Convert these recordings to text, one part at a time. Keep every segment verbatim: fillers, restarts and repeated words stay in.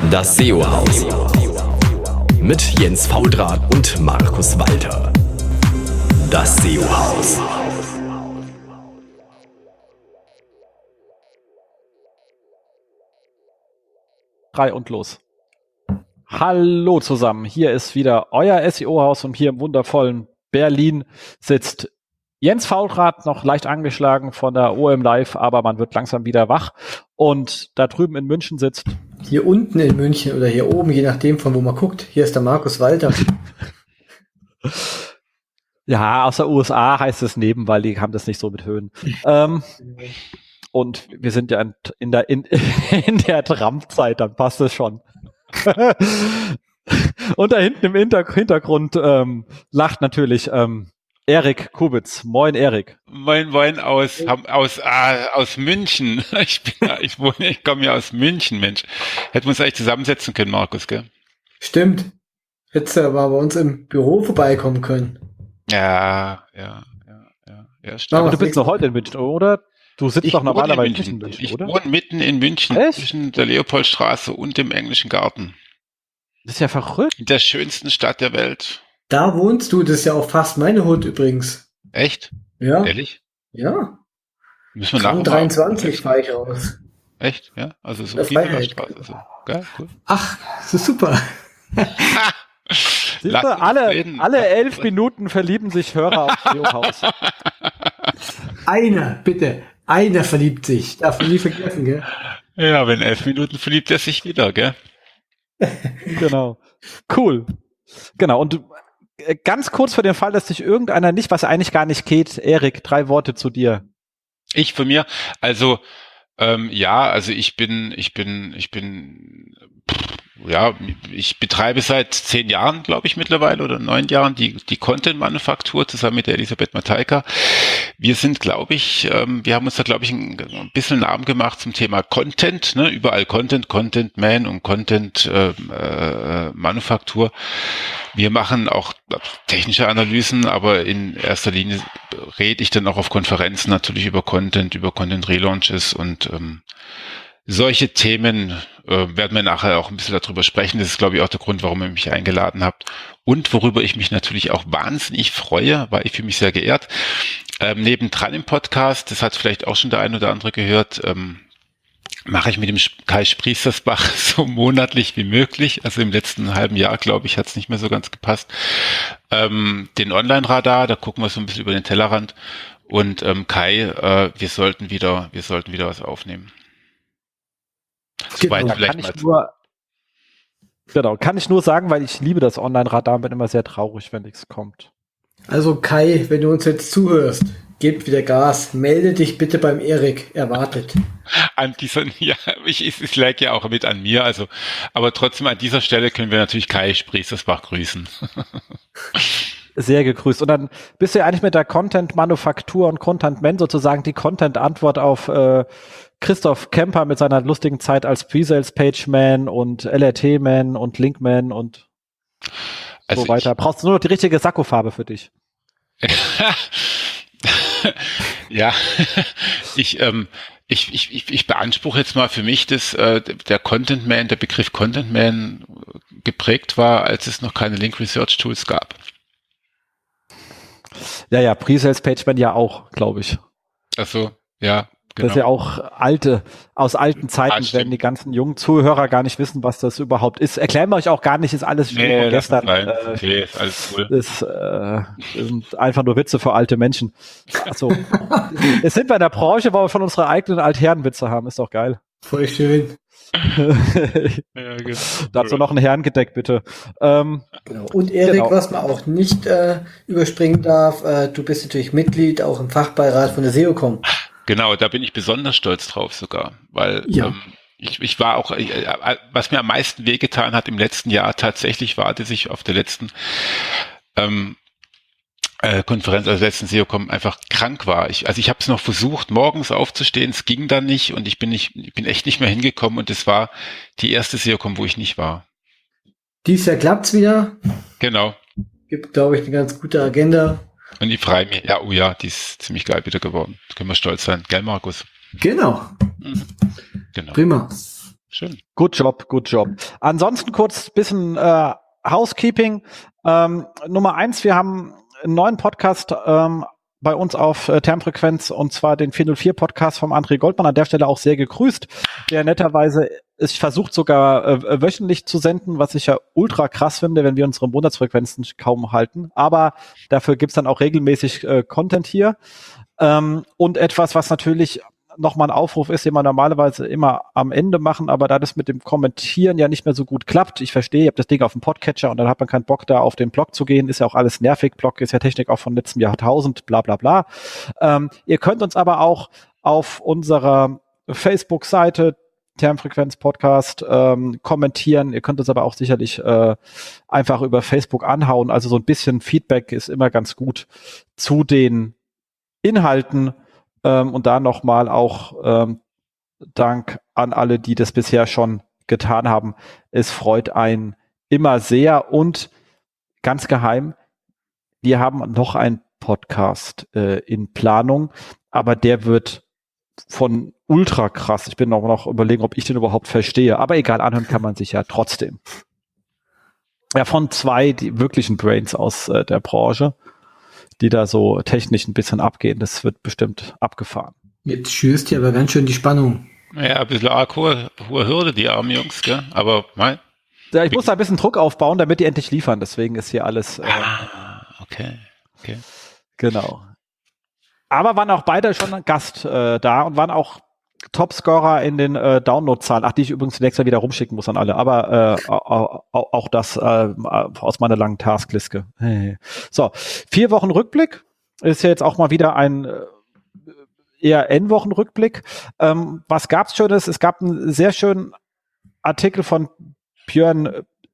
Das S E O-Haus mit Jens Faudrat und Markus Walter. Das S E O-Haus. Drei und los. Hallo zusammen, hier ist wieder euer S E O-Haus und hier im wundervollen Berlin sitzt Jens Faudrat, noch leicht angeschlagen von der O M Live, aber man wird langsam wieder wach. Und da drüben in München sitzt... Hier unten in München oder hier oben, je nachdem, von wo man guckt. Hier ist der Markus Walter. Ja, aus der U S A heißt es neben, weil die haben das nicht so mit Höhen. ähm, und wir sind ja in der, in, in der Trump-Zeit, dann passt es schon. Und da hinten im Hinter- Hintergrund ähm, lacht natürlich ähm, Erik Kubitz. Moin, Erik. Moin, moin aus, aus, ah, aus München. Ich bin, ich wohne, ich komme ja aus München, Mensch. Hätten wir uns eigentlich zusammensetzen können, Markus, gell? Stimmt. Hättest du aber bei uns im Büro vorbeikommen können. Ja, ja, ja, ja, ja, stimmt. Aber du bist noch heute in München, oder? Du sitzt ich doch normalerweise in München, in München, ich oder? Ich wohne mitten in München, Echt? zwischen der Leopoldstraße und dem Englischen Garten. Das ist ja verrückt. In der schönsten Stadt der Welt. Da wohnst du, das ist ja auch fast meine Hut übrigens. Echt? Ja. Ehrlich? Ja. Müssen wir nachher dreiundzwanzig fahre ich aus. Echt? Ja? Also so Das Straße. Freiheit. So. Geil, cool. Ach, das ist super. Siehst du, alle, alle elf Minuten verlieben sich Hörer aufs S E O-Haus. Einer, bitte. Einer verliebt sich. Darf man nie vergessen, gell? Ja, wenn elf Minuten verliebt er sich wieder, gell? Genau. Cool. Genau. Und äh, ganz kurz für den Fall, dass sich irgendeiner nicht, was eigentlich gar nicht geht, Erik, drei Worte zu dir. Ich von mir, also ähm, ja, also ich bin, ich bin, ich bin, pff, ja, ich betreibe seit zehn Jahren, glaube ich, mittlerweile oder neun Jahren die die Content-Manufaktur zusammen mit der Elisabeth Matejka. Wir sind, glaube ich, ähm, wir haben uns da, glaube ich, ein, ein bisschen Namen gemacht zum Thema Content, ne? Überall Content, Content Man und Content äh, äh, Manufaktur. Wir machen auch technische Analysen, aber in erster Linie rede ich dann auch auf Konferenzen natürlich über Content, über Content Relaunches und ähm, solche Themen äh, werden wir nachher auch ein bisschen darüber sprechen. Das ist, glaube ich, auch der Grund, warum ihr mich eingeladen habt. Und worüber ich mich natürlich auch wahnsinnig freue, weil ich fühle mich sehr geehrt. Ähm, nebendran im Podcast, das hat vielleicht auch schon der ein oder andere gehört, ähm, mache ich mit dem Kai Spriestersbach so monatlich wie möglich. Also im letzten halben Jahr, glaube ich, hat es nicht mehr so ganz gepasst. Ähm, den Online-Radar, da gucken wir so ein bisschen über den Tellerrand. Und ähm, Kai, äh, wir sollten wieder, wir sollten wieder was aufnehmen. Genau, kann ich nur, genau, kann ich nur sagen, weil ich liebe das Online-Radar, bin immer sehr traurig, wenn nichts kommt. Also Kai, wenn du uns jetzt zuhörst, gib wieder Gas. Melde dich bitte beim Erik. Er wartet. An dieser, ja, ich, es lag ja auch mit an mir, also, aber trotzdem an dieser Stelle können wir natürlich Kai Spriestersbach grüßen. Sehr gegrüßt. Und dann bist du ja eigentlich mit der Content-Manufaktur und Content-Man sozusagen die Content-Antwort auf äh, Christoph Kemper mit seiner lustigen Zeit als Pre-Sales-Page-Man und L R T-Man und Link-Man und also so weiter. Brauchst du nur noch die richtige Sakkofarbe für dich. Ja, ich, ähm, ich, ich, ich, ich beanspruche jetzt mal für mich, dass äh, der Content Man, der Begriff Content Man geprägt war, als es noch keine Link Research Tools gab. Ja, ja, Pre-Sales Page-Man ja auch, glaube ich. Ach so, ja. Genau. Das ist ja auch alte, aus alten Zeiten, ah, werden die ganzen jungen Zuhörer gar nicht wissen, was das überhaupt ist. Erklären wir euch auch gar nicht, ist alles schon nee, von gestern. Äh, okay, ist alles cool. Das äh, sind einfach nur Witze für alte Menschen. Achso. Jetzt sind wir in der Branche, wo wir von unserer eigenen Altherrenwitze haben, ist doch geil. Voll schön. Ja, genau. Dazu noch ein Herrengedeck, bitte. Ähm, genau. Und Erik, genau. Was man auch nicht äh, überspringen darf, äh, du bist natürlich Mitglied auch im Fachbeirat von der S E O Punkt com. Genau, da bin ich besonders stolz drauf sogar, weil ja. ähm, ich, ich war auch, äh, was mir am meisten wehgetan hat im letzten Jahr tatsächlich war, dass ich auf der letzten ähm, äh, Konferenz, also letzten S E O Punkt com einfach krank war. Ich, also ich habe es noch versucht, morgens aufzustehen, es ging dann nicht und ich bin nicht, ich bin echt nicht mehr hingekommen und es war die erste S E O Punkt com, wo ich nicht war. Dies Jahr klappt's wieder. Genau. Gibt, glaube ich, eine ganz gute Agenda. Und die freue mich. Ja, oh ja, die ist ziemlich geil wieder geworden. Da können wir stolz sein. Gell, Markus? Genau. Mhm. Genau. Prima. Schön. Good job, good job. Ansonsten kurz bisschen äh, Housekeeping. Ähm, Nummer eins, wir haben einen neuen Podcast ähm, bei uns auf äh, Termfrequenz, und zwar den vier null vier Podcast vom André Goldmann, an der Stelle auch sehr gegrüßt, der netterweise ist versucht sogar äh, wöchentlich zu senden, was ich ja ultra krass finde, wenn wir unsere Monatsfrequenzen kaum halten, aber dafür gibt's dann auch regelmäßig äh, Content hier. Ähm, und etwas, was natürlich nochmal ein Aufruf ist, den wir normalerweise immer am Ende machen, aber da das mit dem Kommentieren ja nicht mehr so gut klappt, ich verstehe, ihr habt das Ding auf dem Podcatcher und dann hat man keinen Bock, da auf den Blog zu gehen, ist ja auch alles nervig, Blog ist ja Technik auch von letztem Jahrtausend, bla bla bla. Ähm, ihr könnt uns aber auch auf unserer Facebook-Seite Termfrequenz Podcast ähm, kommentieren, ihr könnt uns aber auch sicherlich äh, einfach über Facebook anhauen, also so ein bisschen Feedback ist immer ganz gut zu den Inhalten. Ähm, und da nochmal auch ähm, Dank an alle, die das bisher schon getan haben. Es freut einen immer sehr. Und ganz geheim, wir haben noch einen Podcast äh, in Planung, aber der wird von ultra krass. Ich bin noch, noch überlegen, ob ich den überhaupt verstehe. Aber egal, anhören kann man sich ja trotzdem. Ja, von zwei die wirklichen Brains aus äh, der Branche, die da so technisch ein bisschen abgehen. Das wird bestimmt abgefahren. Jetzt schürst du aber ganz schön die Spannung. Ja, ein bisschen arg hohe, hohe Hürde, die armen Jungs, gell? Aber mein. Ja, ich muss da ein bisschen Druck aufbauen, damit die endlich liefern. Deswegen ist hier alles. Äh, ah, okay. Okay. Genau. Aber waren auch beide schon ein Gast äh, da und waren auch Topscorer in den äh, Downloadzahlen. Ach, die ich übrigens nächstes Mal wieder rumschicken muss an alle. Aber äh, auch, auch das äh, aus meiner langen Taskliste. Hey. So, vier Wochen Rückblick ist ja jetzt auch mal wieder ein äh, eher N-Wochen-Rückblick. Ähm, was gab's Schönes? Es gab einen sehr schönen Artikel von Björn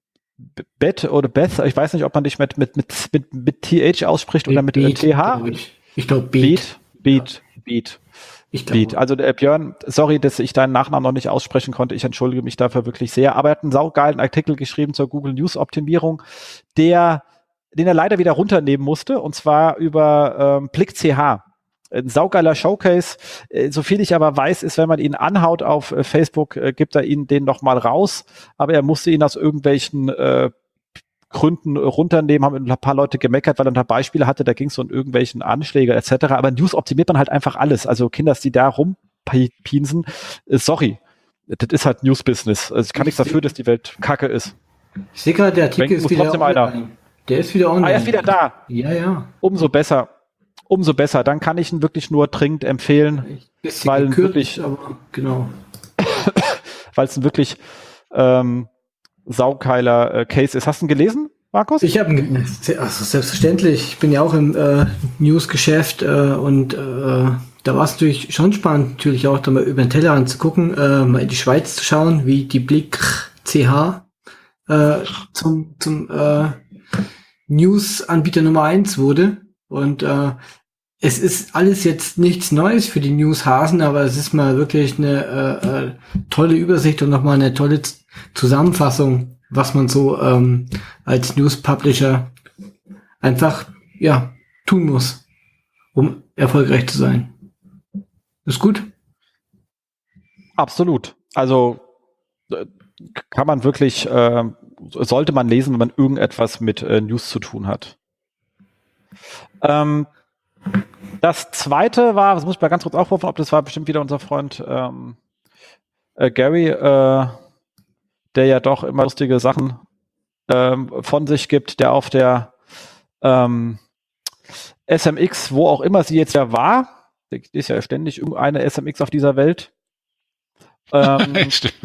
Beth oder Beth. Ich weiß nicht, ob man dich mit mit mit mit, mit T H ausspricht oder mit Beat, T H. Ich, ich glaube Beat. Beat, Beat, Beat. Ich Beat. Also der Björn, sorry, dass ich deinen Nachnamen noch nicht aussprechen konnte. Ich entschuldige mich dafür wirklich sehr. Aber er hat einen saugeilen Artikel geschrieben zur Google News Optimierung, der, den er leider wieder runternehmen musste, und zwar über ähm, Blick C H. Ein saugeiler Showcase. Äh, so viel ich aber weiß, ist, wenn man ihn anhaut auf äh, Facebook, äh, gibt er ihn den noch mal raus. Aber er musste ihn aus irgendwelchen äh, Gründen runternehmen, haben ein paar Leute gemeckert, weil er ein paar Beispiele hatte, da ging es um irgendwelchen Anschläge et cetera. Aber News optimiert man halt einfach alles. Also Kinders, die da rumpinsen, äh, sorry, das ist halt News-Business. Also ich kann nichts dafür, dass die Welt kacke ist. Ich sehe gerade, der Artikel Denken ist muss wieder trotzdem online. einer. Der ist wieder online. Ah, er ist wieder da. Ja, ja. Umso besser. Umso besser. Dann kann ich ihn wirklich nur dringend empfehlen, Bisschen weil gekürzt, wirklich, aber genau. weil es ein wirklich ähm, saugeiler äh, Case ist. Hast du ihn gelesen, Markus? Ich habe ihn, also selbstverständlich, ich bin ja auch im äh, News-Geschäft äh, und äh, da war es natürlich schon spannend, natürlich auch da mal über den Tellerrand zu gucken, äh, mal in die Schweiz zu schauen, wie die Blick C H äh, zum, zum äh, News-Anbieter Nummer eins wurde. Und äh, es ist alles jetzt nichts Neues für die News-Hasen, aber es ist mal wirklich eine äh, äh, tolle Übersicht und nochmal eine tolle Z- Zusammenfassung, was man so ähm, als News-Publisher einfach ja tun muss, um erfolgreich zu sein. Ist gut? Absolut. Also äh, kann man wirklich, äh, sollte man lesen, wenn man irgendetwas mit äh, News zu tun hat. Ähm, das zweite war, das muss ich mal ganz kurz aufrufen, ob das war bestimmt wieder unser Freund ähm, äh, Gary, äh, der ja doch immer lustige Sachen ähm, von sich gibt, der auf der ähm, S M X, wo auch immer sie jetzt ja war, ist ja ständig irgendeine S M X auf dieser Welt. Ähm,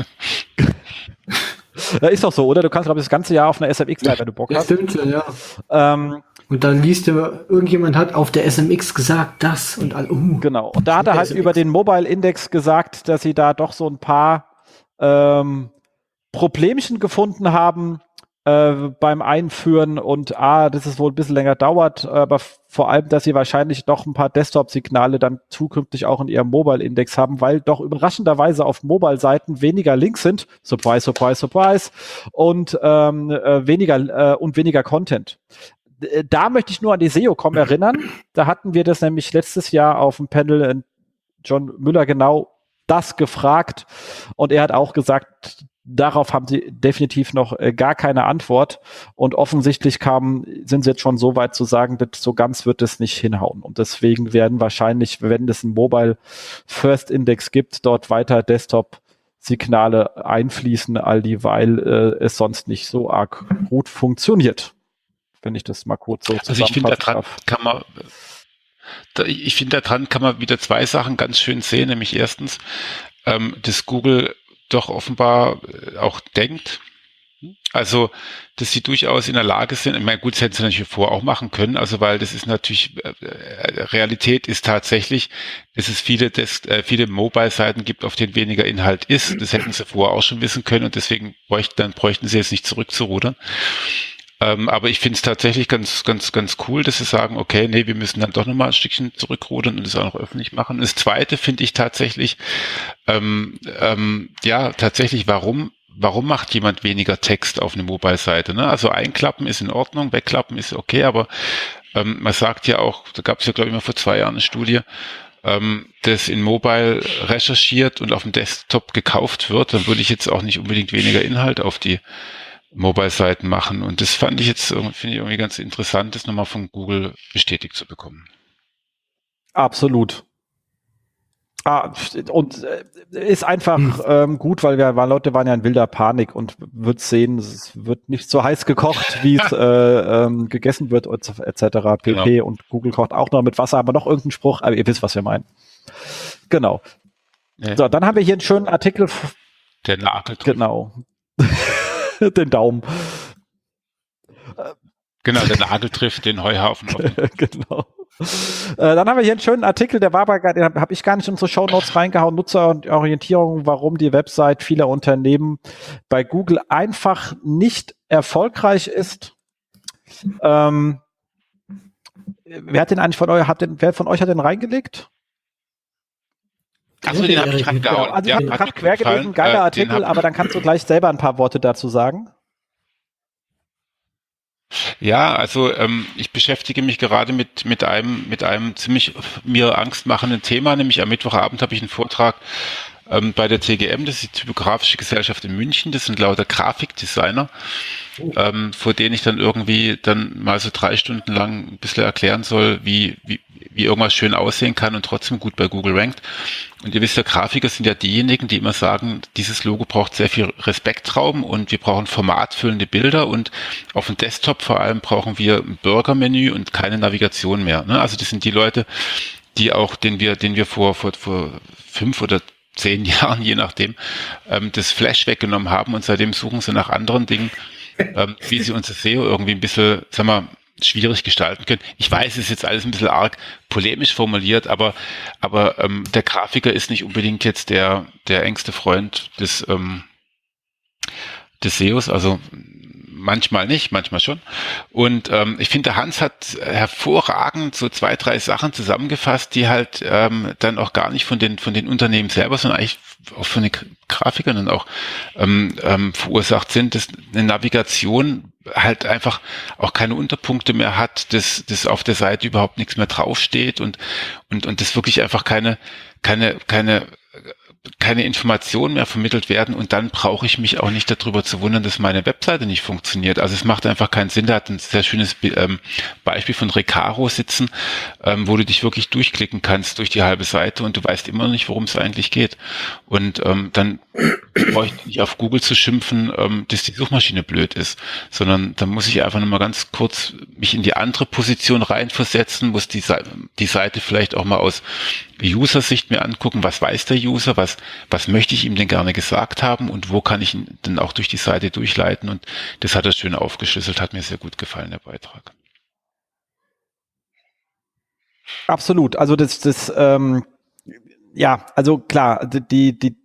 ja, ist doch so, oder? Du kannst, glaube ich, das ganze Jahr auf einer S M X sein, wenn du Bock Ja, hast. stimmt schon, ja. Ähm, Und dann liest du, irgendjemand hat auf der S M X gesagt, das und all, uh. Genau. Und da hat er halt S M X. über den Mobile Index gesagt, dass sie da doch so ein paar ähm, Problemchen gefunden haben äh, beim Einführen und ah, dass es wohl ein bisschen länger dauert, aber vor allem, dass sie wahrscheinlich doch ein paar Desktop-Signale dann zukünftig auch in ihrem Mobile Index haben, weil doch überraschenderweise auf Mobile-Seiten weniger Links sind, surprise, surprise, surprise, und ähm, äh, weniger äh, und weniger Content. Da möchte ich nur an die S E O Punkt com erinnern. Da hatten wir das nämlich letztes Jahr auf dem Panel in John Müller genau das gefragt und er hat auch gesagt, darauf haben sie definitiv noch äh, gar keine Antwort und offensichtlich kamen, sind sie jetzt schon so weit zu sagen, dass so ganz wird es nicht hinhauen und deswegen werden wahrscheinlich, wenn es einen Mobile First Index gibt, dort weiter Desktop-Signale einfließen, all dieweil äh, es sonst nicht so arg gut funktioniert. Wenn ich das mal kurz so Also ich finde, zusammenfassen daran darf. kann man, da, ich finde, daran kann man wieder zwei Sachen ganz schön sehen, nämlich erstens, ähm, dass Google doch offenbar auch denkt, also dass sie durchaus in der Lage sind, ich meine, gut, das hätten sie natürlich vorher auch machen können, also weil das ist natürlich, äh, Realität ist tatsächlich, dass es viele, Des, äh, viele Mobile-Seiten gibt, auf denen weniger Inhalt ist, das hätten sie vorher auch schon wissen können und deswegen bräuchten, dann bräuchten sie jetzt nicht zurückzurudern. Ähm, aber ich finde es tatsächlich ganz, ganz, ganz cool, dass sie sagen, okay, nee, wir müssen dann doch nochmal ein Stückchen zurückrudern und es auch noch öffentlich machen. Und das Zweite finde ich tatsächlich, ähm, ähm, ja, tatsächlich, warum, warum macht jemand weniger Text auf eine Mobile-Seite? Ne? Also einklappen ist in Ordnung, wegklappen ist okay, aber ähm, man sagt ja auch, da gab es ja, glaube ich, mal vor zwei Jahren eine Studie, ähm, das in Mobile recherchiert und auf dem Desktop gekauft wird, dann würde ich jetzt auch nicht unbedingt weniger Inhalt auf die Mobile-Seiten machen. Und das fand ich jetzt, finde ich irgendwie ganz interessant, das nochmal von Google bestätigt zu bekommen. Absolut. Ah, und äh, ist einfach hm. ähm, gut, weil wir weil Leute waren ja in wilder Panik und wird sehen, es wird nicht so heiß gekocht, wie es äh, ähm, gegessen wird und et cetera pp. Genau. Und Google kocht auch noch mit Wasser, aber noch irgendein Spruch, aber ihr wisst, was wir meinen. Genau. Ja. So, dann haben wir hier einen schönen Artikel. Der Nagel. Genau. Den Daumen. Genau, der Nagel trifft den Heuhaufen. Genau. Äh, dann haben wir hier einen schönen Artikel, der war aber, den habe ich gar nicht in unsere Shownotes reingehauen, Nutzer und Orientierung, warum die Website vieler Unternehmen bei Google einfach nicht erfolgreich ist. Ähm, wer hat den eigentlich von euch, hat den, wer von euch hat den reingelegt? Achso, den habe ich reingehauen. Also ja, ich habe quer gelesen, geiler äh, Artikel, aber dann kannst du gleich selber ein paar Worte dazu sagen. Ja, also ähm, ich beschäftige mich gerade mit mit einem mit einem ziemlich mir angstmachenden Thema, nämlich am Mittwochabend habe ich einen Vortrag ähm, bei der T G M, das ist die Typografische Gesellschaft in München, das sind lauter Grafikdesigner, oh. ähm, vor denen ich dann irgendwie dann mal so drei Stunden lang ein bisschen erklären soll, wie wie wie irgendwas schön aussehen kann und trotzdem gut bei Google rankt. Und ihr wisst ja, Grafiker sind ja diejenigen, die immer sagen, dieses Logo braucht sehr viel Respektraum und wir brauchen formatfüllende Bilder und auf dem Desktop vor allem brauchen wir ein Burgermenü und keine Navigation mehr. Ne? Also das sind die Leute, die auch, den wir, den wir vor, vor, vor fünf oder zehn Jahren, je nachdem, ähm, das Flash weggenommen haben und seitdem suchen sie nach anderen Dingen, ähm, wie sie unser S E O irgendwie ein bisschen, sag mal, schwierig gestalten können. Ich weiß, es ist jetzt alles ein bisschen arg polemisch formuliert, aber aber ähm, der Grafiker ist nicht unbedingt jetzt der der engste Freund des ähm, des S E Os, also manchmal nicht, manchmal schon. Und ähm, ich finde, der Hans hat hervorragend so zwei, drei Sachen zusammengefasst, die halt ähm, dann auch gar nicht von den von den Unternehmen selber, sondern eigentlich auch von den Grafikern dann auch ähm, ähm, verursacht sind, dass eine Navigation halt einfach auch keine Unterpunkte mehr hat, dass, dass auf der Seite überhaupt nichts mehr draufsteht und und und das wirklich einfach keine keine keine keine Informationen mehr vermittelt werden und dann brauche ich mich auch nicht darüber zu wundern, dass meine Webseite nicht funktioniert. Also es macht einfach keinen Sinn. Da hat ein sehr schönes ähm, Beispiel von Recaro sitzen, ähm, wo du dich wirklich durchklicken kannst durch die halbe Seite und du weißt immer noch nicht, worum es eigentlich geht. Und ähm, dann brauche ich nicht auf Google zu schimpfen, ähm, dass die Suchmaschine blöd ist, sondern dann muss ich einfach nochmal ganz kurz mich in die andere Position reinversetzen, muss die, Seite, die Seite vielleicht auch mal aus User-Sicht mir angucken, was weiß der User, was was möchte ich ihm denn gerne gesagt haben und wo kann ich ihn denn auch durch die Seite durchleiten, und das hat er schön aufgeschlüsselt, hat mir sehr gut gefallen, der Beitrag. Absolut, also das, das ähm, ja, also klar, die, die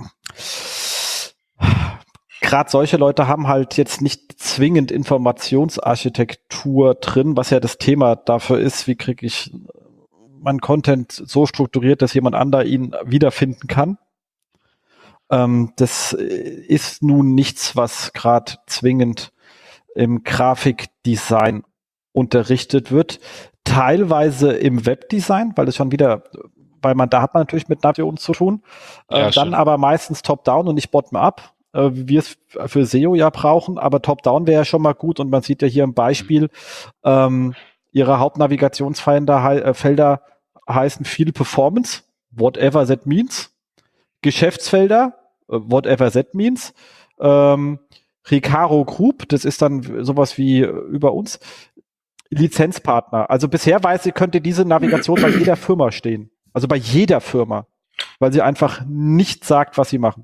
gerade solche Leute haben halt jetzt nicht zwingend Informationsarchitektur drin, was ja das Thema dafür ist, wie kriege ich mein Content so strukturiert, dass jemand anderer ihn wiederfinden kann. Ähm, das ist nun nichts, was gerade zwingend im Grafikdesign unterrichtet wird. Teilweise im Webdesign, weil es schon wieder weil man da hat man natürlich mit Navigation zu tun. Äh, Ja, dann schon. aber meistens Top-Down und nicht Bottom-Up, äh, wie wir es für S E O ja brauchen. Aber Top-Down wäre ja schon mal gut und man sieht ja hier im Beispiel, ähm, ihre Hauptnavigationsfelder hei- äh, Felder heißen Field Performance, whatever that means, Geschäftsfelder, äh, whatever that means, ähm, Recaro Group, das ist dann sowas wie äh, über uns, Lizenzpartner. Also bisher weiß ich, könnte diese Navigation bei jeder Firma stehen. Also bei jeder Firma, weil sie einfach nicht sagt, was sie machen.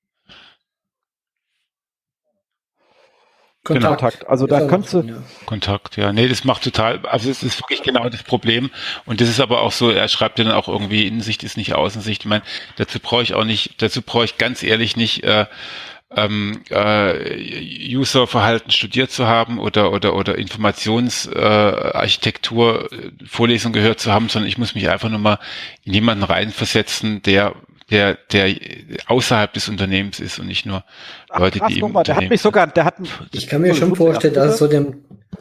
Kontakt. Kontakt. Also Ist da auch noch könntest du, drin, ja. Kontakt, ja. Nee, das macht total, also es ist wirklich genau das Problem. Und das ist aber auch so, er schreibt ja dann auch irgendwie, Innensicht ist nicht Außensicht. Ich meine, dazu brauche ich auch nicht, dazu brauche ich ganz ehrlich nicht äh, ähm, äh, Userverhalten studiert zu haben oder oder oder Informationsarchitektur äh, Vorlesung gehört zu haben, sondern ich muss mich einfach nur mal in jemanden reinversetzen, der der der außerhalb des Unternehmens ist und nicht nur ach, Leute, krass, die im guck mal, der hat Unternehmen mich sogar, der hat, Ich kann mir schon vorstellen, dass es so dem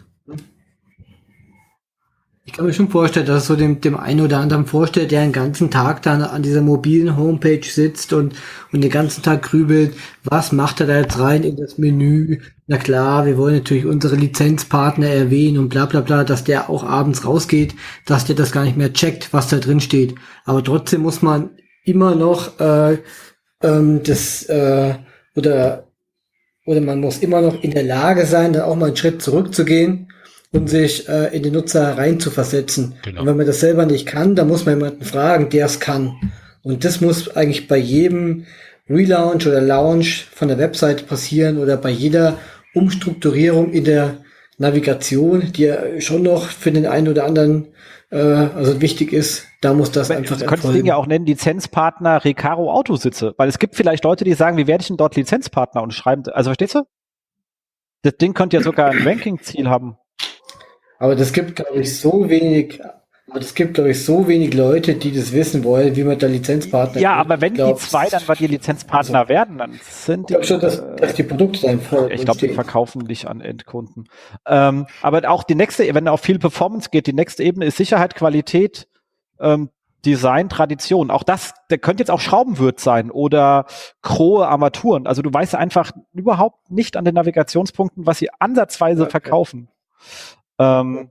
Ich kann mir schon vorstellen, dass es so dem, dem einen oder anderen vorstellt, der den ganzen Tag dann an dieser mobilen Homepage sitzt und, und den ganzen Tag grübelt, was macht er da jetzt rein in das Menü? Na klar, wir wollen natürlich unsere Lizenzpartner erwähnen und bla bla bla, dass der auch abends rausgeht, dass der das gar nicht mehr checkt, was da drin steht. Aber trotzdem muss man immer noch äh, ähm, das äh, oder oder man muss immer noch in der Lage sein, dann auch mal einen Schritt zurückzugehen und sich äh, in den Nutzer reinzuversetzen. Genau. Und wenn man das selber nicht kann, dann muss man jemanden fragen, der es kann. Und das muss eigentlich bei jedem Relaunch oder Launch von der Website passieren oder bei jeder Umstrukturierung in der Navigation, die ja schon noch für den einen oder anderen äh, also wichtig ist, da muss das einfach Du könntest das Ding ja auch nennen, Lizenzpartner Recaro Autositze, weil es gibt vielleicht Leute, die sagen, wie werde ich denn dort Lizenzpartner und schreiben, also verstehst du? Das Ding könnte ja sogar ein Ranking-Ziel haben. Aber das gibt, glaube ich, so wenig, aber das gibt, glaube ich, so wenig Leute, die das wissen wollen, wie man da Lizenzpartner Ja, wird. aber wenn Ich glaub, die zwei dann bei dir Lizenzpartner also, werden, dann sind Ich die. glaube schon, dass, dass die Produkte dann voll Ich glaube, die stehen. verkaufen nicht an Endkunden. Ähm, aber auch die nächste, wenn er auf viel Performance geht, die nächste Ebene ist Sicherheit, Qualität, ähm, Design, Tradition. Auch das, der könnte jetzt auch Schraubenwirt sein oder Krohe Armaturen. Also du weißt einfach überhaupt nicht an den Navigationspunkten, was sie ansatzweise Okay. verkaufen. Ähm,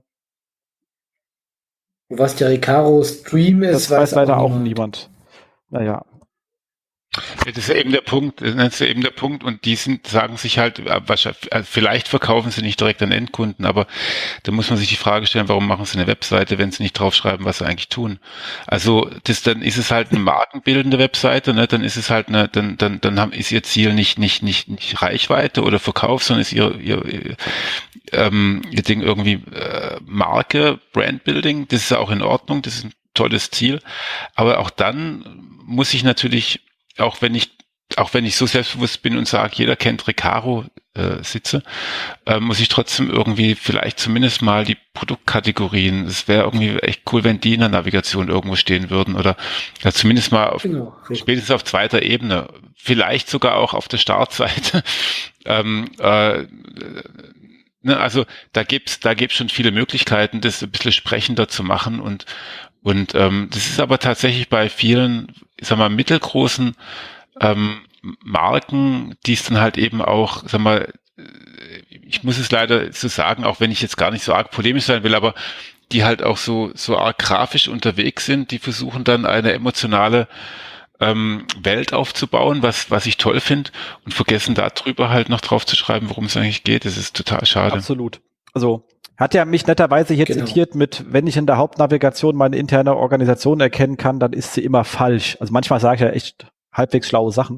Was der Recaro Stream ist, das weiß weiß leider auch niemand. niemand. Naja. Ja, das ist ja eben der Punkt, das ist ja eben der Punkt und die sind, sagen sich halt, äh, wahrscheinlich, äh, vielleicht verkaufen sie nicht direkt an Endkunden, aber da muss man sich die Frage stellen, warum machen sie eine Webseite, wenn sie nicht draufschreiben, was sie eigentlich tun? Also, das, dann ist es halt eine markenbildende Webseite, ne, dann ist es halt eine, dann, dann, dann haben, ist ihr Ziel nicht, nicht, nicht, nicht Reichweite oder Verkauf, sondern ist ihr, ihr, ihr ähm, ihr Ding irgendwie äh, Marke, Brandbuilding, das ist ja auch in Ordnung, das ist ein tolles Ziel, aber auch dann muss ich natürlich, auch wenn ich, auch wenn ich so selbstbewusst bin und sage, jeder kennt Recaro äh, Sitze, äh, muss ich trotzdem irgendwie vielleicht zumindest mal die Produktkategorien, es wäre irgendwie echt cool, wenn die in der Navigation irgendwo stehen würden oder ja, zumindest mal auf, Genau. spätestens auf zweiter Ebene, vielleicht sogar auch auf der Startseite. ähm, äh, ne, also da gibt's, da gibt's schon viele Möglichkeiten, das ein bisschen sprechender zu machen und und ähm, das ist aber tatsächlich bei vielen, ich sag mal, mittelgroßen ähm, Marken, die es dann halt eben auch, sag mal, ich muss es leider so sagen, auch wenn ich jetzt gar nicht so arg polemisch sein will, aber die halt auch so so arg grafisch unterwegs sind, die versuchen dann eine emotionale ähm, Welt aufzubauen, was was ich toll finde und vergessen darüber halt noch drauf zu schreiben, worum es eigentlich geht. Das ist total schade. Absolut. Also hat ja mich netterweise hier Genau. zitiert mit, wenn ich in der Hauptnavigation meine interne Organisation erkennen kann, dann ist sie immer falsch. Also manchmal sage ich ja echt halbwegs schlaue Sachen.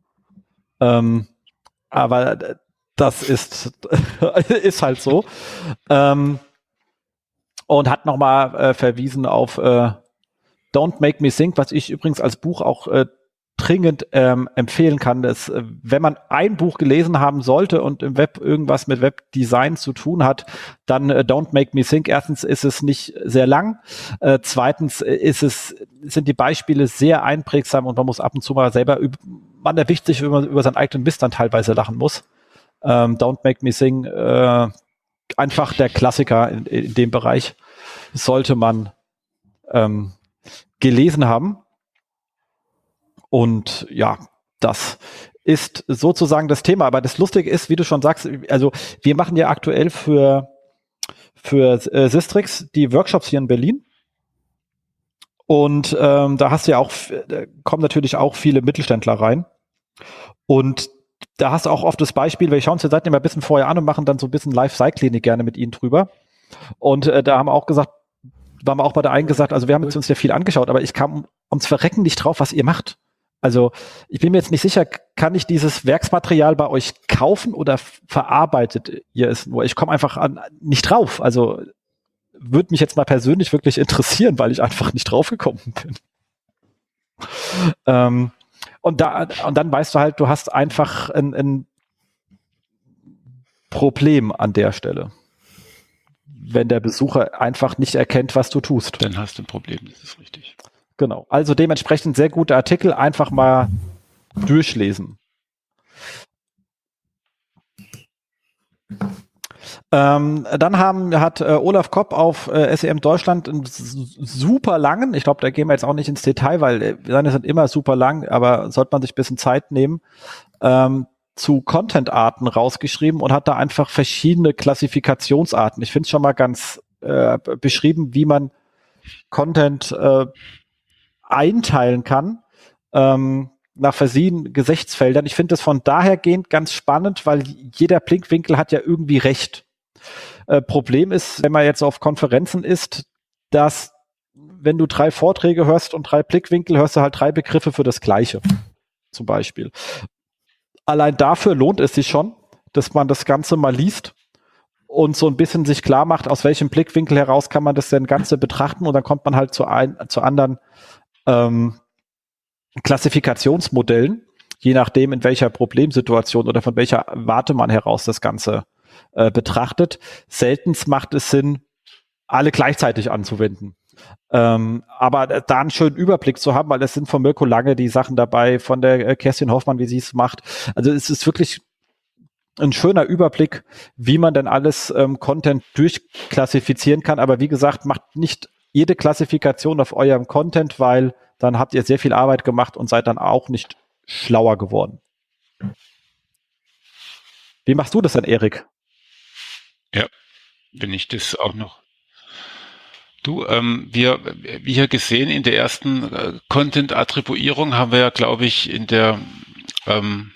Ähm, aber das ist, ist halt so. Ähm, und hat nochmal äh, verwiesen auf äh, Don't Make Me Think, was ich übrigens als Buch auch äh, dringend ähm, empfehlen kann, dass, äh, wenn man ein Buch gelesen haben sollte und im Web irgendwas mit Webdesign zu tun hat, dann äh, Don't Make Me Think. Erstens ist es nicht sehr lang. Äh, zweitens ist es, sind die Beispiele sehr einprägsam und man muss ab und zu mal selber, üb- man erwischt sich, wenn man über seinen eigenen Mist dann teilweise lachen muss. Ähm, Don't Make Me Think, äh, einfach der Klassiker in, in dem Bereich, sollte man ähm, gelesen haben. Und ja, das ist sozusagen das Thema. Aber das Lustige ist, wie du schon sagst, also wir machen ja aktuell für, für äh, Sistrix die Workshops hier in Berlin. Und ähm, da hast du ja auch, da kommen natürlich auch viele Mittelständler rein. Und da hast du auch oft das Beispiel, wir schauen uns die Seiten immer ein bisschen vorher an und machen dann so ein bisschen Live-Cycling gerne mit ihnen drüber. Und äh, da haben wir auch gesagt, waren wir auch bei der einen gesagt, also wir haben uns ja viel angeschaut, aber ich kam ums Verrecken nicht drauf, was ihr macht. Also ich bin mir jetzt nicht sicher, kann ich dieses Werksmaterial bei euch kaufen oder verarbeitet ihr es nur? Ich komme einfach an, nicht drauf. Also würde mich jetzt mal persönlich wirklich interessieren, weil ich einfach nicht draufgekommen bin. ähm, und, da, und dann weißt du halt, du hast einfach ein, ein Problem an der Stelle. Wenn der Besucher einfach nicht erkennt, was du tust. Dann hast du ein Problem, das ist richtig. Genau. Also dementsprechend sehr gute Artikel, einfach mal durchlesen. Ähm, dann haben, hat äh, Olaf Kopp auf äh, S E M Deutschland einen super langen, ich glaube, da gehen wir jetzt auch nicht ins Detail, weil äh, seine sind immer super lang, aber sollte man sich ein bisschen Zeit nehmen, ähm, zu Content-Arten rausgeschrieben und hat da einfach verschiedene Klassifikationsarten. Ich finde es schon mal ganz äh, beschrieben, wie man Content äh, einteilen kann ähm, nach verschiedenen Gesichtsfeldern. Ich finde das von dahergehend ganz spannend, weil jeder Blickwinkel hat ja irgendwie recht. Äh, Problem ist, wenn man jetzt auf Konferenzen ist, dass wenn du drei Vorträge hörst und drei Blickwinkel, hörst du halt drei Begriffe für das Gleiche, zum Beispiel. Allein dafür lohnt es sich schon, dass man das Ganze mal liest und so ein bisschen sich klar macht, aus welchem Blickwinkel heraus kann man das denn Ganze betrachten, und dann kommt man halt zu, ein, zu anderen ähm, Klassifikationsmodellen, je nachdem, in welcher Problemsituation oder von welcher Warte man heraus das Ganze äh, betrachtet. Seltenst macht es Sinn, alle gleichzeitig anzuwenden. Ähm, aber da einen schönen Überblick zu haben, weil es sind von Mirko Lange die Sachen dabei, von der äh, Kerstin Hoffmann, wie sie es macht. Also es ist wirklich ein schöner Überblick, wie man denn alles ähm, Content durchklassifizieren kann. Aber wie gesagt, macht nicht jede Klassifikation auf eurem Content, weil dann habt ihr sehr viel Arbeit gemacht und seid dann auch nicht schlauer geworden. Wie machst du das denn, Erik? Ja, wenn ich das auch noch Du, ähm, wir, wie hier gesehen, in der ersten äh, Content-Attribuierung haben wir ja, glaube ich, in der ähm,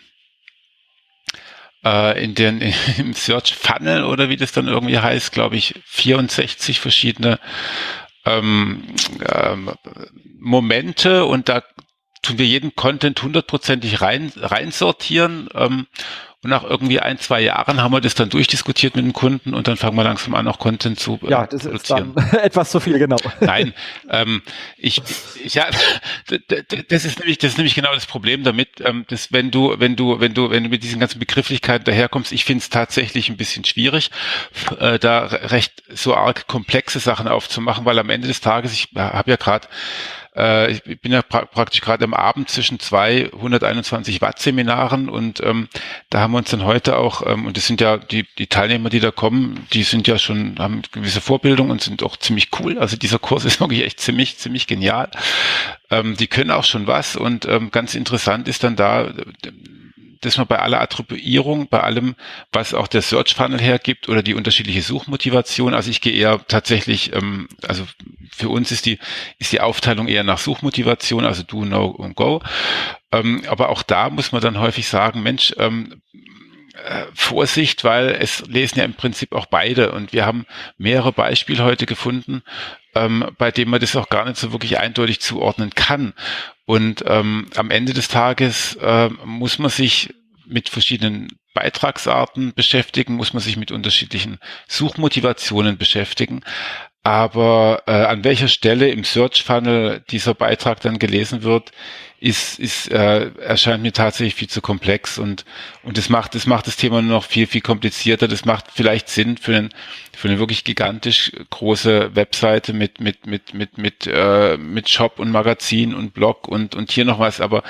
äh, in den im Search Funnel oder wie das dann irgendwie heißt, glaube ich, vierundsechzig verschiedene ähm, ähm, Momente, und da tun wir jeden Content hundertprozentig rein reinsortieren. Ähm, Und nach irgendwie ein, zwei Jahren haben wir das dann durchdiskutiert mit dem Kunden, und dann fangen wir langsam an, auch Content zu äh, ja, das produzieren. Ist dann etwas zu viel, genau. Nein, ähm, ich, ich ja, das ist nämlich, das ist nämlich genau das Problem damit, ähm, dass wenn du, wenn du, wenn du, wenn du mit diesen ganzen Begrifflichkeiten daherkommst, ich finde es tatsächlich ein bisschen schwierig, äh, da recht so arg komplexe Sachen aufzumachen, weil am Ende des Tages, ich habe ja gerade Ich bin ja pra- praktisch gerade am Abend zwischen zwei hunderteinundzwanzig Watt Seminaren, und ähm, da haben wir uns dann heute auch, ähm, und das sind ja die die Teilnehmer, die da kommen, die sind ja schon, haben gewisse Vorbildung und sind auch ziemlich cool. Also dieser Kurs ist wirklich echt ziemlich, ziemlich genial. Ähm, die können auch schon was, und ähm, ganz interessant ist dann da, dass man bei aller Attribuierung, bei allem, was auch der Search Funnel hergibt oder die unterschiedliche Suchmotivation, also ich gehe eher tatsächlich, ähm, also für uns ist die ist die Aufteilung eher nach Suchmotivation, also Do, Know und Go. Ähm, aber auch da muss man dann häufig sagen, Mensch, ähm, äh, Vorsicht, weil es lesen ja im Prinzip auch beide, und wir haben mehrere Beispiele heute gefunden, ähm, bei denen man das auch gar nicht so wirklich eindeutig zuordnen kann. Und ähm, am Ende des Tages äh, muss man sich mit verschiedenen Beitragsarten beschäftigen, muss man sich mit unterschiedlichen Suchmotivationen beschäftigen. Aber äh, an welcher Stelle im Search Funnel dieser Beitrag dann gelesen wird, ist, ist äh, erscheint mir tatsächlich viel zu komplex, und und das macht das macht das Thema nur noch viel viel komplizierter. Das macht vielleicht Sinn für einen für eine wirklich gigantisch große Webseite mit mit mit mit mit äh, mit Shop und Magazin und Blog und und hier noch was, aber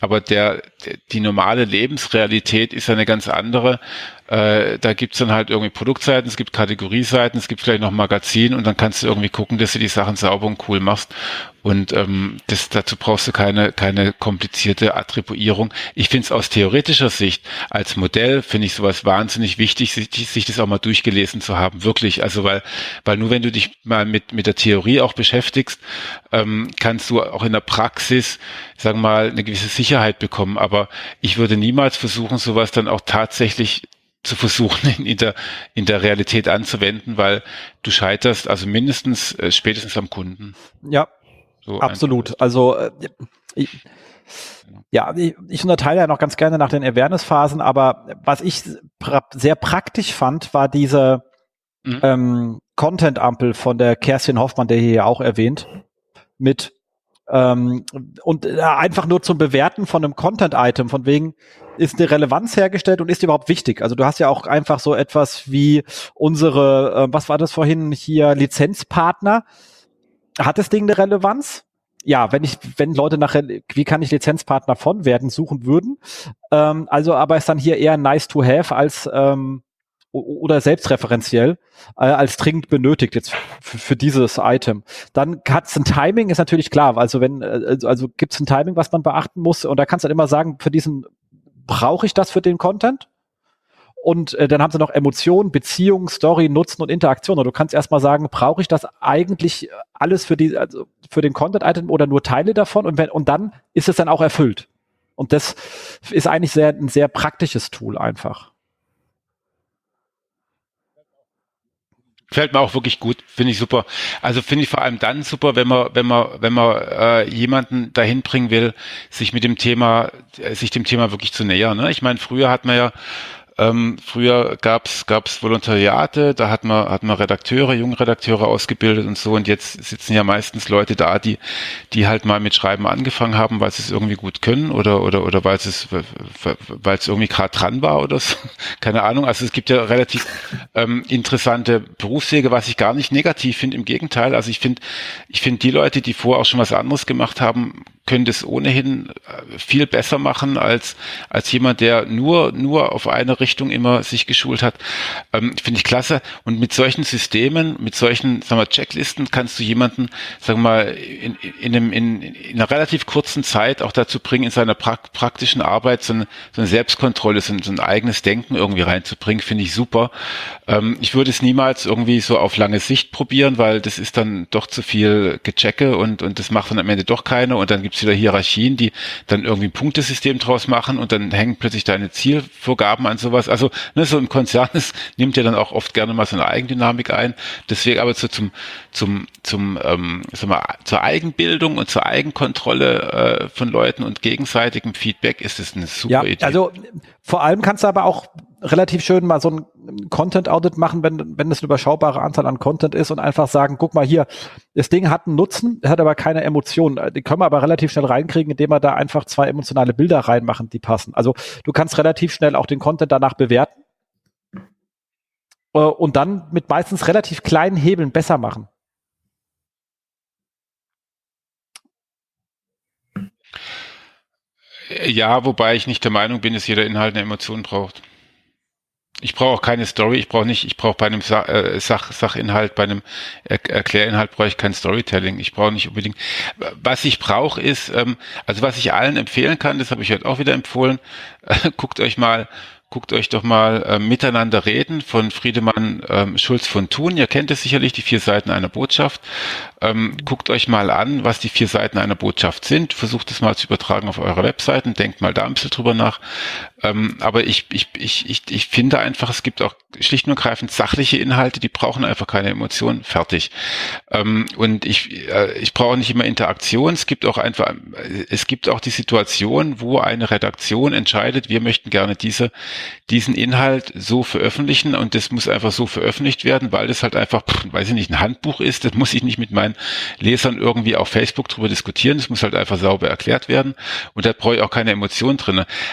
aber der, der die normale Lebensrealität ist eine ganz andere. Äh, da gibt's dann halt irgendwie Produktseiten, es gibt Kategorieseiten, es gibt vielleicht noch Magazin und dann kannst du irgendwie gucken, dass du die Sachen sauber und cool machst. Und ähm, das, dazu brauchst du keine keine komplizierte Attribuierung. Ich finde es aus theoretischer Sicht als Modell, finde ich sowas wahnsinnig wichtig, sich, sich das auch mal durchgelesen zu haben, wirklich. Also weil weil nur wenn du dich mal mit mit der Theorie auch beschäftigst, ähm, kannst du auch in der Praxis, sagen wir mal, eine gewisse Sicherheit bekommen. Aber ich würde niemals versuchen, sowas dann auch tatsächlich zu versuchen, in, in der in der Realität anzuwenden, weil du scheiterst, also mindestens äh, spätestens am Kunden. Ja, So absolut. einfach. Also äh, ich, ja, ich, ich unterteile ja noch ganz gerne nach den Awareness-Phasen, aber was ich pra- sehr praktisch fand, war diese Mhm. ähm, Content-Ampel von der Kerstin Hoffmann, der hier ja auch erwähnt, mit ähm, und äh, einfach nur zum Bewerten von einem Content-Item, von wegen, ist eine Relevanz hergestellt und ist die überhaupt wichtig? Also du hast ja auch einfach so etwas wie unsere, äh, was war das vorhin hier, Lizenzpartner. Hat das Ding eine Relevanz? Ja, wenn ich, wenn Leute nach, wie kann ich Lizenzpartner von werden, suchen würden. Ähm, also, aber ist dann hier eher nice to have als ähm, o- oder selbstreferenziell äh, als dringend benötigt jetzt für, für dieses Item. Dann hat es ein Timing, ist natürlich klar. Also wenn, äh, also, also gibt es ein Timing, was man beachten muss. Und da kannst du dann immer sagen, für diesen brauche ich das für den Content? Und äh, dann haben sie noch Emotionen, Beziehung, Story, Nutzen und Interaktion. Und du kannst erstmal sagen, brauche ich das eigentlich alles für die, also für den Content-Item oder nur Teile davon? Und wenn, und dann ist es dann auch erfüllt. Und das ist eigentlich sehr, ein sehr praktisches Tool einfach. Fällt mir auch wirklich gut, finde ich super. Also finde ich vor allem dann super, wenn man, wenn man, wenn man äh, jemanden dahin bringen will, sich mit dem Thema, äh, sich dem Thema wirklich zu nähern. Ne? Ich meine, früher hat man ja Ähm, früher gab's gab's Volontariate, da hat man hat man Redakteure, junge Redakteure ausgebildet und so, und jetzt sitzen ja meistens Leute da, die die halt mal mit Schreiben angefangen haben, weil sie es irgendwie gut können oder oder oder weil es weil es irgendwie gerade dran war oder so. Keine Ahnung. Also es gibt ja relativ ähm, interessante Berufswege, was ich gar nicht negativ finde, im Gegenteil. Also ich finde ich finde die Leute, die vorher auch schon was anderes gemacht haben, können das ohnehin viel besser machen als als jemand, der nur nur auf eine Richtung immer sich geschult hat. Ähm, finde ich klasse. Und mit solchen Systemen, mit solchen, sagen wir, Checklisten kannst du jemanden, sagen wir mal, in, in, einem, in, in einer relativ kurzen Zeit auch dazu bringen, in seiner prak- praktischen Arbeit so eine, so eine Selbstkontrolle, so ein, so ein eigenes Denken irgendwie reinzubringen, finde ich super. Ähm, ich würde es niemals irgendwie so auf lange Sicht probieren, weil das ist dann doch zu viel Gechecke und und das macht dann am Ende doch keiner, und dann gibt's wieder Hierarchien, die dann irgendwie ein Punktesystem draus machen, und dann hängen plötzlich deine Zielvorgaben an sowas. Also ne, so im Konzern, es nimmt ja dann auch oft gerne mal so eine Eigendynamik ein. Deswegen aber so zum zum zum ähm, sag mal, zur Eigenbildung und zur Eigenkontrolle äh, von Leuten und gegenseitigem Feedback ist es eine super Ja, Idee. also vor allem kannst du aber auch relativ schön mal so ein Content-Audit machen, wenn, wenn es eine überschaubare Anzahl an Content ist, und einfach sagen, guck mal hier, das Ding hat einen Nutzen, hat aber keine Emotionen. Die können wir aber relativ schnell reinkriegen, indem wir da einfach zwei emotionale Bilder reinmachen, die passen. Also du kannst relativ schnell auch den Content danach bewerten äh, und dann mit meistens relativ kleinen Hebeln besser machen. Ja, wobei ich nicht der Meinung bin, dass jeder Inhalt eine Emotion braucht. Ich brauche auch keine Story, ich brauche nicht, ich brauche bei einem Sa äh, Sach Sachinhalt, bei einem er Erklärinhalt brauche ich kein Storytelling. Ich brauche nicht unbedingt. Was ich brauche ist, ähm, also was ich allen empfehlen kann, das habe ich heute auch wieder empfohlen, äh, guckt euch mal Guckt euch doch mal äh, Miteinander reden von Friedemann ähm, Schulz von Thun. Ihr kennt es sicherlich, die vier Seiten einer Botschaft. Ähm, guckt euch mal an, was die vier Seiten einer Botschaft sind. Versucht es mal zu übertragen auf eure Webseiten. Denkt mal da ein bisschen drüber nach. Ähm, aber ich, ich, ich, ich, ich finde einfach, es gibt auch schlicht und ergreifend sachliche Inhalte, die brauchen einfach keine Emotionen. Fertig. Ähm, und ich, äh, ich brauche nicht immer Interaktion. Es gibt auch einfach, es gibt auch die Situation, wo eine Redaktion entscheidet, wir möchten gerne diese diesen Inhalt so veröffentlichen, und das muss einfach so veröffentlicht werden, weil das halt einfach, pff, weiß ich nicht, ein Handbuch ist. Das muss ich nicht mit meinen Lesern irgendwie auf Facebook drüber diskutieren. Das muss halt einfach sauber erklärt werden, und da brauche ich auch keine Emotionen drin.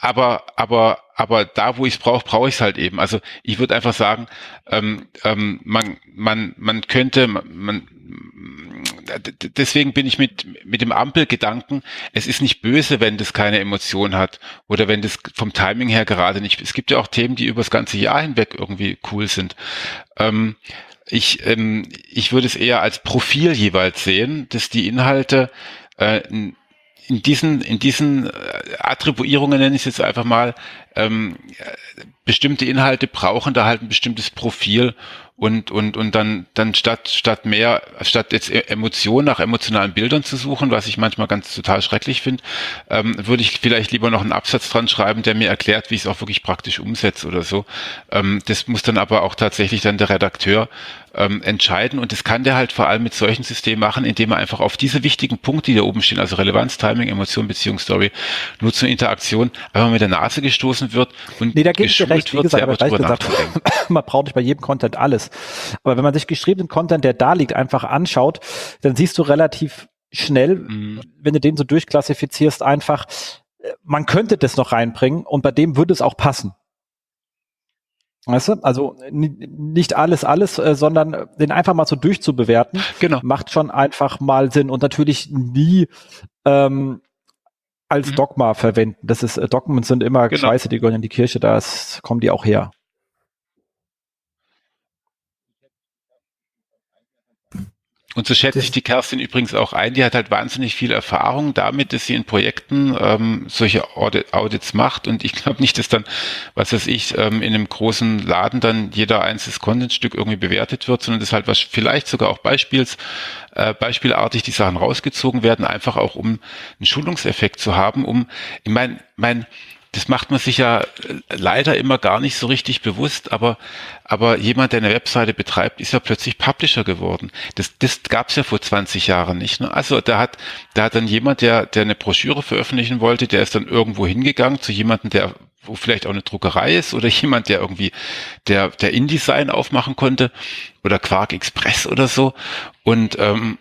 aber, aber, aber da, wo ich es brauche, brauche ich es halt eben. Also ich würde einfach sagen, ähm, ähm, man, man, man könnte, man, deswegen bin ich mit, mit dem Ampelgedanken, es ist nicht böse, wenn das keine Emotion hat oder wenn das vom Timing her gerade nicht, es gibt ja auch Themen, die über das ganze Jahr hinweg irgendwie cool sind. Ähm, ich, ähm, ich würde es eher als Profil jeweils sehen, dass die Inhalte äh, in diesen, in diesen Attribuierungen, nenne ich es jetzt einfach mal, ähm, bestimmte Inhalte brauchen da halt ein bestimmtes Profil und, und, und dann, dann statt, statt mehr, statt jetzt Emotionen nach emotionalen Bildern zu suchen, was ich manchmal ganz total schrecklich finde, ähm, würde ich vielleicht lieber noch einen Absatz dran schreiben, der mir erklärt, wie ich es auch wirklich praktisch umsetze oder so. Ähm, das muss dann aber auch tatsächlich dann der Redakteur ähm, entscheiden und das kann der halt vor allem mit solchen Systemen machen, indem er einfach auf diese wichtigen Punkte, die da oben stehen, also Relevanz, Timing, Emotion, Beziehung, Story, Nutzen, Interaktion, einfach mit der Nase gestoßen wird und nee, da gebe ich dir geschult recht, wie wird, gesagt, selber aber gleich drüber gesagt, nachzudenken. man braucht nicht bei jedem Content alles. Aber wenn man sich geschriebenen Content, der da liegt, einfach anschaut, dann siehst du relativ schnell, Mhm. wenn du den so durchklassifizierst, einfach, äh, man könnte das noch reinbringen und bei dem würde es auch passen. Weißt du? Also n- nicht alles, alles, äh, sondern den einfach mal so durchzubewerten, Genau. macht schon einfach mal Sinn und natürlich nie ähm, als Mhm. Dogma verwenden. Das ist, äh, Dogmen sind immer Genau. scheiße, die gehören in die Kirche, da ist- kommen die auch her. Und so schätze ich Das, die Kerstin übrigens auch ein. Die hat halt wahnsinnig viel Erfahrung damit, dass sie in Projekten ähm, solche Audit, Audits macht. Und ich glaube nicht, dass dann, was weiß ich, ähm, in einem großen Laden dann jeder einzelnes Contentstück irgendwie bewertet wird, sondern dass halt was vielleicht sogar auch Beispiels, äh, beispielartig die Sachen rausgezogen werden, einfach auch um einen Schulungseffekt zu haben, um, ich meine, mein, das macht man sich ja leider immer gar nicht so richtig bewusst, aber, aber jemand, der eine Webseite betreibt, ist ja plötzlich Publisher geworden. Das, das gab es ja vor zwanzig Jahren nicht. Ne? Also da hat, da hat dann jemand, der, der eine Broschüre veröffentlichen wollte, der ist dann irgendwo hingegangen zu jemandem, der wo vielleicht auch eine Druckerei ist oder jemand, der irgendwie, der, der InDesign aufmachen konnte oder Quark Express oder so und ähm,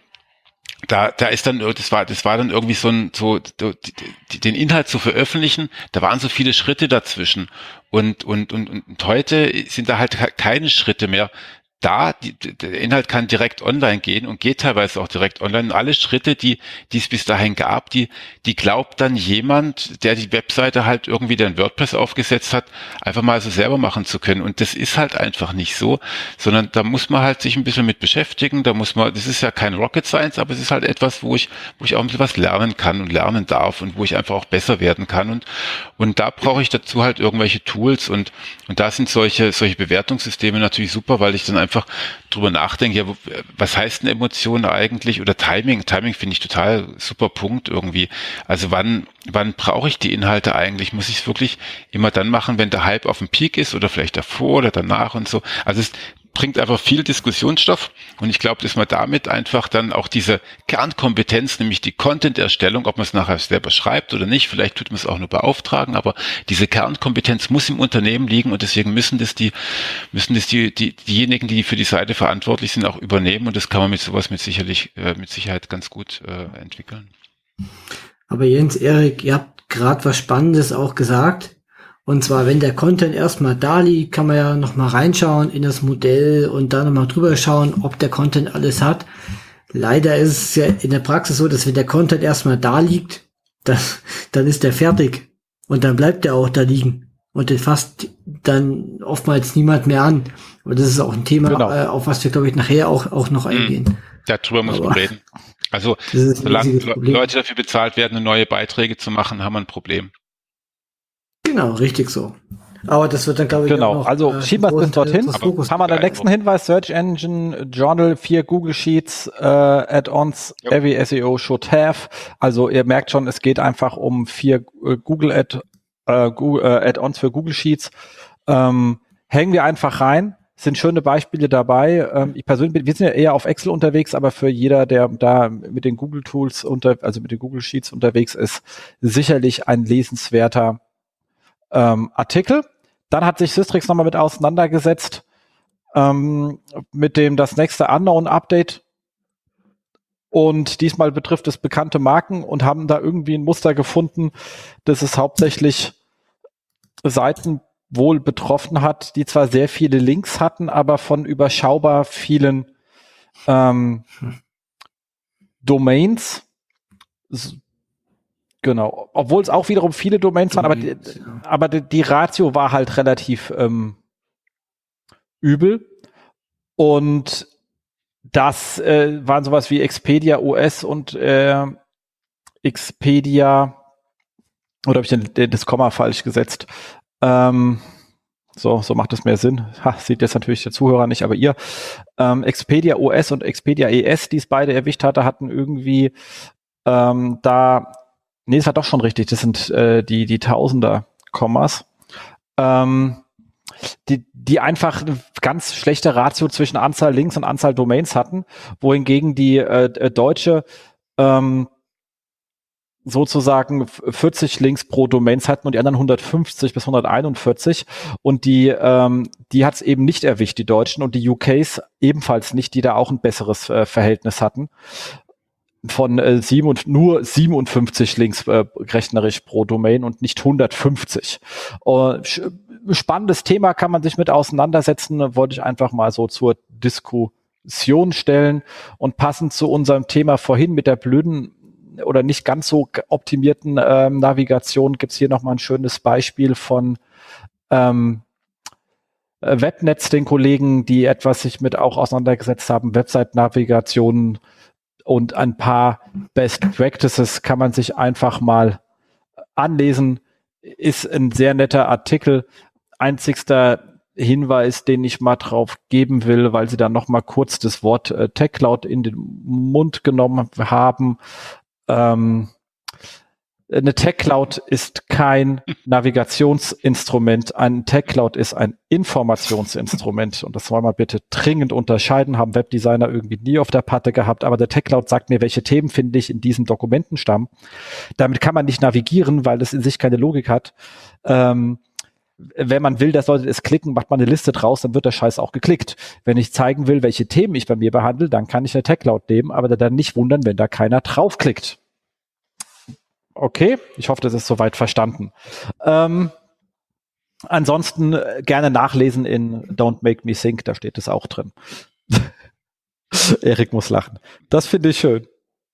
da, da ist dann, das war, das war dann irgendwie so ein, so, die, den Inhalt zu veröffentlichen, da waren so viele Schritte dazwischen. Und, und, und, und heute sind da halt keine Schritte mehr. Da, die, der Inhalt kann direkt online gehen und geht teilweise auch direkt online. Und alle Schritte, die, die es bis dahin gab, die, die glaubt dann jemand, der die Webseite halt irgendwie den WordPress aufgesetzt hat, einfach mal so selber machen zu können. Und das ist halt einfach nicht so, sondern da muss man halt sich ein bisschen mit beschäftigen. Da muss man, das ist ja kein Rocket Science, aber es ist halt etwas, wo ich, wo ich auch ein bisschen was lernen kann und lernen darf und wo ich einfach auch besser werden kann. Und, und da brauche ich dazu halt irgendwelche Tools und, und da sind solche, solche Bewertungssysteme natürlich super, weil ich dann einfach drüber nachdenke, ja, was heißt eine Emotion eigentlich oder Timing? Timing finde ich total super Punkt irgendwie. Also wann, wann brauche ich die Inhalte eigentlich? Muss ich es wirklich immer dann machen, wenn der Hype auf dem Peak ist oder vielleicht davor oder danach und so? Also es bringt einfach viel Diskussionsstoff und ich glaube, dass man damit einfach dann auch diese Kernkompetenz, nämlich die Content-Erstellung, ob man es nachher selber schreibt oder nicht, vielleicht tut man es auch nur beauftragen, aber diese Kernkompetenz muss im Unternehmen liegen und deswegen müssen das die, müssen das die, die, diejenigen, die für die Seite verantwortlich sind, auch übernehmen und das kann man mit sowas mit sicherlich, äh, mit Sicherheit ganz gut äh, entwickeln. aber Jens, Erik, ihr habt gerade was Spannendes auch gesagt. Und zwar, wenn der Content erstmal da liegt, kann man ja nochmal reinschauen in das Modell und da nochmal drüber schauen, ob der Content alles hat. Leider ist es ja in der Praxis so, dass wenn der Content erstmal da liegt, dann, dann ist der fertig. Und dann bleibt der auch da liegen. Und den fasst dann oftmals niemand mehr an. Und das ist auch ein Thema, Genau. äh, auf was wir, glaube ich, nachher auch, auch noch eingehen. Darüber muss Aber man reden. Also, das ist ein solange riesiges Le- Problem. Leute dafür bezahlt werden, neue Beiträge zu machen, haben wir ein Problem. Genau, richtig so. Aber das wird dann, glaube ich, Genau, auch noch, also äh, schieben wir es groß- bis dorthin. das Aber- Fokus. Haben wir den nächsten Hinweis, Search Engine, Journal, vier Google Sheets, äh, Add-ons, Ja. every S E O should have. Also ihr merkt schon, es geht einfach um vier äh, Google Ad, äh, Google, äh, Add-ons für Google Sheets. Ähm, hängen wir einfach rein. Sind schöne Beispiele dabei. Ähm, ich persönlich, bin- wir sind ja eher auf Excel unterwegs, aber für jeder, der da mit den Google Tools unter, also mit den Google Sheets unterwegs ist, sicherlich ein lesenswerter ähm, Artikel. Dann hat sich Systrix nochmal mit auseinandergesetzt ähm, mit dem das nächste Unknown-Update und diesmal betrifft es bekannte Marken und haben da irgendwie ein Muster gefunden, dass es hauptsächlich Seiten wohl betroffen hat, die zwar sehr viele Links hatten, aber von überschaubar vielen ähm, Domains. S- Genau. Obwohl es auch wiederum viele Domains waren, aber die, Domains, ja. aber die, die Ratio war halt relativ ähm, übel. Und das äh, waren sowas wie Expedia O S und äh, Expedia, oder habe ich den, den, das Komma falsch gesetzt? Ähm, so, so macht es mehr Sinn. Ha, sieht jetzt natürlich der Zuhörer nicht, aber ihr. Ähm, Expedia O S und Expedia E S, die es beide erwischt hatte, hatten irgendwie ähm, da, nee, es war doch schon richtig, das sind äh, die, die Tausender-Kommas. Ähm, die, die einfach eine ganz schlechte Ratio zwischen Anzahl Links und Anzahl Domains hatten, wohingegen die äh, äh, deutsche ähm, sozusagen vierzig Links pro Domains hatten und die anderen hundertfünfzig bis hunderteinundvierzig und die ähm, die hat es eben nicht erwischt, die Deutschen, und die U Ks ebenfalls nicht, die da auch ein besseres äh, Verhältnis hatten von äh, sieben und, nur siebenundfünfzig Links äh, rechnerisch pro Domain und nicht hundertfünfzig. Uh, spannendes Thema, kann man sich mit auseinandersetzen, wollte ich einfach mal so zur Diskussion stellen. Und passend zu unserem Thema vorhin mit der blöden oder nicht ganz so optimierten ähm, Navigation gibt's hier nochmal ein schönes Beispiel von ähm, Webnetz, den Kollegen, die etwas sich mit auch auseinandergesetzt haben, Website-Navigationen und ein paar Best Practices kann man sich einfach mal anlesen. Ist ein sehr netter Artikel. Einzigster Hinweis, den ich mal drauf geben will, weil sie dann noch mal kurz das Wort äh, TechCloud in den Mund genommen haben. Ähm, eine TechCloud ist kein Navigationsinstrument. Ein TechCloud ist ein Informationsinstrument. Und das soll man bitte dringend unterscheiden. Haben Webdesigner irgendwie nie auf der Patte gehabt. Aber der TechCloud sagt mir, welche Themen finde ich in diesem Dokumentenstamm. Damit kann man nicht navigieren, weil es in sich keine Logik hat. Ähm, wenn man will, dass Leute es klicken, macht man eine Liste draus, dann wird der Scheiß auch geklickt. Wenn ich zeigen will, welche Themen ich bei mir behandle, dann kann ich eine TechCloud nehmen, aber dann nicht wundern, wenn da keiner draufklickt. Okay, ich hoffe, das ist soweit verstanden. Ähm, ansonsten äh, gerne nachlesen in Don't Make Me Think, da steht es auch drin. Erik muss lachen. Das finde ich schön.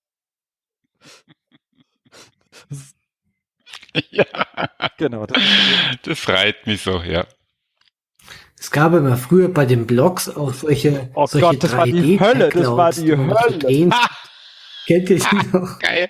Ja, Genau. Das, das reiht mich so, ja. Es gab immer früher bei den Blogs auch solche, oh solche Gott, das war die Hölle, das war die Hölle. Kennt ihr die noch? Geil.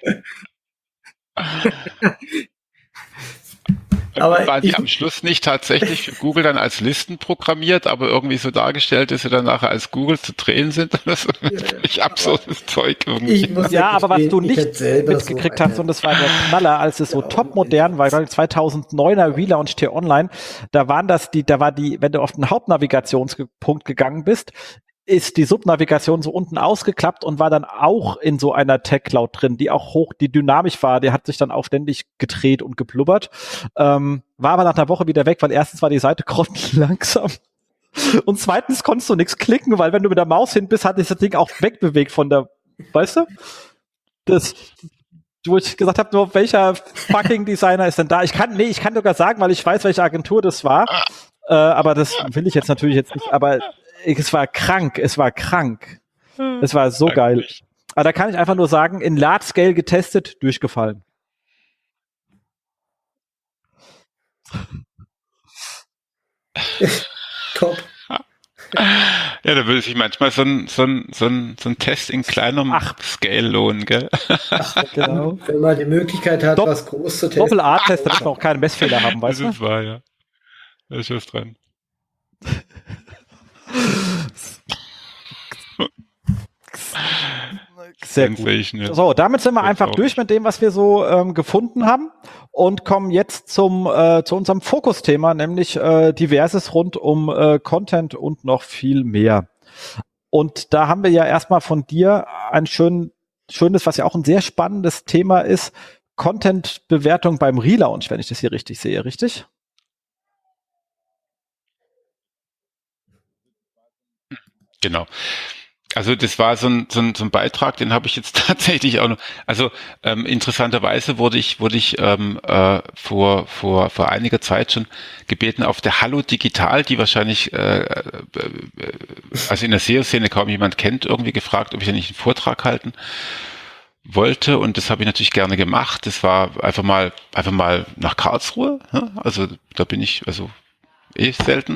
Aber Waren die ich- am Schluss nicht tatsächlich für Google dann als Listen programmiert, aber irgendwie so dargestellt, dass sie dann nachher als Google zu drehen sind oder so? Völlig absurdes Zeug irgendwie. Ich muss Ja, aber was gestehen, du ich nicht hätte selber mitgekriegt so hast, und das war der Knaller, als es so topmodern war, weil zweitausenddeuner Relaunch T-Online, da waren das die, da war die, wenn du auf den Hauptnavigationspunkt gegangen bist, ist die Subnavigation so unten ausgeklappt und war dann auch in so einer Tech-Cloud drin, die auch hoch, die dynamisch war, die hat sich dann auch ständig gedreht und geblubbert, ähm, war aber nach einer Woche wieder weg, weil erstens war die Seite grottenlangsam und zweitens konntest du nichts klicken, weil wenn du mit der Maus hin bist, hat sich das Ding auch wegbewegt von der, weißt du? Das, wo ich gesagt habe, nur welcher fucking Designer ist denn da? Ich kann, nee, ich kann sogar sagen, weil ich weiß, welche Agentur das war, äh, aber das will ich jetzt natürlich jetzt nicht, aber es war krank, es war krank. Es war so geil. Aber da kann ich einfach nur sagen, in Large Scale getestet, durchgefallen. top. Ja, da würde sich manchmal so ein, so ein, so ein, so ein Test in kleinem Ach. Scale lohnen, gell? Genau. Wenn man die Möglichkeit hat, Dopp- was groß zu testen. Doppel-A-Test, damit wir auch keine Messfehler haben, weißt Das du? ist wahr, ja. Da ist was dran. Sehr gut. Sensational. So, damit sind wir einfach Unglaublich. durch mit dem, was wir so ähm, gefunden haben und kommen jetzt zum äh, zu unserem Fokusthema, nämlich äh, Diverses rund um äh, Content und noch viel mehr. Und da haben wir ja erstmal von dir ein schön, schönes, was ja auch ein sehr spannendes Thema ist, Content-Bewertung beim Relaunch, wenn ich das hier richtig sehe, richtig? Genau. Also das war so ein, so ein, so ein Beitrag, den habe ich jetzt tatsächlich auch noch. Also ähm, interessanterweise wurde ich wurde ich ähm, äh, vor vor vor einiger Zeit schon gebeten, auf der Hallo Digital, die wahrscheinlich äh, äh, also in der S E O-Szene kaum jemand kennt, irgendwie gefragt, ob ich ja nicht einen Vortrag halten wollte, und das habe ich natürlich gerne gemacht. Das war einfach mal einfach mal nach Karlsruhe. Ja? Also da bin ich also eh selten.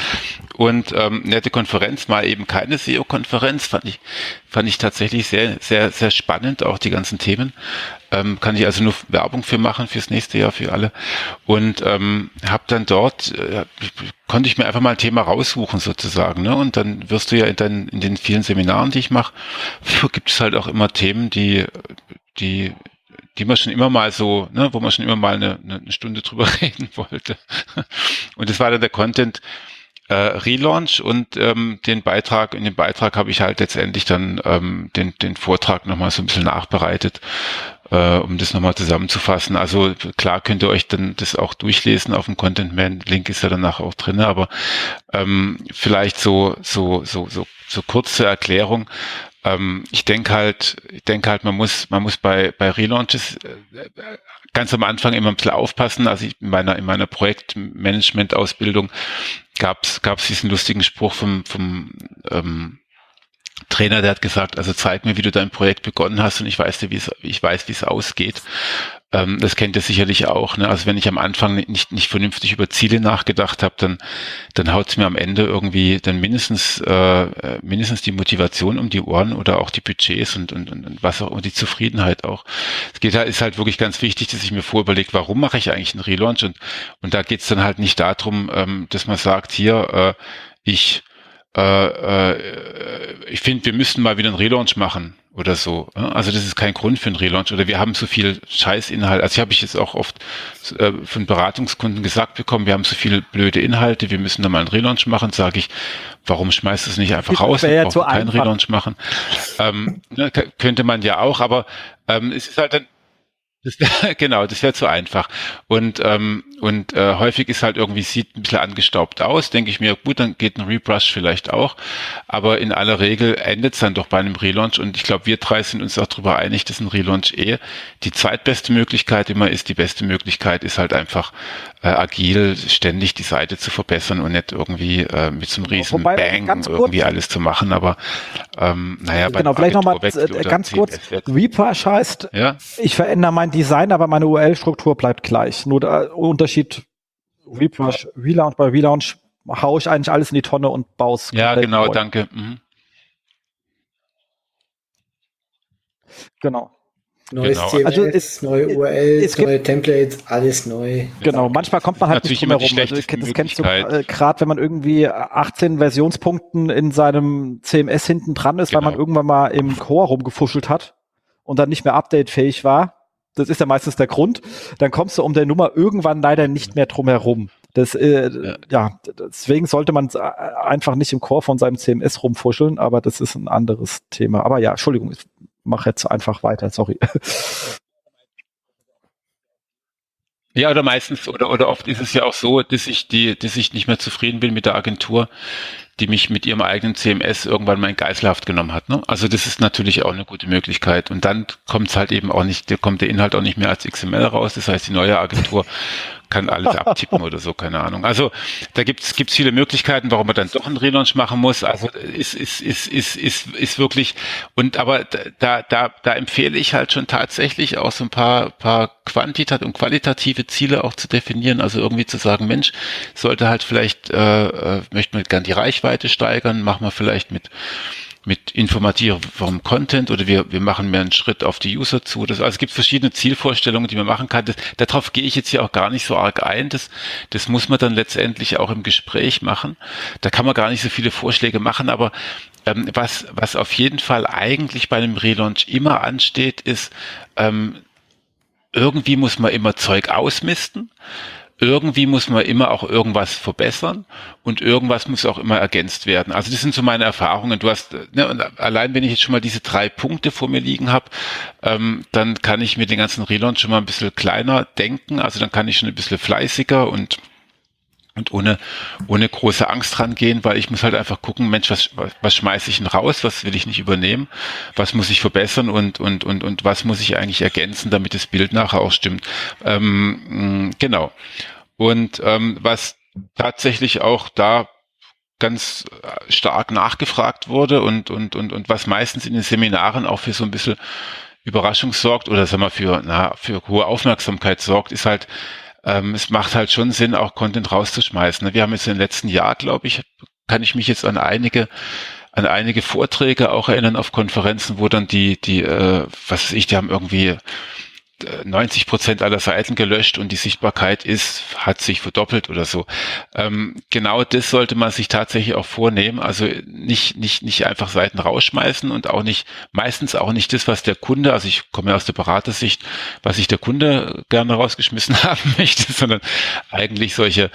Und ähm, nette Konferenz, mal eben keine S E O-Konferenz, fand ich fand ich tatsächlich sehr sehr sehr spannend, auch die ganzen Themen. Ähm, kann ich also nur Werbung für machen fürs nächste Jahr für alle. Und ähm, habe dann dort äh, konnte ich mir einfach mal ein Thema raussuchen sozusagen, ne? Und dann wirst du ja in, dein, in den vielen Seminaren, die ich mache, gibt es halt auch immer Themen, die die die man schon immer mal so, ne, wo man schon immer mal eine, eine Stunde drüber reden wollte. Und das war dann der Content äh, Relaunch, und ähm, den Beitrag, in dem Beitrag habe ich halt letztendlich dann ähm, den, den Vortrag nochmal so ein bisschen nachbereitet, äh, um das nochmal zusammenzufassen. Also klar könnt ihr euch dann das auch durchlesen auf dem Content Man, Link ist ja danach auch drin, aber ähm, vielleicht so, so, so, so, so kurze Erklärung. Ähm, ich denke halt, ich denke halt, man muss, man muss bei, bei Relaunches äh, ganz am Anfang immer ein bisschen aufpassen. Also ich, in meiner, in meiner Projektmanagement-Ausbildung gab's, gab's diesen lustigen Spruch vom, vom, ähm, Trainer, der hat gesagt, also zeig mir, wie du dein Projekt begonnen hast, und ich weiß dir, wie es, ich weiß, wie es ausgeht. Ähm, das kennt ihr sicherlich auch, ne? Also wenn ich am Anfang nicht nicht vernünftig über Ziele nachgedacht habe, dann dann haut's mir am Ende irgendwie dann mindestens äh, mindestens die Motivation um die Ohren oder auch die Budgets und und und was auch, und die Zufriedenheit auch. Es geht halt, ist halt wirklich ganz wichtig, dass ich mir vorüberlege, warum mache ich eigentlich einen Relaunch, und und da geht's dann halt nicht darum, ähm, dass man sagt, hier äh, ich Äh, äh, ich finde, wir müssten mal wieder einen Relaunch machen oder so. Also das ist kein Grund für einen Relaunch, oder wir haben so viel Scheißinhalt. Also ich habe ich jetzt auch oft äh, von Beratungskunden gesagt bekommen, wir haben so viele blöde Inhalte, wir müssen da mal einen Relaunch machen. Sage ich, warum schmeißt du es nicht einfach raus? Wir brauchen keinen Relaunch machen. Ähm, ne, k- könnte man ja auch, aber ähm, es ist halt dann Das wär, genau, das wäre zu einfach. Und ähm, und äh, häufig ist halt irgendwie, sieht ein bisschen angestaubt aus, denke ich mir, gut, dann geht ein Rebrush vielleicht auch. Aber in aller Regel endet es dann doch bei einem Relaunch. Und ich glaube, wir drei sind uns auch darüber einig, dass ein Relaunch eh die zweitbeste Möglichkeit immer ist. Die beste Möglichkeit ist halt einfach äh, agil, ständig die Seite zu verbessern und nicht irgendwie äh, mit so einem riesen Wobei, Bang ganz kurz- irgendwie alles zu machen. Aber ähm, naja, bei Genau, einem vielleicht nochmal Agenturwechsel äh, oder ganz kurz. C M S-Wechsel. Rebrush heißt, Ja. ich verändere mein Design, aber meine U R L-Struktur bleibt gleich. Nur der Unterschied Rebrush, Relaunch, bei Relaunch haue ich eigentlich alles in die Tonne und baue es Ja, komplett genau, neu. danke. Mhm. Genau. Neues Genau. C M S, Also es- neue U R Ls, es gibt- neue Templates, alles neu. Genau, manchmal kommt man halt Natürlich nicht immer drum die herum. Also, schlechteste das kennst du Möglichkeit. äh, gerade, wenn man irgendwie achtzehn Versionspunkten in seinem C M S hinten dran ist, weil man Genau. irgendwann mal im Core rumgefuschelt hat und dann nicht mehr updatefähig war. Das ist ja meistens der Grund. Dann kommst du um der Nummer irgendwann leider nicht mehr drum herum. Das, äh, ja. Ja. Deswegen sollte man einfach nicht im Core von seinem C M S rumfuscheln, aber das ist ein anderes Thema. Aber ja, Entschuldigung, ich mache jetzt einfach weiter, sorry. Ja, oder meistens, oder, oder oft ist es ja auch so, dass ich die, dass ich nicht mehr zufrieden bin mit der Agentur, die mich mit ihrem eigenen C M S irgendwann mal in Geiselhaft genommen hat. Ne? Also das ist natürlich auch eine gute Möglichkeit. Und dann kommt es halt eben auch nicht, da kommt der Inhalt auch nicht mehr als X M L raus. Das heißt, die neue Agentur kann alles abtippen oder so, keine Ahnung. Also da gibt's gibt's viele Möglichkeiten, warum man dann doch einen Relaunch machen muss. Also ist ist ist ist ist ist wirklich, und aber da da da empfehle ich halt schon tatsächlich auch so ein paar paar quantitative und qualitative Ziele auch zu definieren. Also irgendwie zu sagen, Mensch, sollte halt vielleicht äh, äh, möchte man gern die Reichweite steigern, machen wir vielleicht mit mit informativem Content, oder wir wir machen mehr einen Schritt auf die User zu. Das, also es gibt verschiedene Zielvorstellungen, die man machen kann. Das, darauf gehe ich jetzt hier auch gar nicht so arg ein. Das, das muss man dann letztendlich auch im Gespräch machen. Da kann man gar nicht so viele Vorschläge machen, aber ähm, was, was auf jeden Fall eigentlich bei einem Relaunch immer ansteht, ist, ähm, irgendwie muss man immer Zeug ausmisten. Irgendwie muss man immer auch irgendwas verbessern, und irgendwas muss auch immer ergänzt werden. Also das sind so meine Erfahrungen. Du hast, ne, und allein wenn ich jetzt schon mal diese drei Punkte vor mir liegen habe, ähm, dann kann ich mir den ganzen Relaunch schon mal ein bisschen kleiner denken. Also dann kann ich schon ein bisschen fleißiger und und ohne ohne große Angst rangehen, weil ich muss halt einfach gucken, Mensch, was was schmeiße ich denn raus, was will ich nicht übernehmen, was muss ich verbessern und und und und was muss ich eigentlich ergänzen, damit das Bild nachher auch stimmt. Ähm, genau. Und ähm, was tatsächlich auch da ganz stark nachgefragt wurde und und und und was meistens in den Seminaren auch für so ein bisschen Überraschung sorgt oder sagen wir für na für hohe Aufmerksamkeit sorgt, ist halt, ähm, es macht halt schon Sinn, auch Content rauszuschmeißen. Wir haben jetzt im letzten Jahr, glaube ich, kann ich mich jetzt an einige an einige Vorträge auch erinnern auf Konferenzen, wo dann die die äh, was weiß ich, die haben irgendwie neunzig Prozent aller Seiten gelöscht und die Sichtbarkeit ist, hat sich verdoppelt oder so. Ähm, genau das sollte man sich tatsächlich auch vornehmen. Also nicht, nicht, nicht einfach Seiten rausschmeißen und auch nicht, meistens auch nicht das, was der Kunde, also ich komme ja aus der Beratersicht, was sich der Kunde gerne rausgeschmissen haben möchte, sondern eigentlich solche,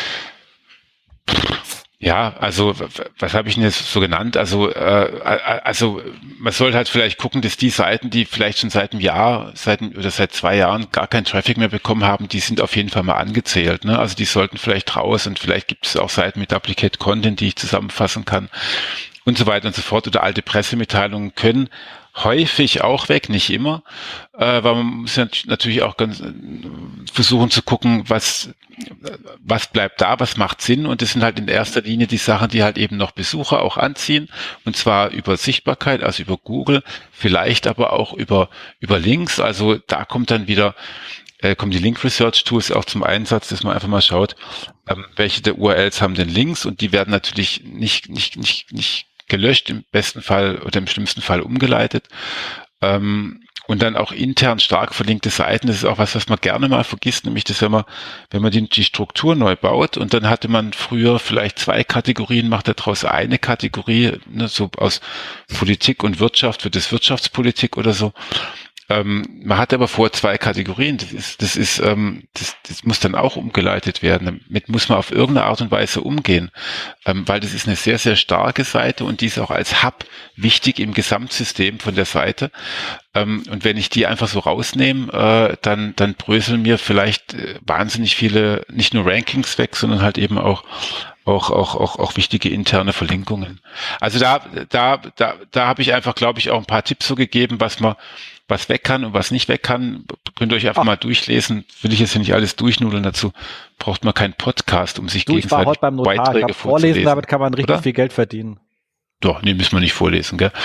ja, also was habe ich denn jetzt so genannt? Also äh, also man sollte halt vielleicht gucken, dass die Seiten, die vielleicht schon seit einem Jahr, seit oder seit zwei Jahren gar keinen Traffic mehr bekommen haben, die sind auf jeden Fall mal angezählt. Ne? Also die sollten vielleicht raus und vielleicht gibt es auch Seiten mit Duplicate Content, die ich zusammenfassen kann und so weiter und so fort. Oder alte Pressemitteilungen können häufig auch weg, nicht immer, äh, weil man muss ja natürlich auch ganz äh, versuchen zu gucken, was was bleibt da, was macht Sinn, und das sind halt in erster Linie die Sachen, die halt eben noch Besucher auch anziehen, und zwar über Sichtbarkeit, also über Google, vielleicht aber auch über über Links, also da kommt dann wieder äh, kommen die Link Research Tools auch zum Einsatz, dass man einfach mal schaut, ähm, welche der U R Ls haben denn Links, und die werden natürlich nicht nicht nicht nicht gelöscht, im besten Fall oder im schlimmsten Fall umgeleitet. Ähm, und dann auch intern stark verlinkte Seiten, das ist auch was, was man gerne mal vergisst, nämlich das, wenn man, wenn man die, die Struktur neu baut, und dann hatte man früher vielleicht zwei Kategorien, macht daraus eine Kategorie, ne, so aus Politik und Wirtschaft, wird das Wirtschaftspolitik oder so. Ähm, man hat aber vor zwei Kategorien, das ist, das ist, ähm, das, das muss dann auch umgeleitet werden. Damit muss man auf irgendeine Art und Weise umgehen, ähm, weil das ist eine sehr, sehr starke Seite und die ist auch als Hub wichtig im Gesamtsystem von der Seite. Ähm, und wenn ich die einfach so rausnehme, äh, dann, dann bröseln mir vielleicht äh, wahnsinnig viele, nicht nur Rankings weg, sondern halt eben auch auch auch auch auch wichtige interne Verlinkungen. Also da da da da habe ich einfach, glaube ich, auch ein paar Tipps so gegeben, was man was weg kann und was nicht weg kann. Könnt ihr euch einfach Ach. mal durchlesen. Will ich jetzt hier nicht alles durchnudeln. Dazu braucht man keinen Podcast, um sich du, gegenseitig ich war heute beim Notar. Beiträge ich glaub, vorlesen. Damit kann man richtig oder? viel Geld verdienen. Doch, nee, müssen wir nicht vorlesen, gell?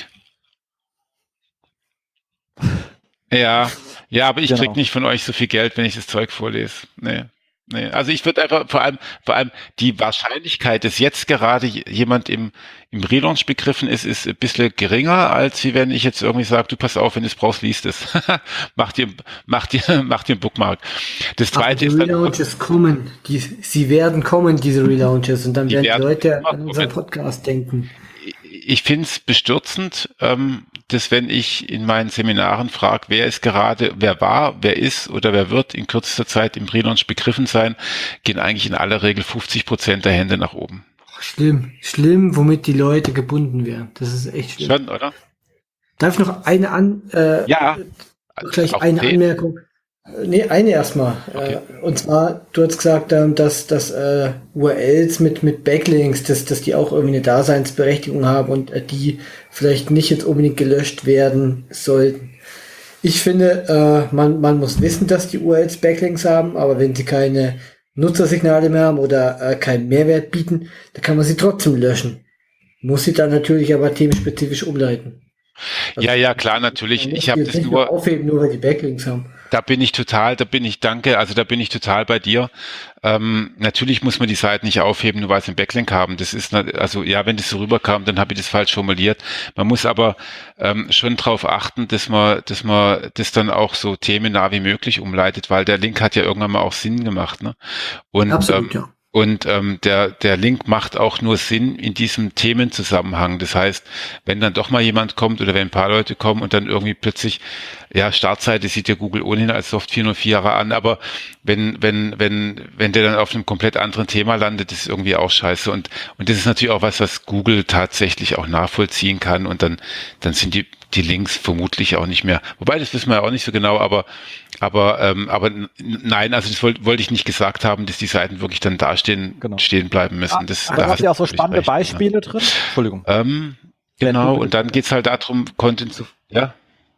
Ja, ja, aber ich genau. krieg nicht von euch so viel Geld, wenn ich das Zeug vorlese. Nee. Nee, also ich würde einfach vor allem, vor allem die Wahrscheinlichkeit, dass jetzt gerade jemand im, im Relaunch begriffen ist, ist ein bisschen geringer, als wie wenn ich jetzt irgendwie sage, du pass auf, wenn du es brauchst, liest es. mach dir, mach dir, mach dir einen Bookmark. Das zweite ist dann. Die Relaunches kommen, die, sie werden kommen, diese Relaunches, und dann werden, werden Leute an unseren Podcast denken. Ich finde es bestürzend, ähm, dass wenn ich in meinen Seminaren frage, wer ist gerade, wer war, wer ist oder wer wird in kürzester Zeit im Relaunch begriffen sein, gehen eigentlich in aller Regel fünfzig Prozent der Hände nach oben. Schlimm, schlimm, womit die Leute gebunden werden. Das ist echt schlimm. Schon, oder? Darf ich noch eine an, äh, ja, gleich eine zehn. Anmerkung? Nee, eine erstmal. Okay. Und zwar, du hast gesagt, dass, dass äh, U R Ls mit, mit Backlinks, dass, dass die auch irgendwie eine Daseinsberechtigung haben und äh, die vielleicht nicht jetzt unbedingt gelöscht werden sollten. Ich finde, äh, man, man muss wissen, dass die U R Ls Backlinks haben, aber wenn sie keine Nutzersignale mehr haben oder äh, keinen Mehrwert bieten, dann kann man sie trotzdem löschen. Muss sie dann natürlich aber themenspezifisch umleiten. Also ja, ja, klar, natürlich. Ich habe das nur aufheben, nur weil die Backlinks haben. Da bin ich total, da bin ich, danke, also da bin ich total bei dir. Ähm, natürlich muss man die Seiten nicht aufheben, nur weil sie einen Backlink haben. Das ist, also ja, wenn das so rüberkam, dann habe ich das falsch formuliert. Man muss aber ähm, schon darauf achten, dass man, dass man das dann auch so themennah wie möglich umleitet, weil der Link hat ja irgendwann mal auch Sinn gemacht, ne? Und Absolut, ähm, ja. Und ähm, der der Link macht auch nur Sinn in diesem Themenzusammenhang. Das heißt, wenn dann doch mal jemand kommt oder wenn ein paar Leute kommen und dann irgendwie plötzlich, ja, Startseite sieht ja Google ohnehin als Soft vier null vier an, aber wenn wenn wenn wenn der dann auf einem komplett anderen Thema landet, ist irgendwie auch scheiße. Und und das ist natürlich auch was, was Google tatsächlich auch nachvollziehen kann. Und dann dann sind die die Links vermutlich auch nicht mehr. Wobei, das wissen wir ja auch nicht so genau, aber Aber, ähm, aber n- nein, also das wollte wollte ich nicht gesagt haben, dass die Seiten wirklich dann dastehen, Genau. stehen bleiben müssen. Das, Aber da du hast hast ja auch du so völlig spannende recht, ja. Beispiele drin. Entschuldigung. Ähm, Ja, genau, du- und dann geht's halt darum, Content zu, ja.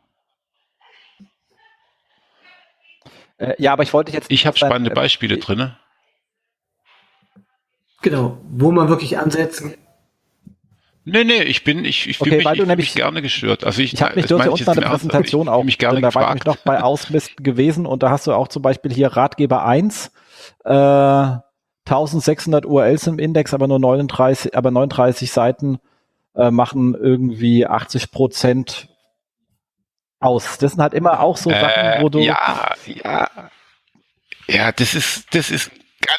Äh, ja, aber ich wollte jetzt. Ich habe spannende äh, Beispiele drin. Ne? Genau, wo man wirklich ansetzen. Nee, nee, ich bin, ich, ich fühle Okay, mich, weil ich du fühl nämlich- mich gerne gestört. Also ich, Ich habe mich das durch meine uns ich eine jetzt im Ernst, aber Präsentation ich, auch fühl mich gerne drin, da war ich gefragt. nämlich noch bei Ausmisten gewesen und da hast du auch zum Beispiel hier Ratgeber eins, äh, eintausendsechshundert U R Ls im Index, aber nur neununddreißig, aber neununddreißig Seiten äh, machen irgendwie achtzig Prozent aus. Das sind halt immer auch so Sachen, Äh, wo du ja, ja, ja, das ist, das ist ganz,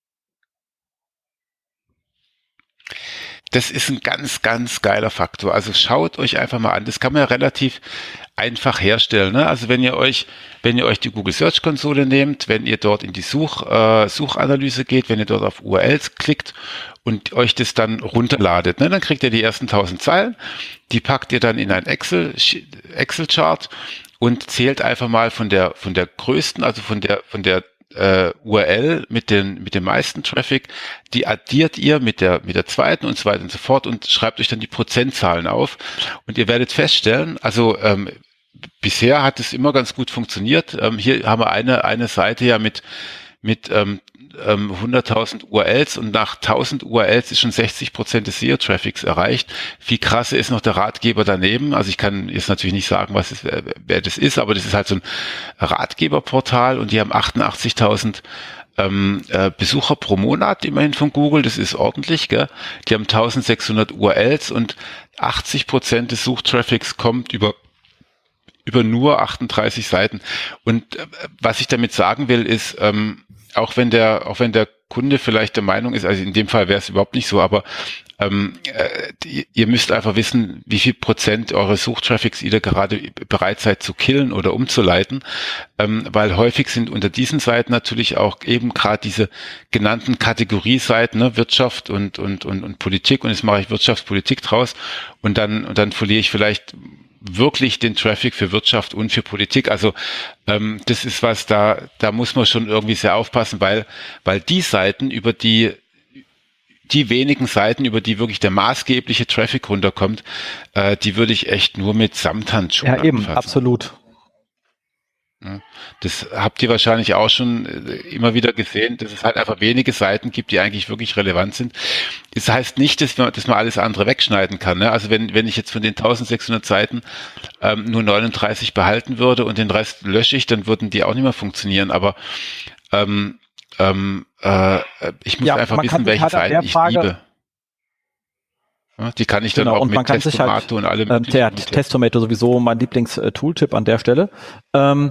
das ist ein ganz, ganz geiler Faktor. Also schaut euch einfach mal an. Das kann man ja relativ einfach herstellen. Ne? Also wenn ihr euch, wenn ihr euch die Google Search Konsole nehmt, wenn ihr dort in die Such, äh, Suchanalyse geht, wenn ihr dort auf U R Ls klickt und euch das dann runterladet, ne? Dann kriegt ihr die ersten tausend Zeilen, die packt ihr dann in ein Excel, Excel-Chart und zählt einfach mal von der, von der größten, also von der, von der Uh, U R L mit den mit dem meisten Traffic, die addiert ihr mit der mit der zweiten und so weiter und so fort und schreibt euch dann die Prozentzahlen auf und ihr werdet feststellen, also ähm, bisher hat es immer ganz gut funktioniert. Ähm, hier haben wir eine eine Seite ja mit mit ähm, ähm, hunderttausend U R Ls und nach tausend U R Ls ist schon sechzig Prozent des S E O-Traffics erreicht. Viel krasser ist noch der Ratgeber daneben. Also ich kann jetzt natürlich nicht sagen, was es, wer, wer das ist, aber das ist halt so ein Ratgeberportal und die haben achtundachtzigtausend ähm, äh, Besucher pro Monat immerhin von Google. Das ist ordentlich, gell? Die haben eintausendsechshundert U R Ls und achtzig Prozent des Suchtraffics kommt über über nur achtunddreißig Seiten. Und äh, was ich damit sagen will, ist, ähm, auch wenn der, auch wenn der Kunde vielleicht der Meinung ist, also in dem Fall wäre es überhaupt nicht so, aber ähm, äh, die, ihr müsst einfach wissen, wie viel Prozent eures Suchtraffics ihr da gerade bereit seid zu killen oder umzuleiten, ähm, weil häufig sind unter diesen Seiten natürlich auch eben gerade diese genannten Kategorieseiten, ne, Wirtschaft und, und, und, und Politik, und jetzt mache ich Wirtschaftspolitik draus und dann, und dann verliere ich vielleicht wirklich den Traffic für Wirtschaft und für Politik. Also ähm, das ist was, da da muss man schon irgendwie sehr aufpassen, weil weil die Seiten, über die die wenigen Seiten, über die wirklich der maßgebliche Traffic runterkommt, äh, die würde ich echt nur mit Samthandschuhen ja eben, anfassen. absolut. Das habt ihr wahrscheinlich auch schon immer wieder gesehen, dass es halt einfach wenige Seiten gibt, die eigentlich wirklich relevant sind. Das heißt nicht, dass man, dass man alles andere wegschneiden kann. Ne? Also wenn, wenn ich jetzt von den eintausendsechshundert Seiten ähm, nur neununddreißig behalten würde und den Rest lösche ich, dann würden die auch nicht mehr funktionieren. Aber ähm, ähm, äh, ich muss Ja, einfach man kann wissen, sich welche halt an der Seiten ich Frage- liebe. Ja, die kann ich dann Genau, auch und man mit kann sich halt, Testomato und allem. ähm, der Testomato sowieso mein Lieblings-Tooltip an der Stelle. Ähm,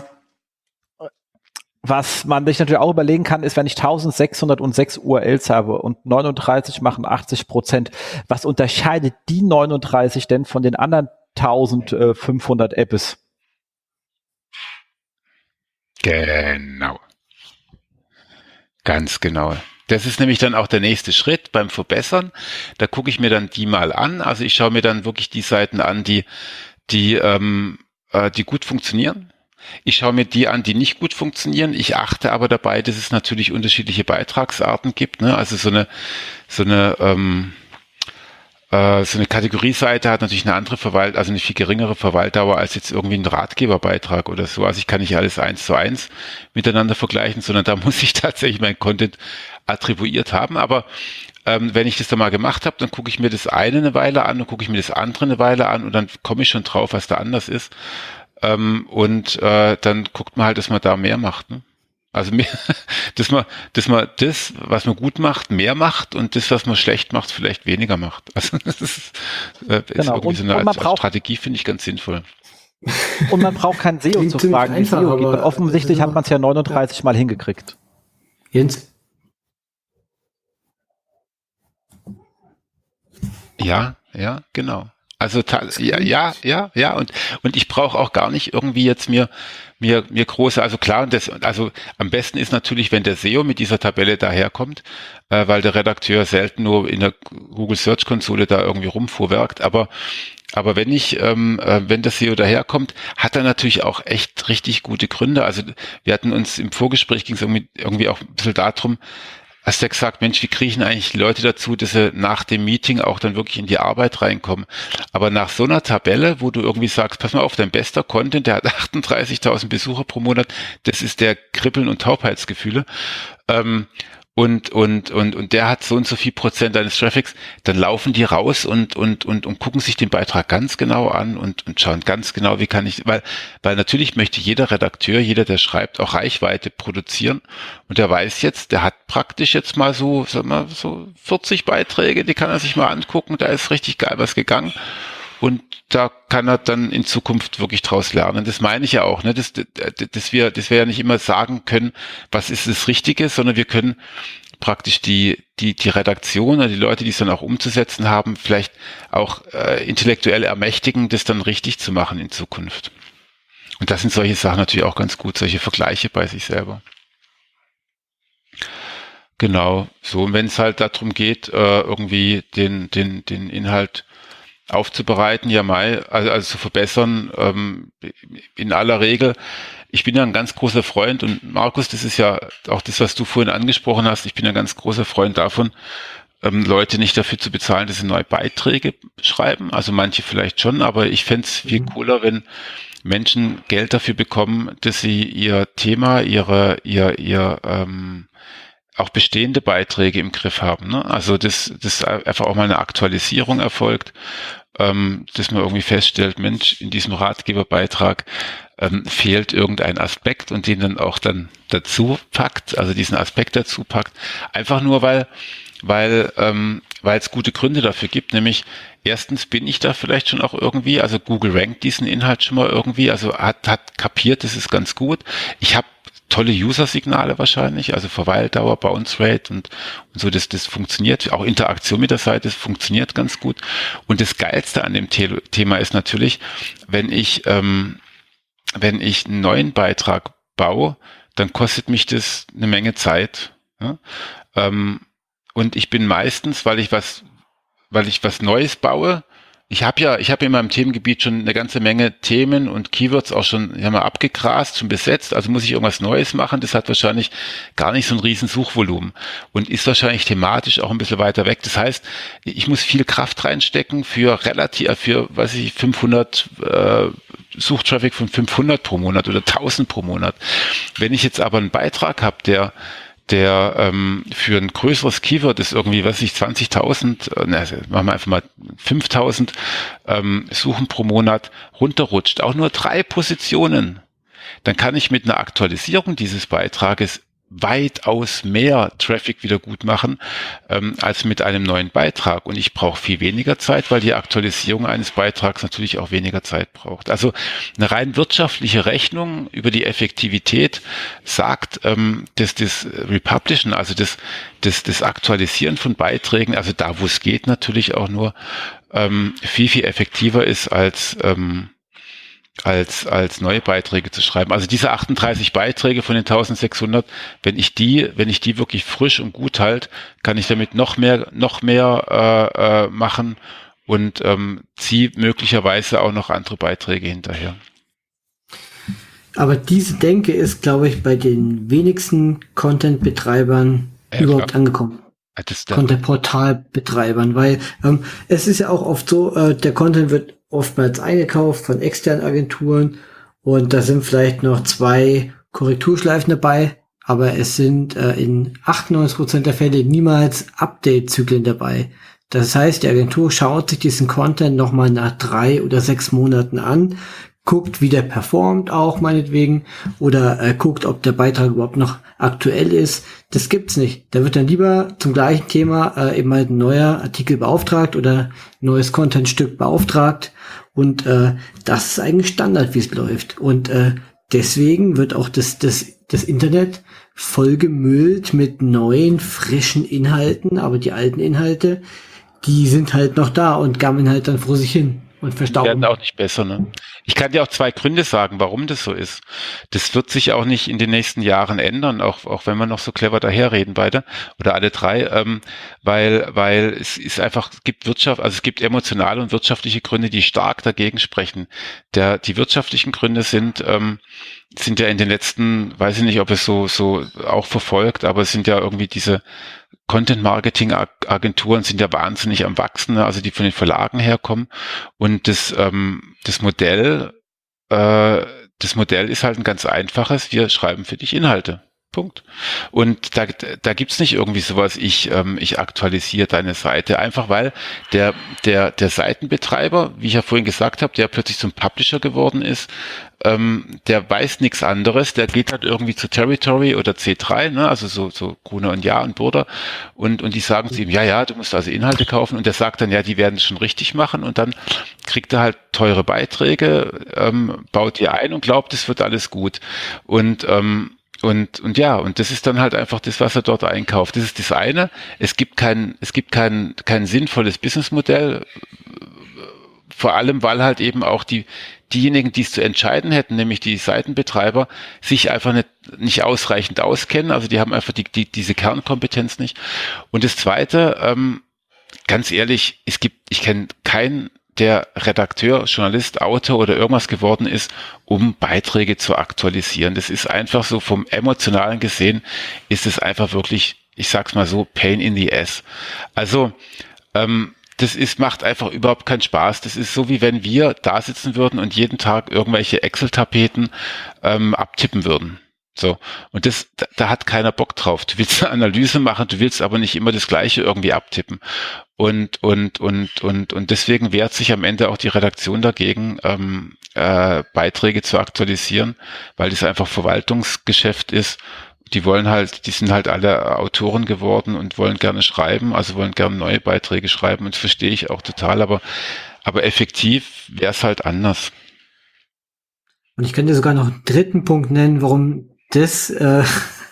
Was man sich natürlich auch überlegen kann, ist, wenn ich eintausendsechshundertsechs U R Ls habe und neununddreißig machen achtzig Prozent, was unterscheidet die neununddreißig denn von den anderen eintausendfünfhundert Apps? Genau. Ganz genau. Das ist nämlich dann auch der nächste Schritt beim Verbessern. Da gucke ich mir dann die mal an. Also ich schaue mir dann wirklich die Seiten an, die, die, ähm, äh, die gut funktionieren. Ich schaue mir die an, die nicht gut funktionieren. Ich achte aber dabei, dass es natürlich unterschiedliche Beitragsarten gibt. Ne? Also so eine, so eine, ähm, äh, so eine Kategorieseite hat natürlich eine andere Verwalt, also eine viel geringere Verweildauer als jetzt irgendwie ein Ratgeberbeitrag oder so. Also ich kann nicht alles eins zu eins miteinander vergleichen, sondern da muss ich tatsächlich meinen Content attribuiert haben. Aber ähm, wenn ich das dann mal gemacht habe, dann gucke ich mir das eine eine Weile an und gucke ich mir das andere eine Weile an und dann komme ich schon drauf, was da anders ist. Ähm, und äh, dann guckt man halt, dass man da mehr macht. Ne? Also mehr, dass man, dass man das, was man gut macht, mehr macht und das, was man schlecht macht, vielleicht weniger macht. Also das ist, äh, ist Genau. irgendwie Und- so eine und man als braucht- Strategie, finde ich ganz sinnvoll. Und man braucht kein S E O Klingt zu ziemlich fragen, wie einfach, S E O geht. aber- Weil offensichtlich hat man es ja neununddreißig Mal hingekriegt. Jens, Ja, ja, genau. Also ta- ja, ja, ja, ja, und und ich brauche auch gar nicht irgendwie jetzt mir mir mir große, also klar, und das, also am besten ist natürlich, wenn der S E O mit dieser Tabelle daherkommt, äh, weil der Redakteur selten nur in der Google Search Konsole da irgendwie rumfuhrwerkt, aber aber wenn ich, ähm, äh, wenn das S E O daherkommt, hat er natürlich auch echt richtig gute Gründe. Also wir hatten uns im Vorgespräch, ging es irgendwie, irgendwie auch ein bisschen darum, hast du ja gesagt, Mensch, wie kriegen eigentlich die Leute dazu, dass sie nach dem Meeting auch dann wirklich in die Arbeit reinkommen? Aber nach so einer Tabelle, wo du irgendwie sagst, pass mal auf, dein bester Content, der hat achtunddreißigtausend Besucher pro Monat, das ist der Kribbeln- und Taubheitsgefühle, ähm, und, und, und, und der hat so und so viel Prozent deines Traffics, dann laufen die raus und, und, und, und gucken sich den Beitrag ganz genau an und, und schauen ganz genau, wie kann ich, weil, weil natürlich möchte jeder Redakteur, jeder, der schreibt, auch Reichweite produzieren. Und der weiß jetzt, der hat praktisch jetzt mal so, sag mal, so vierzig Beiträge, die kann er sich mal angucken, da ist richtig geil was gegangen. Und da kann er dann in Zukunft wirklich draus lernen. Das meine ich ja auch, ne? dass, dass wir, dass wir ja nicht immer sagen können, was ist das Richtige, sondern wir können praktisch die, die, die Redaktion oder die Leute, die es dann auch umzusetzen haben, vielleicht auch äh, intellektuell ermächtigen, das dann richtig zu machen in Zukunft. Und das sind solche Sachen natürlich auch ganz gut, solche Vergleiche bei sich selber. Genau, so. Und wenn es halt darum geht, äh, irgendwie den, den, den Inhalt aufzubereiten, ja mal, also, also zu verbessern, ähm, in aller Regel. Ich bin ja ein ganz großer Freund und Markus, das ist ja auch das, was du vorhin angesprochen hast, ich bin ja ein ganz großer Freund davon, ähm, Leute nicht dafür zu bezahlen, dass sie neue Beiträge schreiben, also manche vielleicht schon, aber ich fände es viel cooler, wenn Menschen Geld dafür bekommen, dass sie ihr Thema, ihre, ihr, ihr, ähm, auch bestehende Beiträge im Griff haben, ne? Also dass das einfach auch mal eine Aktualisierung erfolgt, ähm, dass man irgendwie feststellt, Mensch, in diesem Ratgeberbeitrag ähm, fehlt irgendein Aspekt und den dann auch dann dazu packt, also diesen Aspekt dazu packt, einfach nur weil weil ähm, weil es gute Gründe dafür gibt, nämlich erstens bin ich da vielleicht schon auch irgendwie, also Google rankt diesen Inhalt schon mal irgendwie, also hat hat kapiert, das ist ganz gut. Ich habe tolle User-Signale wahrscheinlich, also Verweildauer, Bounce Rate und, und so, das, das funktioniert. Auch Interaktion mit der Seite, das funktioniert ganz gut. Und das Geilste an dem The- Thema ist natürlich, wenn ich, ähm, wenn ich einen neuen Beitrag baue, dann kostet mich das eine Menge Zeit. Ja? Ähm, und ich bin meistens, weil ich was, weil ich was Neues baue, Ich habe ja, ich habe in meinem Themengebiet schon eine ganze Menge Themen und Keywords auch schon, ja mal abgegrast, schon besetzt. Also muss ich irgendwas Neues machen. Das hat wahrscheinlich gar nicht so ein riesen Suchvolumen und ist wahrscheinlich thematisch auch ein bisschen weiter weg. Das heißt, ich muss viel Kraft reinstecken für relativ, für, weiß ich, fünfhundert äh, Suchtraffic von fünfhundert pro Monat oder tausend pro Monat. Wenn ich jetzt aber einen Beitrag habe, der der ähm, für ein größeres Keyword ist irgendwie, was weiß ich, zwanzigtausend, äh, ne, machen wir einfach mal fünftausend ähm, Suchen pro Monat runterrutscht, auch nur drei Positionen, dann kann ich mit einer Aktualisierung dieses Beitrages weitaus mehr Traffic wieder gut machen ähm, als mit einem neuen Beitrag. Und ich brauche viel weniger Zeit, weil die Aktualisierung eines Beitrags natürlich auch weniger Zeit braucht. Also eine rein wirtschaftliche Rechnung über die Effektivität sagt, ähm, dass das Republishen, also das, das, das Aktualisieren von Beiträgen, also da, wo es geht, natürlich auch nur ähm, viel, viel effektiver ist als ähm, als als neue Beiträge zu schreiben. Also diese achtunddreißig Beiträge von den eintausendsechshundert, wenn ich die, wenn ich die wirklich frisch und gut halte, kann ich damit noch mehr noch mehr äh, äh, machen und ähm, ziehe möglicherweise auch noch andere Beiträge hinterher. Aber diese Denke ist, glaube ich, bei den wenigsten Content-Betreibern Ja, überhaupt klar. angekommen. Das dann, Content-Portal-Betreibern, weil ähm, es ist ja auch oft so, äh, der Content wird oftmals eingekauft von externen Agenturen und da sind vielleicht noch zwei Korrekturschleifen dabei, aber es sind äh, in achtundneunzig Prozent der Fälle niemals Update-Zyklen dabei. Das heißt, die Agentur schaut sich diesen Content nochmal nach drei oder sechs Monaten an, guckt, wie der performt auch meinetwegen oder äh, guckt, ob der Beitrag überhaupt noch aktuell ist. Das gibt's nicht. Da wird dann lieber zum gleichen Thema äh, eben halt ein neuer Artikel beauftragt oder neues Contentstück beauftragt und äh, das ist eigentlich Standard, wie es läuft. Und äh, deswegen wird auch das, das, das Internet vollgemüllt mit neuen, frischen Inhalten, aber die alten Inhalte, die sind halt noch da und gammeln halt dann vor sich hin. und Die verstauben. werden auch nicht besser, ne? Ich kann dir auch zwei Gründe sagen, warum das so ist. Das wird sich auch nicht in den nächsten Jahren ändern, auch, auch wenn wir noch so clever daherreden beide oder alle drei, ähm, weil, weil es ist einfach, es gibt Wirtschaft, also es gibt emotionale und wirtschaftliche Gründe, die stark dagegen sprechen. Der, die wirtschaftlichen Gründe sind, ähm, sind ja in den letzten, weiß ich nicht, ob es so, so auch verfolgt, aber es sind ja irgendwie diese Content-Marketing-Agenturen sind ja wahnsinnig am Wachsen, ne? Also die von den Verlagen herkommen. Und das, ähm, das Modell, äh, das Modell ist halt ein ganz einfaches. Wir schreiben für dich Inhalte. Punkt. Und da, da gibt's nicht irgendwie sowas, ich, ähm, ich aktualisiere deine Seite, einfach weil der, der, der Seitenbetreiber, wie ich ja vorhin gesagt habe, der plötzlich zum Publisher geworden ist, ähm, der weiß nichts anderes, der geht halt irgendwie zu Territory oder C drei, ne, also so, so Gruner und Jahr und Burda und, und die sagen zu ihm, ja, ja, du musst also Inhalte kaufen und der sagt dann, ja, die werden es schon richtig machen und dann kriegt er halt teure Beiträge, ähm, baut die ein und glaubt, es wird alles gut und, ähm, Und, und ja, und das ist dann halt einfach das, was er dort einkauft. Das ist das eine. Es gibt kein, es gibt kein, kein sinnvolles Businessmodell. Vor allem, weil halt eben auch die, diejenigen, die es zu entscheiden hätten, nämlich die Seitenbetreiber, sich einfach nicht, nicht ausreichend auskennen. Also die haben einfach die, die, diese Kernkompetenz nicht. Und das zweite, ähm, ganz ehrlich, es gibt, ich kenne keinen, der Redakteur, Journalist, Autor oder irgendwas geworden ist, um Beiträge zu aktualisieren. Das ist einfach so vom Emotionalen gesehen, ist es einfach wirklich, ich sag's mal so, Pain in the ass. Also, ähm, das ist, macht einfach überhaupt keinen Spaß. Das ist so, wie wenn wir da sitzen würden und jeden Tag irgendwelche Excel-Tapeten ähm, abtippen würden. So. Und das, da, da hat keiner Bock drauf. Du willst eine Analyse machen, du willst aber nicht immer das Gleiche irgendwie abtippen. Und, und, und, und, und deswegen wehrt sich am Ende auch die Redaktion dagegen, ähm, äh, Beiträge zu aktualisieren, weil das einfach Verwaltungsgeschäft ist. Die wollen halt, die sind halt alle Autoren geworden und wollen gerne schreiben, also wollen gerne neue Beiträge schreiben und das verstehe ich auch total, aber, aber effektiv wäre es halt anders. Und ich könnte sogar noch einen dritten Punkt nennen, warum das äh,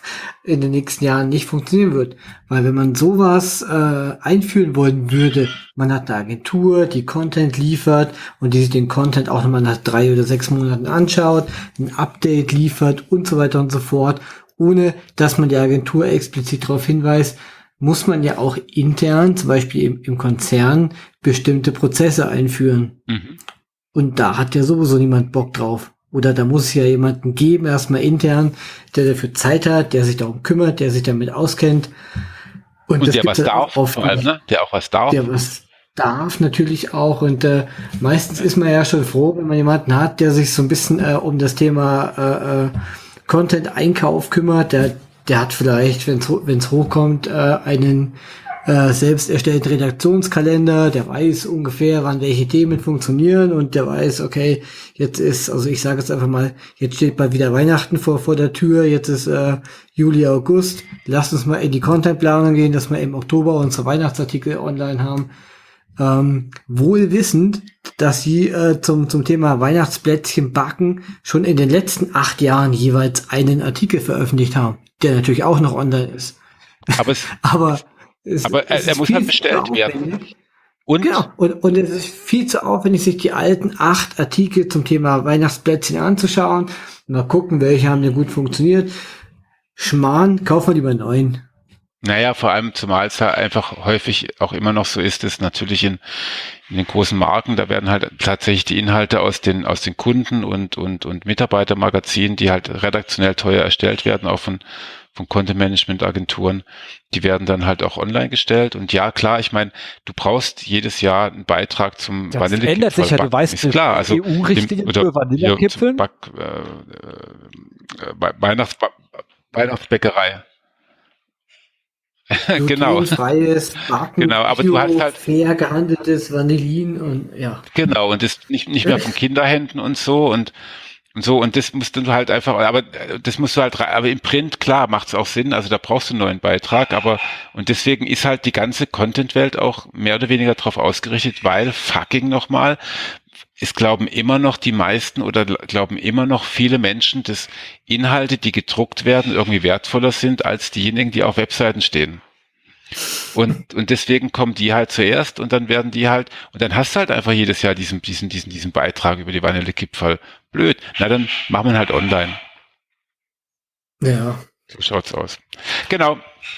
in den nächsten Jahren nicht funktionieren wird. Weil wenn man sowas äh, einführen wollen würde, man hat eine Agentur, die Content liefert und die sich den Content auch nochmal nach drei oder sechs Monaten anschaut, ein Update liefert und so weiter und so fort, ohne dass man die Agentur explizit darauf hinweist, muss man ja auch intern, zum Beispiel im, im Konzern, bestimmte Prozesse einführen. Mhm. Und da hat ja sowieso niemand Bock drauf. Oder da muss es ja jemanden geben, erstmal intern, der dafür Zeit hat, der sich darum kümmert, der sich damit auskennt. Und, und der was darf, vor allem, ne? Der auch was darf. Der was darf natürlich auch. Und äh, meistens ist man ja schon froh, wenn man jemanden hat, der sich so ein bisschen äh, um das Thema äh, äh, Content-Einkauf kümmert. Der, der hat vielleicht, wenn es hochkommt, äh, einen äh, selbst erstellten Redaktionskalender, der weiß ungefähr, wann welche Themen funktionieren und der weiß, okay, jetzt ist, also ich sage jetzt einfach mal, jetzt steht bald wieder Weihnachten vor vor der Tür, jetzt ist äh, Juli, August, lasst uns mal in die Contentplanung gehen, dass wir im Oktober unsere Weihnachtsartikel online haben. Ähm, wohl wissend, dass sie äh, zum zum Thema Weihnachtsplätzchen backen schon in den letzten acht Jahren jeweils einen Artikel veröffentlicht haben, der natürlich auch noch online ist. Aber es, aber Es, aber er, er muss halt bestellt werden. Und? Genau. Und, und es ist viel zu aufwendig, sich die alten acht Artikel zum Thema Weihnachtsplätzchen anzuschauen. Mal gucken, welche haben denn gut funktioniert. Schmarrn, kaufen wir lieber neun. Naja, vor allem zumal es halt einfach häufig auch immer noch so ist, dass natürlich in, in den großen Marken, da werden halt tatsächlich die Inhalte aus den aus den Kunden und und und Mitarbeitermagazinen, die halt redaktionell teuer erstellt werden, auch von von Content-Management-Agenturen, die werden dann halt auch online gestellt. Und ja, klar, ich meine, du braust jedes Jahr einen Beitrag zum das Vanillekipferl. Das ändert sich ja, du weißt, ist klar. Also E U-Richtlinien für Vanillekipfeln. Back, äh, äh, Weihnachts Weihnachtsbäckerei. Genau. Freies Backen, genau, aber Bio, du hast halt fair gehandeltes Vanillin und ja. Genau, und das nicht, nicht mehr von Kinderhänden und so und Und so, und das musst du halt einfach, aber das musst du halt, aber im Print, klar, macht es auch Sinn, also da brauchst du einen neuen Beitrag, aber, und deswegen ist halt die ganze Content-Welt auch mehr oder weniger darauf ausgerichtet, weil fucking nochmal, es glauben immer noch die meisten oder glauben immer noch viele Menschen, dass Inhalte, die gedruckt werden, irgendwie wertvoller sind als diejenigen, die auf Webseiten stehen. Und, und deswegen kommen die halt zuerst und dann werden die halt, und dann hast du halt einfach jedes Jahr diesen, diesen, diesen, diesen Beitrag über die Vanillekipferl. Blöd. Na, dann machen wir halt online. Ja. So schaut's aus. Genau.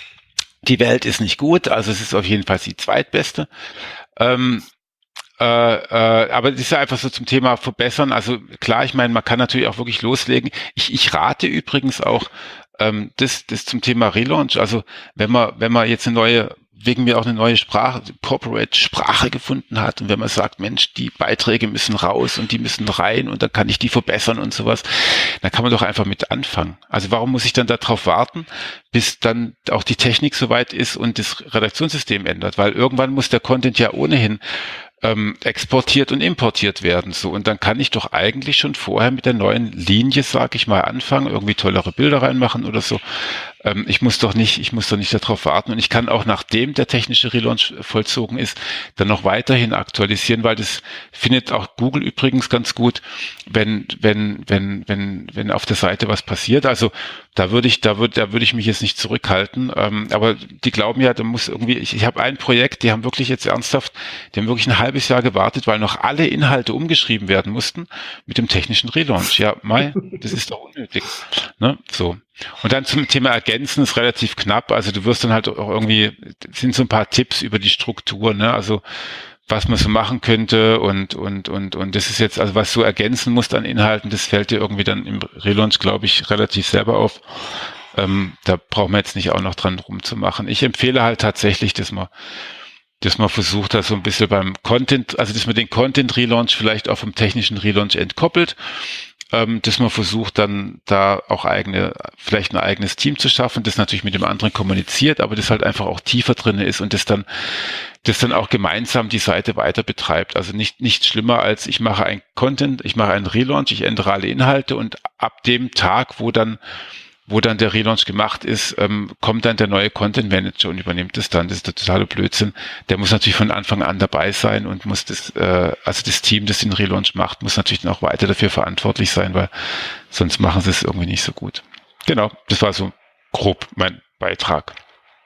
Die Welt ist nicht gut, also es ist auf jeden Fall die zweitbeste. Ähm, äh, äh, aber es ist ja einfach so zum Thema verbessern. Also klar, ich meine, man kann natürlich auch wirklich loslegen. Ich, ich rate übrigens auch, ähm, das, das zum Thema Relaunch. Also wenn man, wenn man jetzt eine neue, wegen mir auch eine neue Sprache, Corporate Sprache gefunden hat und wenn man sagt, Mensch, die Beiträge müssen raus und die müssen rein und dann kann ich die verbessern und sowas, dann kann man doch einfach mit anfangen. Also warum muss ich dann darauf warten, bis dann auch die Technik soweit ist und das Redaktionssystem ändert? Weil irgendwann muss der Content ja ohnehin ähm, exportiert und importiert werden. So, und dann kann ich doch eigentlich schon vorher mit der neuen Linie, sag ich mal, anfangen, irgendwie tollere Bilder reinmachen oder so. Ähm, ich muss doch nicht, ich muss doch nicht darauf warten. Und ich kann auch, nachdem der technische Relaunch vollzogen ist, dann noch weiterhin aktualisieren, weil das findet auch Google übrigens ganz gut, wenn, wenn, wenn, wenn, wenn auf der Seite was passiert. Also da würde ich, da würde, da würde ich mich jetzt nicht zurückhalten. Ähm, aber die glauben ja, da muss irgendwie, ich, ich habe ein Projekt, die haben wirklich jetzt ernsthaft, die haben wirklich ein halbes Jahr gewartet, weil noch alle Inhalte umgeschrieben werden mussten mit dem technischen Relaunch. Ja, Mai, das ist doch unnötig. Ne? So. Und dann zum Thema Ergänzen ist relativ knapp. Also du wirst dann halt auch irgendwie, sind so ein paar Tipps über die Struktur, ne? Also was man so machen könnte und, und, und, und das ist jetzt, also was du ergänzen musst an Inhalten, das fällt dir irgendwie dann im Relaunch, glaube ich, relativ selber auf. Ähm, da braucht man jetzt nicht auch noch dran rumzumachen. Ich empfehle halt tatsächlich, dass man, dass man versucht, da so ein bisschen beim Content, also dass man den Content-Relaunch vielleicht auch vom technischen Relaunch entkoppelt, ähm, dass man versucht, dann da auch eigene, vielleicht ein eigenes Team zu schaffen, das natürlich mit dem anderen kommuniziert, aber das halt einfach auch tiefer drin ist und das dann das dann auch gemeinsam die Seite weiter betreibt. Also nicht, nicht schlimmer als ich mache ein Content, ich mache einen Relaunch, ich ändere alle Inhalte und ab dem Tag, wo dann, wo dann der Relaunch gemacht ist, ähm, kommt dann der neue Content Manager und übernimmt das dann. Das ist der totale Blödsinn. Der muss natürlich von Anfang an dabei sein und muss das, äh, also das Team, das den Relaunch macht, muss natürlich dann auch weiter dafür verantwortlich sein, weil sonst machen sie es irgendwie nicht so gut. Genau, das war so grob mein Beitrag.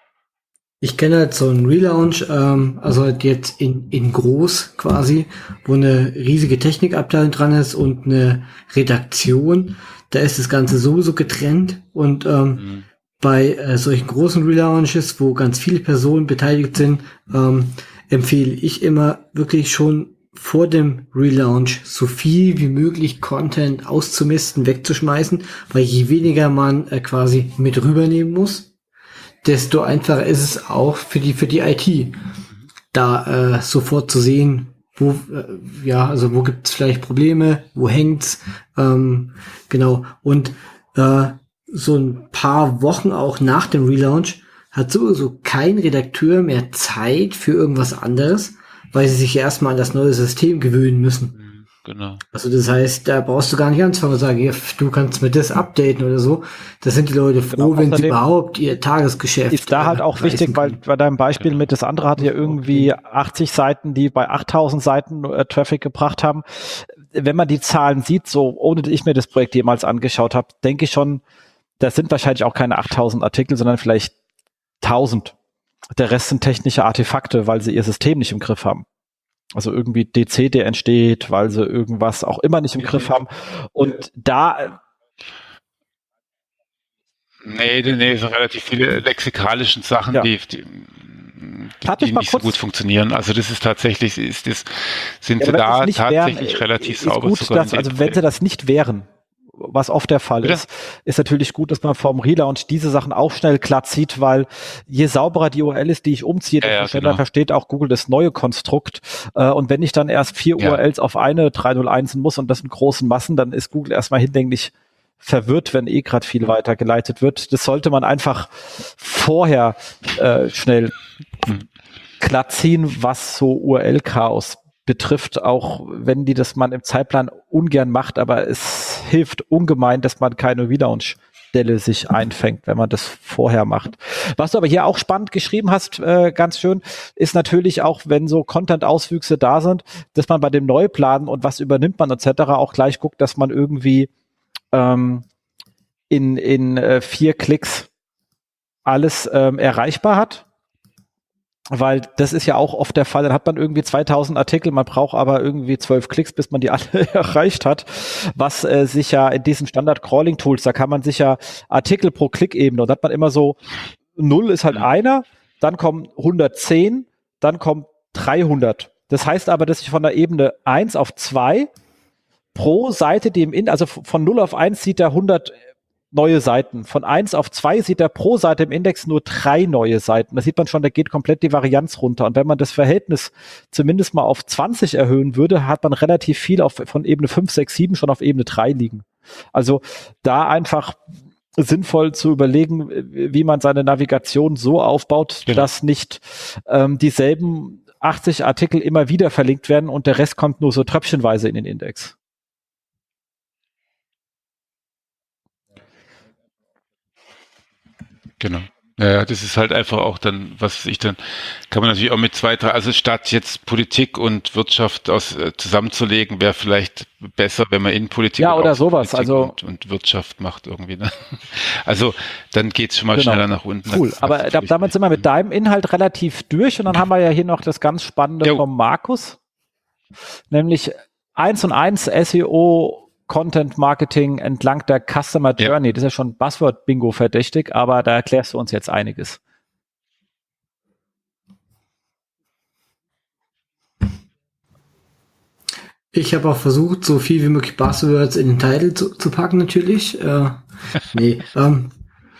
Ich kenne halt so einen Relaunch, ähm, also halt jetzt in, in groß quasi, wo eine riesige Technikabteilung dran ist und eine Redaktion. Da ist das Ganze sowieso getrennt und ähm, mhm. bei äh, solchen großen Relaunches, wo ganz viele Personen beteiligt sind, ähm, empfehle ich immer wirklich schon vor dem Relaunch so viel wie möglich Content auszumisten, wegzuschmeißen, weil je weniger man äh, quasi mit rübernehmen muss, desto einfacher ist es auch für die für die I T, da äh, sofort zu sehen, wo äh, ja also wo gibt es vielleicht Probleme, wo hängt's, ähm, genau. Und äh, so ein paar Wochen auch nach dem Relaunch hat sowieso kein Redakteur mehr Zeit für irgendwas anderes, weil sie sich erstmal an das neue System gewöhnen müssen. Genau. Also das heißt, da brauchst du gar nicht anfangen und sagen, ja, du kannst mir das updaten oder so. Da sind die Leute froh, genau, wenn sie überhaupt ihr Tagesgeschäft ist da halt auch wichtig, weil bei deinem Beispiel mit, das andere hat ja irgendwie achtzig Seiten, die bei achttausend Seiten äh, Traffic gebracht haben. Wenn man die Zahlen sieht, so ohne dass ich mir das Projekt jemals angeschaut habe, denke ich schon, das sind wahrscheinlich auch keine achttausend Artikel, sondern vielleicht tausend. Der Rest sind technische Artefakte, weil sie ihr System nicht im Griff haben. Also irgendwie D C, der entsteht, weil sie irgendwas auch immer nicht im Griff haben. Und da... Nee, nee, so relativ viele lexikalischen Sachen, ja. die, die, die, die nicht so gut funktionieren. Also das ist tatsächlich, ist das, sind ja, sie da tatsächlich wären, relativ sauber gut, dass, also wenn sie das nicht wären, was oft der Fall ist, ist natürlich gut, dass man vom Relaunch diese Sachen auch schnell glatt sieht, weil je sauberer die U R L ist, die ich umziehe, desto ja, ja, schneller genau. versteht auch Google das neue Konstrukt. Äh, und wenn ich dann erst vier ja. U R Ls auf eine drei null eins muss und das in großen Massen, dann ist Google erstmal hinlänglich verwirrt, wenn eh gerade viel weitergeleitet wird. Das sollte man einfach vorher äh, schnell mhm. glatt ziehen, was so U R L-Chaos betrifft, auch wenn die das man im Zeitplan ungern macht, aber es hilft ungemein, dass man keine Relaunch-Stelle sich einfängt, wenn man das vorher macht. Was du aber hier auch spannend geschrieben hast, äh, ganz schön, ist natürlich auch, wenn so Content-Auswüchse da sind, dass man bei dem Neuplanen und was übernimmt man et cetera auch gleich guckt, dass man irgendwie ähm, in, in äh, vier Klicks alles ähm, erreichbar hat. weil das ist ja auch oft der Fall. Dann hat man irgendwie zweitausend Artikel, man braucht aber irgendwie zwölf Klicks, bis man die alle erreicht hat. Was äh, sich ja in diesen Standard-Crawling-Tools, da kann man sich ja Artikel pro Klick-Ebene, und da hat man immer so, null ist halt einer, dann kommen hundertzehn, dann kommt dreihundert. Das heißt aber, dass ich von der Ebene eins auf zwei pro Seite, die im In, also von null auf eins sieht er hundert neue Seiten. Von eins auf zwei sieht er pro Seite im Index nur drei neue Seiten. Da sieht man schon, da geht komplett die Varianz runter. Und wenn man das Verhältnis zumindest mal auf zwanzig erhöhen würde, hat man relativ viel auf, von Ebene fünf, sechs, sieben schon auf Ebene drei liegen. Also da einfach sinnvoll zu überlegen, wie man seine Navigation so aufbaut, genau, dass nicht ähm, dieselben achtzig Artikel immer wieder verlinkt werden und der Rest kommt nur so tröpfchenweise in den Index. Genau. Ja, das ist halt einfach auch dann, was ich dann, kann man natürlich auch mit zwei, drei, also statt jetzt Politik und Wirtschaft aus, äh, zusammenzulegen, wäre vielleicht besser, wenn man Innenpolitik ja, oder sowas, Politik also und, und Wirtschaft macht irgendwie. Ne? Also dann geht's schon mal genau schneller nach unten. Cool, aber da, damit sind wir mit deinem Inhalt relativ durch und dann haben wir ja hier noch das ganz Spannende jo. vom Markus, nämlich eins und eins S E O Content Marketing entlang der Customer Journey. Ja. Das ist ja schon Buzzword-Bingo verdächtig, aber da erklärst du uns jetzt einiges. Ich habe auch versucht, so viel wie möglich Buzzwords in den Titel zu, zu packen, natürlich. Äh, nee, ähm,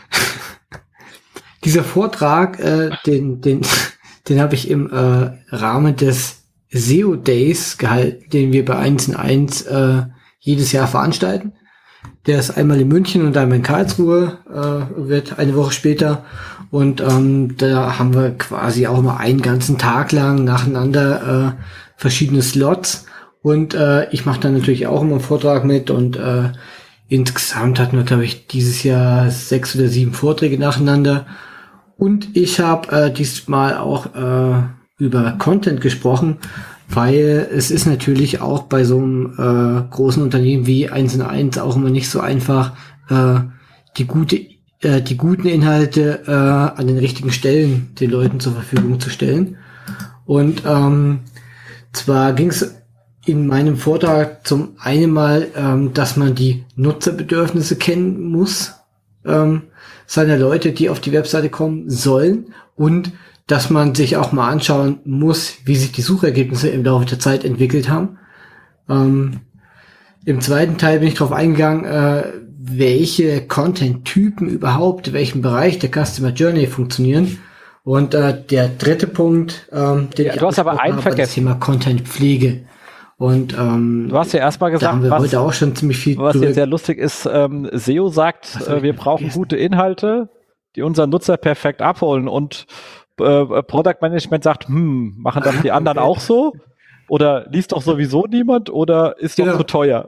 dieser Vortrag, äh, den, den, den habe ich im äh, Rahmen des S E O Days gehalten, den wir bei eins und eins äh, jedes Jahr veranstalten. Der ist einmal in München und einmal in Karlsruhe, äh, wird eine Woche später. Und ähm, da haben wir quasi auch mal einen ganzen Tag lang nacheinander äh, verschiedene Slots. Und äh, ich mache dann natürlich auch immer einen Vortrag mit. Und äh, insgesamt hatten wir, glaube ich, dieses Jahr sechs oder sieben Vorträge nacheinander. Und ich habe äh, diesmal auch äh, über Content gesprochen, weil es ist natürlich auch bei so einem äh, großen Unternehmen wie eins und eins auch immer nicht so einfach, äh, die gute, äh, die guten Inhalte äh, an den richtigen Stellen den Leuten zur Verfügung zu stellen. Und ähm, zwar ging es in meinem Vortrag zum einen mal, ähm, dass man die Nutzerbedürfnisse kennen muss, ähm, seiner Leute, die auf die Webseite kommen sollen, und dass man sich auch mal anschauen muss, wie sich die Suchergebnisse im Laufe der Zeit entwickelt haben. Ähm, Im zweiten Teil bin ich darauf eingegangen, äh, welche Content-Typen überhaupt, in welchem Bereich der Customer Journey funktionieren. Und äh, der dritte Punkt, ähm, den ja, ich du hast aber einen vergessen. Das Thema Content-Pflege. Und ähm, du hast ja erstmal gesagt, da haben wir was, heute auch schon ziemlich viel was jetzt sehr lustig ist, ähm, S E O sagt, äh, wir brauchen vergessen. gute Inhalte, die unseren Nutzer perfekt abholen, und äh, Product Management sagt, hm, machen das die anderen okay. auch so? Oder liest doch sowieso niemand, oder ist doch genau. zu teuer?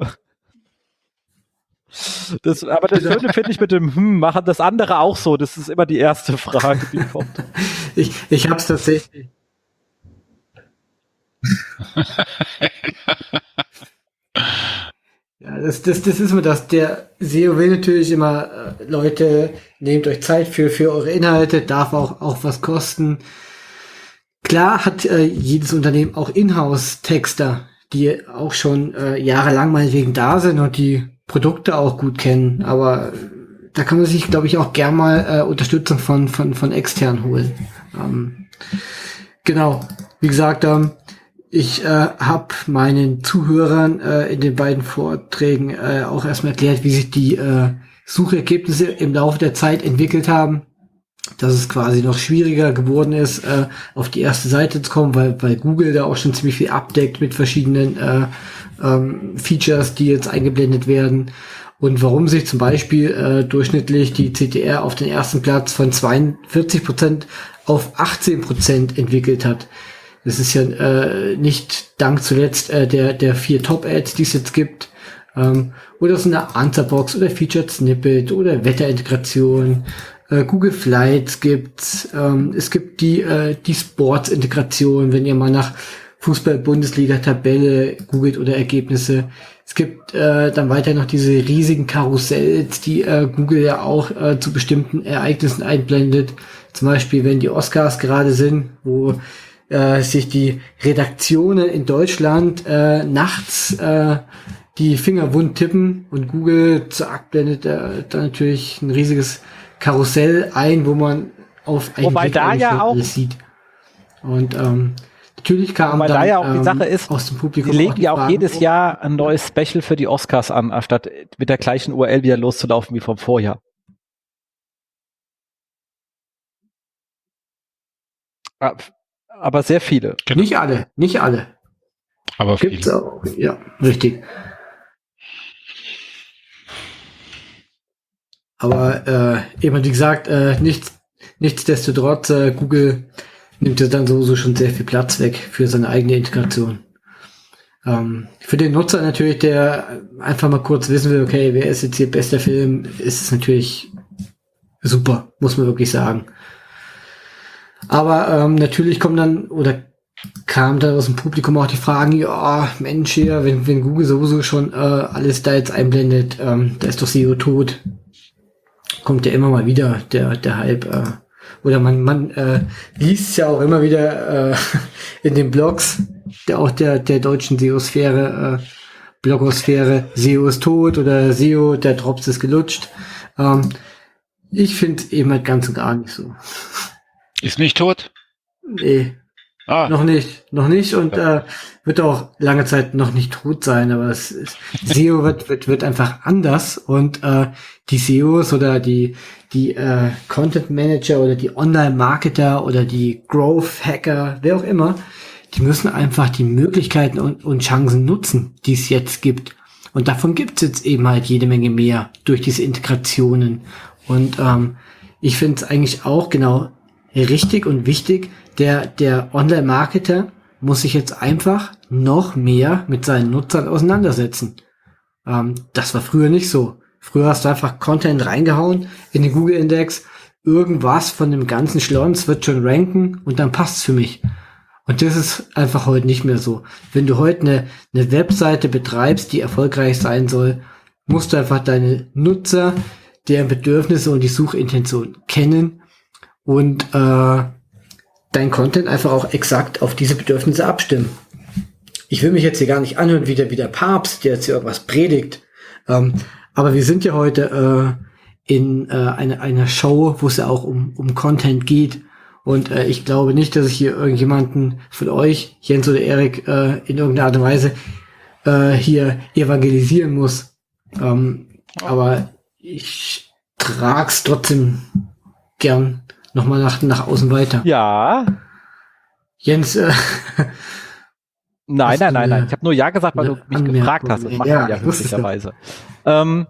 Das, aber das genau. Schöne finde ich mit dem hm, machen das andere auch so? Das ist immer die erste Frage, die kommt. ich ich habe es tatsächlich. Ja, das, das, das ist immer das. Der S E O will natürlich immer, äh, Leute, nehmt euch Zeit für, für eure Inhalte, darf auch, auch was kosten. Klar hat äh, jedes Unternehmen auch Inhouse-Texter, die auch schon äh, jahrelang meinetwegen da sind und die Produkte auch gut kennen, aber da kann man sich, glaube ich, auch gern mal äh, Unterstützung von, von, von extern holen. Ähm, genau, wie gesagt, ähm, ich äh, habe meinen Zuhörern äh, in den beiden Vorträgen äh, auch erstmal erklärt, wie sich die äh, Suchergebnisse im Laufe der Zeit entwickelt haben, dass es quasi noch schwieriger geworden ist, äh, auf die erste Seite zu kommen, weil, weil Google da auch schon ziemlich viel abdeckt mit verschiedenen äh, ähm, Features, die jetzt eingeblendet werden, und warum sich zum Beispiel äh, durchschnittlich die C T R auf den ersten Platz von zweiundvierzig Prozent auf achtzehn Prozent entwickelt hat. Das ist ja äh, nicht dank zuletzt äh, der der vier Top-Ads, die es jetzt gibt, ähm, oder so eine Answerbox oder Featured Snippet oder Wetterintegration. Äh, Google Flights gibt's. Ähm, es gibt die äh, die Sports-Integration, wenn ihr mal nach Fußball-Bundesliga-Tabelle googelt oder Ergebnisse. Es gibt äh, dann weiter noch diese riesigen Karussells, die äh, Google ja auch äh, zu bestimmten Ereignissen einblendet. zum Beispiel, wenn die Oscars gerade sind, wo äh, sich die Redaktionen in Deutschland äh, nachts äh, die Finger wund tippen und Google zack, blendet äh, dann natürlich ein riesiges Karussell ein, wo man auf einen Wobei Blick da eigentlich ja schon auch- alles sieht. Und ähm, natürlich kam Wobei dann da ja auch die ähm, Sache ist, aus dem Publikum Die legen die ja auch Fragen, jedes oh, Jahr ein neues Special für die Oscars an, anstatt mit der gleichen U R L wieder loszulaufen wie vom Vorjahr. Aber sehr viele. Genau. Nicht alle, nicht alle. Aber Gibt's viele. auch. Ja, richtig. Aber äh, eben wie gesagt, äh, nichts, nichtsdestotrotz, äh, Google nimmt ja dann sowieso schon sehr viel Platz weg für seine eigene Integration. Ähm, für den Nutzer natürlich, der einfach mal kurz wissen will, okay, wer ist jetzt hier bester Film, ist es natürlich super, muss man wirklich sagen. Aber ähm, natürlich kommen dann, oder kam dann aus dem Publikum auch die Fragen, ja, Mensch hier, wenn, wenn Google sowieso schon äh, alles da jetzt einblendet, ähm, da ist doch S E O tot. Kommt ja immer mal wieder der, der Hype. Äh, oder man, man äh, liest ja auch immer wieder äh, in den Blogs, der auch der, der deutschen S E O-Sphäre, äh, Blogosphäre, S E O ist tot oder S E O, der Drops ist gelutscht. Ähm, ich finde eben halt ganz und gar nicht so. Ist nicht tot? Nee. Ah, Noch nicht, noch nicht und äh, wird auch lange Zeit noch nicht tot sein, aber es ist, S E O wird, wird, wird einfach anders und äh, die S E Os oder die, die äh, Content Manager oder die Online-Marketer oder die Growth Hacker, wer auch immer, die müssen einfach die Möglichkeiten und, und Chancen nutzen, die es jetzt gibt. Und davon gibt es jetzt eben halt jede Menge mehr durch diese Integrationen. Und ähm, ich finde es eigentlich auch genau richtig und wichtig, der, der Online-Marketer muss sich jetzt einfach noch mehr mit seinen Nutzern auseinandersetzen. Ähm, das war früher nicht so. Früher hast du einfach Content reingehauen in den Google-Index, irgendwas von dem ganzen Schlons wird schon ranken und dann passt's für mich. Und das ist einfach heute nicht mehr so. Wenn du heute eine, eine Webseite betreibst, die erfolgreich sein soll, musst du einfach deine Nutzer, deren Bedürfnisse und die Suchintention kennen und äh, dein Content einfach auch exakt auf diese Bedürfnisse abstimmen. Ich will mich jetzt hier gar nicht anhören wie der, wie der Papst, der jetzt hier irgendwas predigt. Ähm, aber wir sind ja heute äh, in äh, einer, einer Show, wo es ja auch um, um Content geht. Und äh, ich glaube nicht, dass ich hier irgendjemanden von euch, Jens oder Erik, äh, in irgendeiner Art und Weise äh, hier evangelisieren muss. Ähm, aber ich trag's trotzdem gern nochmal nach, nach außen weiter. Ja. Jens, äh, Nein, Hast nein, du nein, nein. eine- Ich habe nur ja gesagt, weil du eine mich Anmerkung? gefragt hast. Das macht Ja, man ja ich wusste es doch. höflicherweise. Ähm,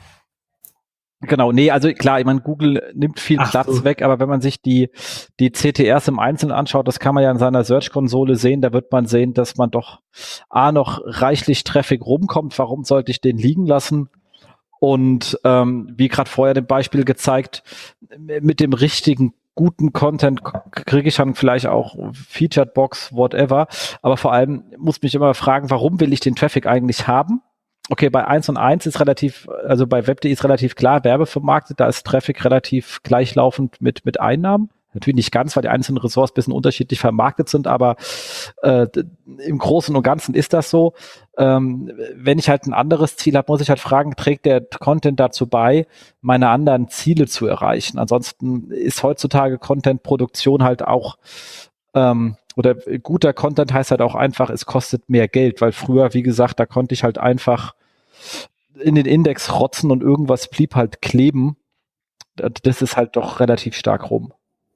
genau, nee, also klar, ich meine, Google nimmt viel Ach Platz so. weg, aber wenn man sich die, die C T Rs im Einzelnen anschaut, das kann man ja in seiner Search-Konsole sehen, da wird man sehen, dass man doch A, noch reichlich Traffic rumkommt. Warum sollte ich den liegen lassen? Und ähm, wie gerade vorher dem Beispiel gezeigt, mit dem richtigen guten Content kriege ich dann vielleicht auch Featured Box, whatever. Aber vor allem muss mich immer fragen, warum will ich den Traffic eigentlich haben? Okay, bei eins und eins ist relativ, also bei web.de ist relativ klar, werbevermarktet, da ist Traffic relativ gleichlaufend mit, mit Einnahmen. Natürlich nicht ganz, weil die einzelnen Ressorts ein bisschen unterschiedlich vermarktet sind, aber äh, im Großen und Ganzen ist das so. Ähm, wenn ich halt ein anderes Ziel habe, muss ich halt fragen, trägt der Content dazu bei, meine anderen Ziele zu erreichen? Ansonsten ist heutzutage Content-Produktion halt auch, ähm, oder guter Content heißt halt auch einfach, es kostet mehr Geld, weil früher, wie gesagt, da konnte ich halt einfach in den Index rotzen und irgendwas blieb halt kleben. Das ist halt doch relativ stark rum.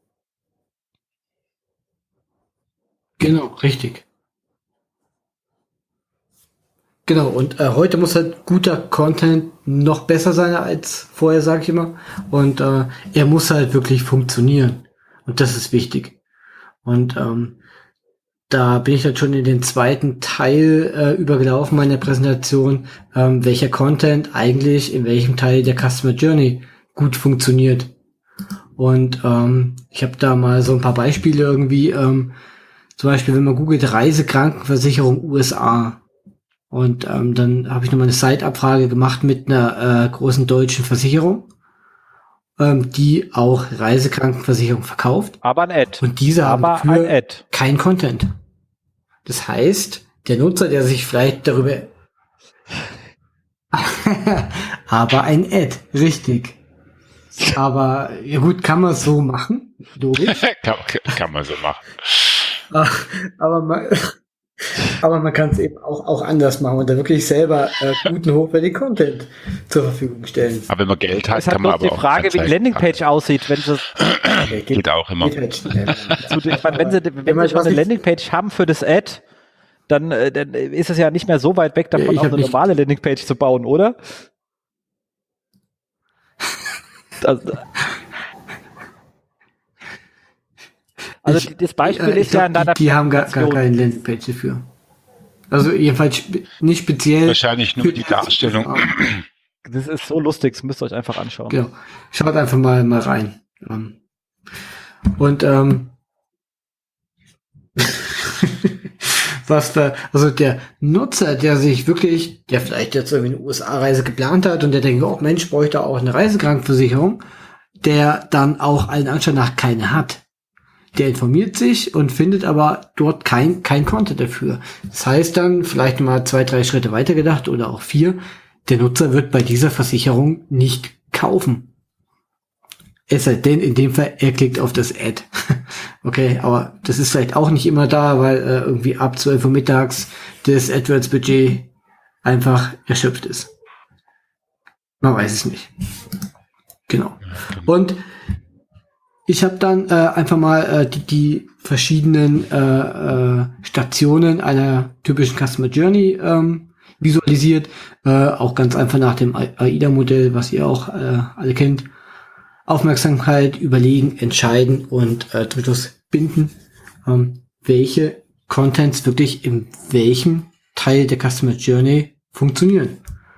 Genau, richtig. Genau, und äh, heute muss halt guter Content noch besser sein als vorher, sage ich immer. Und äh, er muss halt wirklich funktionieren. Und das ist wichtig. Und ähm, da bin ich dann schon in den zweiten Teil äh, übergelaufen meiner Präsentation, ähm, welcher Content eigentlich in welchem Teil der Customer Journey gut funktioniert. Und ähm, ich habe da mal so ein paar Beispiele irgendwie, ähm, zum Beispiel, wenn man googelt Reisekrankenversicherung U S A und ähm, dann habe ich nochmal eine Site-Abfrage gemacht mit einer äh, großen deutschen Versicherung ähm, die auch Reisekrankenversicherung verkauft. Aber ein Ad. Und diese haben Aber dafür ein Ad. kein Content. Das heißt, der Nutzer, der sich vielleicht darüber aber ein Ad, richtig. Aber ja gut, kann man so machen, logisch. kann, kann man so machen. Aber man, aber man kann es eben auch, auch anders machen und da wirklich selber äh, guten, hochwertigen Content zur Verfügung stellen. Aber wenn man Geld hat, Es hat kann man bloß aber die auch Frage, wie die Anzeigen Landingpage haben. aussieht, wenn sie Okay, geht, Geht auch immer. geht halt schnell. zu den, ich meine, wenn sie, wenn man sie schon was eine nicht- Landingpage haben für das Ad, dann, äh, dann ist es ja nicht mehr so weit weg davon, Ich auch hab eine nicht- normale Landingpage zu bauen, oder? Also, also Ich- die- das Beispiel äh, ich ist ja glaub, in deiner die, die haben gar, gar Präsentation. keine Landingpage dafür. Also jedenfalls spe nicht speziell. Wahrscheinlich nur für- die Darstellung. Das ist so lustig, das müsst ihr euch einfach anschauen. Genau. Schaut einfach mal, mal rein. Ähm, Und ähm, was da, also der Nutzer, der sich wirklich, der vielleicht jetzt irgendwie eine U S A-Reise geplant hat und der denkt, oh Mensch, bräuchte auch eine Reisekrankenversicherung, der dann auch allen Anschein nach keine hat. Der informiert sich und findet aber dort kein, kein Content dafür. Das heißt dann, vielleicht mal zwei, drei Schritte weiter gedacht oder auch vier, der Nutzer wird bei dieser Versicherung nicht kaufen. Es sei denn, in dem Fall, er klickt auf das Ad. Okay, aber das ist vielleicht auch nicht immer da, weil äh, irgendwie ab zwölf Uhr mittags das AdWords-Budget einfach erschöpft ist. Man weiß es nicht. Genau. Und ich habe dann äh, einfach mal äh, die, die verschiedenen äh, äh, Stationen einer typischen Customer Journey ähm, visualisiert. Äh, auch ganz einfach nach dem AIDA-Modell, was ihr auch äh, alle kennt. Aufmerksamkeit, überlegen, entscheiden und äh, drittens binden, ähm, welche Contents wirklich in welchem Teil der Customer Journey funktionieren.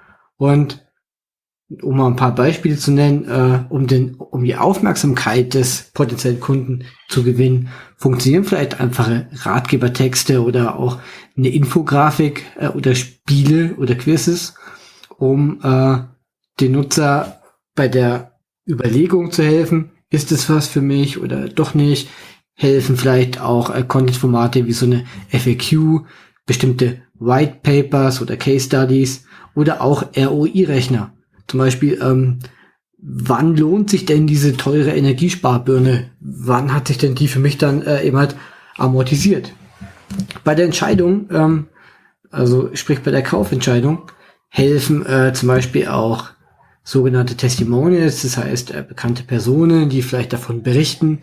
Und um mal ein paar Beispiele zu nennen, äh, um den, um die Aufmerksamkeit des potenziellen Kunden zu gewinnen, funktionieren vielleicht einfache Ratgebertexte oder auch eine Infografik äh, oder Spiele oder Quizzes, um äh, den Nutzer bei der Überlegung zu helfen, ist es was für mich oder doch nicht, helfen vielleicht auch äh, Content-Formate wie so eine F A Q, bestimmte White Papers oder Case Studies oder auch R O I-Rechner. Zum Beispiel, ähm, wann lohnt sich denn diese teure Energiesparbirne? Wann hat sich denn die für mich dann äh, eben halt amortisiert? Bei der Entscheidung, ähm, also sprich bei der Kaufentscheidung, helfen äh, zum Beispiel auch sogenannte Testimonials, das heißt äh, bekannte Personen, die vielleicht davon berichten,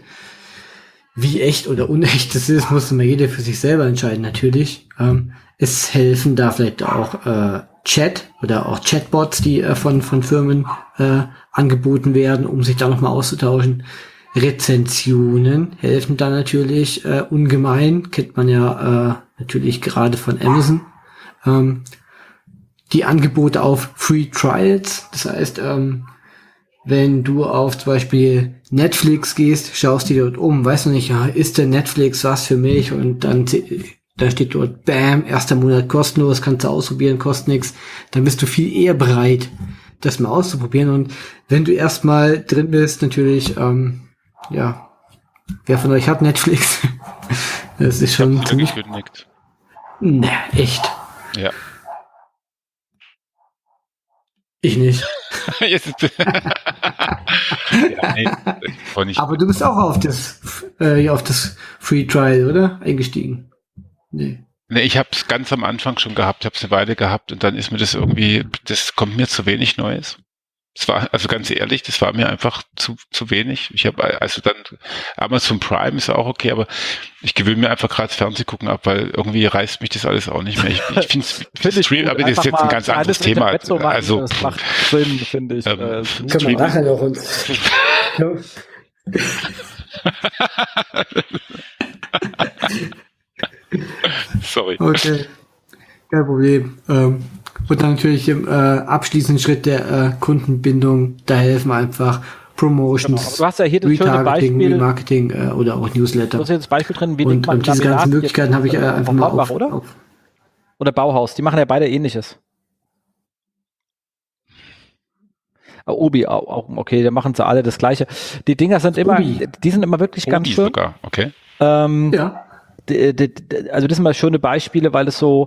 wie echt oder unecht es ist, muss immer jeder für sich selber entscheiden natürlich. Ähm, es helfen da vielleicht auch äh, Chat oder auch Chatbots, die äh, von von Firmen äh, angeboten werden, um sich da nochmal auszutauschen. Rezensionen helfen da natürlich äh, ungemein, kennt man ja äh, natürlich gerade von Amazon. Ähm, die Angebote auf Free Trials, das heißt, ähm, wenn du auf zum Beispiel Netflix gehst, schaust dir dort um, weißt du nicht, ja, ist denn Netflix was für mich? Und dann da steht dort, bam, erster Monat kostenlos, kannst du ausprobieren, kostet nichts. Dann bist du viel eher bereit, das mal auszuprobieren. Und wenn du erstmal drin bist, natürlich, ähm, ja, wer von euch hat Netflix? Das ist schon Ich hab wieder gekündigt. Ne, echt. Ja. Ich nicht. Jetzt ist ja, nee, voll nicht. Aber du bist auch auf das, äh, auf das Free Trial, oder? Eingestiegen. Nee. Nee, ich habe es ganz am Anfang schon gehabt, habe es eine Weile gehabt und dann ist mir das irgendwie, das kommt mir zu wenig Neues. Es war, also ganz ehrlich, das war mir einfach zu zu wenig. Ich habe also dann Amazon Prime ist auch okay, aber ich gewöhne mir einfach gerade Fernsehgucken ab, weil irgendwie reißt mich das alles auch nicht mehr. Ich, ich finde Find ich Stream, gut. aber das ist Einfach jetzt ein mal ganz anderes alles mit Thema. dem Mezzo machen, Also das macht Sinn, finde ich. Ähm, Äh, Können wir Streaming. nachher noch uns. sorry. Okay. Kein Problem. Ähm, und dann natürlich im äh, abschließenden Schritt der äh, Kundenbindung, da helfen einfach genau. Promotions, Aber du hast ja hier das schöne Retargeting, Beispiel, Remarketing äh, oder auch du Newsletter. hast hier das Beispiel drin, wie Und, legt man und diese Laminat ganzen jetzt Möglichkeiten habe ich äh, einfach auf mal Hornbach, auf, oder? auf. Oder Bauhaus, die machen ja beide Ähnliches. Obi auch, auch okay, da machen sie alle das Gleiche. Die Dinger sind immer, Obi. die sind immer wirklich ganz Obi schön. sogar, okay. Ähm, Ja. d- d- d- also das sind mal schöne Beispiele, weil es so,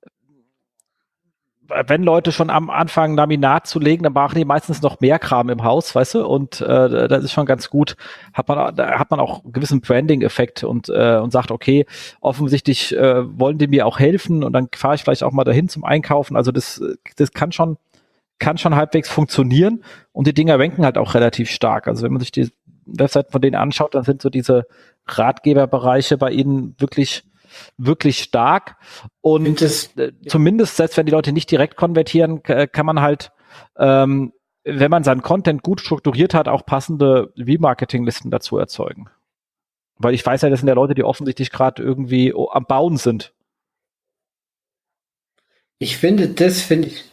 wenn Leute schon am Anfang Laminat zu legen, dann machen die meistens noch mehr Kram im Haus, weißt du, und äh, das ist schon ganz gut. Hat man, da hat man auch einen gewissen Branding-Effekt und äh, und sagt, okay, offensichtlich äh, wollen die mir auch helfen und dann fahre ich vielleicht auch mal dahin zum Einkaufen. Also das, das kann schon, kann schon halbwegs funktionieren und die Dinger ranken halt auch relativ stark. Also wenn man sich die Webseiten von denen anschaut, dann sind so diese Ratgeberbereiche bei ihnen wirklich wirklich stark und Das, äh, zumindest, selbst wenn die Leute nicht direkt konvertieren, k- kann man halt, ähm, wenn man seinen Content gut strukturiert hat, auch passende Remarketing-Listen dazu erzeugen. Weil ich weiß ja, das sind ja Leute, die offensichtlich gerade irgendwie o- am Bauen sind. ich finde, das finde ich.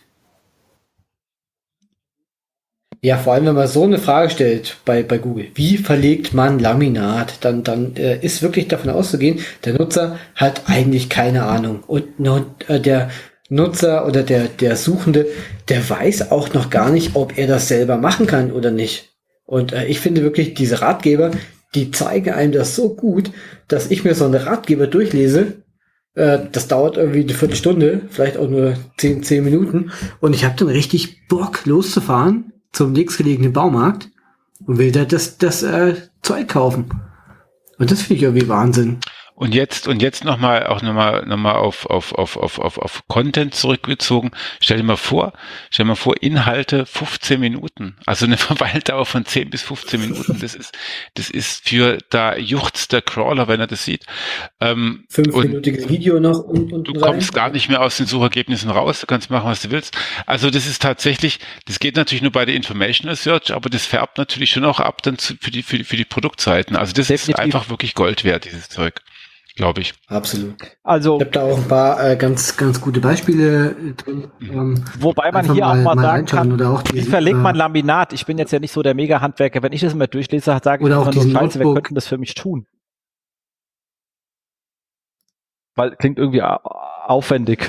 Ja, vor allem, wenn man so eine Frage stellt bei, bei Google, wie verlegt man Laminat, dann, dann äh, ist wirklich davon auszugehen, der Nutzer hat eigentlich keine Ahnung. Und nur, äh, der Nutzer oder der, der Suchende, der weiß auch noch gar nicht, ob er das selber machen kann oder nicht. Und äh, ich finde wirklich, diese Ratgeber, die zeigen einem das so gut, dass ich mir so einen Ratgeber durchlese. Äh, das dauert irgendwie eine Viertelstunde, vielleicht auch nur zehn, zehn Minuten. Und ich habe dann richtig Bock, loszufahren zum nächstgelegenen Baumarkt und will da das, das äh, Zeug kaufen. Und das finde ich irgendwie Wahnsinn. Und jetzt, und jetzt nochmal, auch nochmal, nochmal auf, auf, auf, auf, auf, auf Content zurückgezogen. Stell dir mal vor, stell dir mal vor, Inhalte fünfzehn Minuten. Also eine Verweildauer von zehn bis fünfzehn Minuten. Das ist, das ist für, da juchzt der Crawler, wenn er das sieht. Ähm, Fünfminütiges Video noch und, und Du rein. kommst gar nicht mehr aus den Suchergebnissen raus, du kannst machen, was du willst. Also das ist tatsächlich, das geht natürlich nur bei der Informational Search, aber das färbt natürlich schon auch ab dann zu, für die, für die, für die Produktseiten. Also das Definitiv. ist einfach wirklich Gold wert, dieses Zeug, glaube ich. Absolut. Also, Ich habe da auch ein paar äh, ganz, ganz gute Beispiele drin. Ähm, wobei man einfach hier auch mal sagen reinschauen kann, oder auch wie diesen, verlegt man äh, Laminat? Ich bin jetzt ja nicht so der Mega-Handwerker. Wenn ich das mal durchlese, sage ich Oder auch einfach nur, diesen scheiße, wer Notebook. könnte das für mich tun? Weil klingt irgendwie au- aufwendig.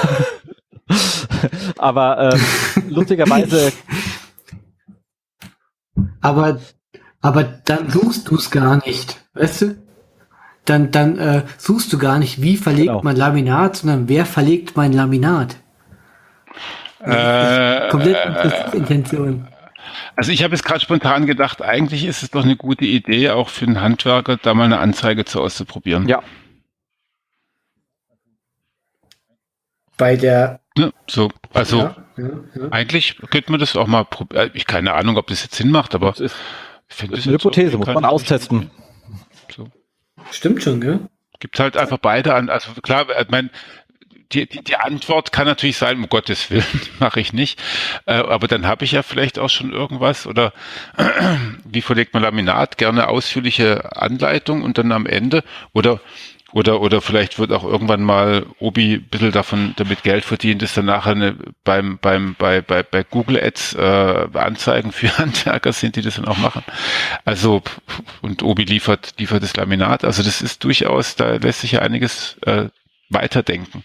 Aber ähm, lustigerweise, Aber, aber dann suchst du es gar nicht, weißt du? Dann, dann äh, suchst du gar nicht, wie verlegt Genau. man Laminat, sondern wer verlegt mein Laminat? Äh, Komplett Intention. Also ich habe jetzt gerade spontan gedacht, eigentlich ist es doch eine gute Idee, auch für einen Handwerker, da mal eine Anzeige zu auszuprobieren. ja, Bei der, Ne? So, also ja, ja, ja. eigentlich könnte man das auch mal probieren. Ich keine Ahnung, ob das jetzt Sinn macht, aber das ist, ich finde das ist eine jetzt so Hypothese, muss keine- man austesten. So. Stimmt schon, gell? Gibt halt einfach beide an. Also klar, ich mein, die, die, die Antwort kann natürlich sein, um Gottes Willen, mache ich nicht. Äh, aber dann habe ich ja vielleicht auch schon irgendwas. Oder wie verlegt man Laminat? Gerne ausführliche Anleitung und dann am Ende. Oder oder oder vielleicht wird auch irgendwann mal Obi ein bisschen davon damit Geld verdient, dass dann nachher eine, beim beim bei bei bei Google Ads äh, Anzeigen für Handwerker sind, die das dann auch machen. Also und Obi liefert liefert das Laminat. Also das ist durchaus, da lässt sich ja einiges äh, weiterdenken.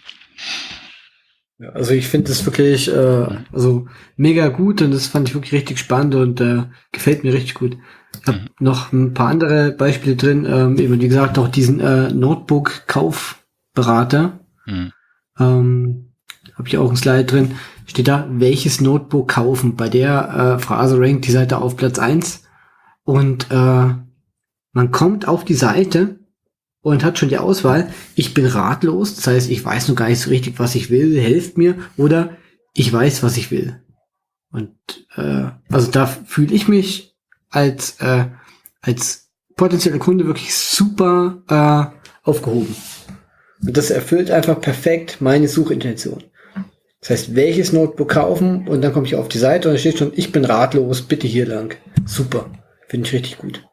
Ja, also ich finde das wirklich äh, also mega gut und das fand ich wirklich richtig spannend und äh, gefällt mir richtig gut. Ich habe Mhm. noch ein paar andere Beispiele drin, ähm, eben wie gesagt auch diesen äh, Notebook-Kaufberater. Hm. Ähm, habe ich auch ein Slide drin. Steht da, welches Notebook kaufen? Bei der äh, Phrase rankt die Seite auf Platz eins und äh, man kommt auf die Seite und hat schon die Auswahl, ich bin ratlos, das heißt, ich weiß noch gar nicht so richtig, was ich will, helft mir, oder ich weiß, was ich will. Und äh, also da fühle ich mich als äh, als potenzieller Kunde wirklich super äh, aufgehoben. Und das erfüllt einfach perfekt meine Suchintention. Das heißt, welches Notebook kaufen und dann komme ich auf die Seite und da steht schon, ich bin ratlos, bitte hier lang. Super. Finde ich richtig gut.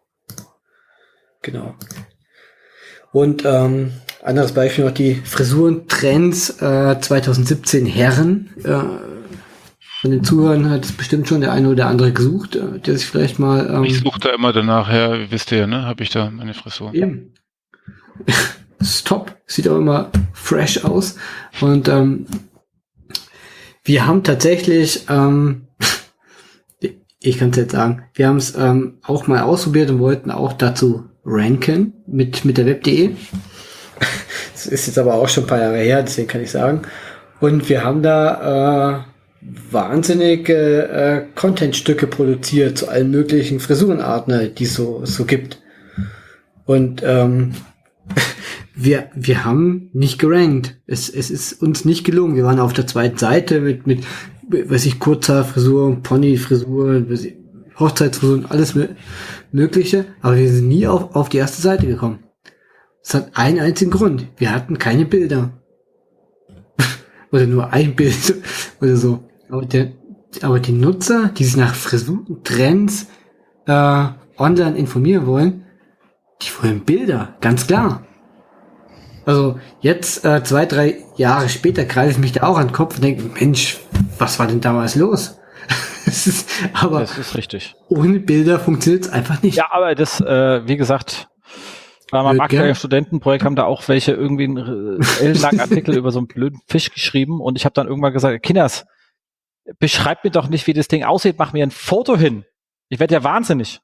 Genau. Und ähm, anderes Beispiel noch die Frisurentrends äh, zwanzig siebzehn Herren. Äh, von den Zuhörern hat es bestimmt schon der eine oder andere gesucht, äh, der sich vielleicht mal... Ähm, Ich suche da immer danach her, wisst ihr ja, ne? Habe ich da meine Frisur. Eben. Das ist top. Sieht auch immer fresh aus. Und ähm, wir haben tatsächlich, ähm, Ich kann es jetzt sagen. Wir haben es ähm, auch mal ausprobiert und wollten auch dazu ranken mit, mit der web punkt de. Das ist jetzt aber auch schon ein paar Jahre her, deswegen kann ich sagen. Und wir haben da äh, wahnsinnige äh, Contentstücke produziert zu allen möglichen Frisurenarten, die es so, so gibt. Und ähm, wir, wir haben nicht gerankt. Es, es ist uns nicht gelungen. Wir waren auf der zweiten Seite mit, mit weiß ich, kurzer Frisur, Ponyfrisur, Hochzeitsfrisur, alles Mögliche. Aber wir sind nie auf, auf die erste Seite gekommen. Es hat einen einzigen Grund. Wir hatten keine Bilder. Oder nur ein Bild oder so. Aber, der, aber die Nutzer, die sich nach Frisurentrends äh, online informieren wollen, die wollen Bilder, ganz klar. Also jetzt, äh, zwei, drei Jahre später, greife ich mich da auch an den Kopf und denke, Mensch, was war denn damals los? Das ist, aber das ist richtig. Ohne Bilder funktioniert es einfach nicht. Ja, aber das, äh, wie gesagt, bei meinem aktuellen Studentenprojekt haben da auch welche irgendwie einen ellenlangen Artikel über so einen blöden Fisch geschrieben und ich habe dann irgendwann gesagt, Kinders, beschreibt mir doch nicht, wie das Ding aussieht, mach mir ein Foto hin. Ich werde ja wahnsinnig.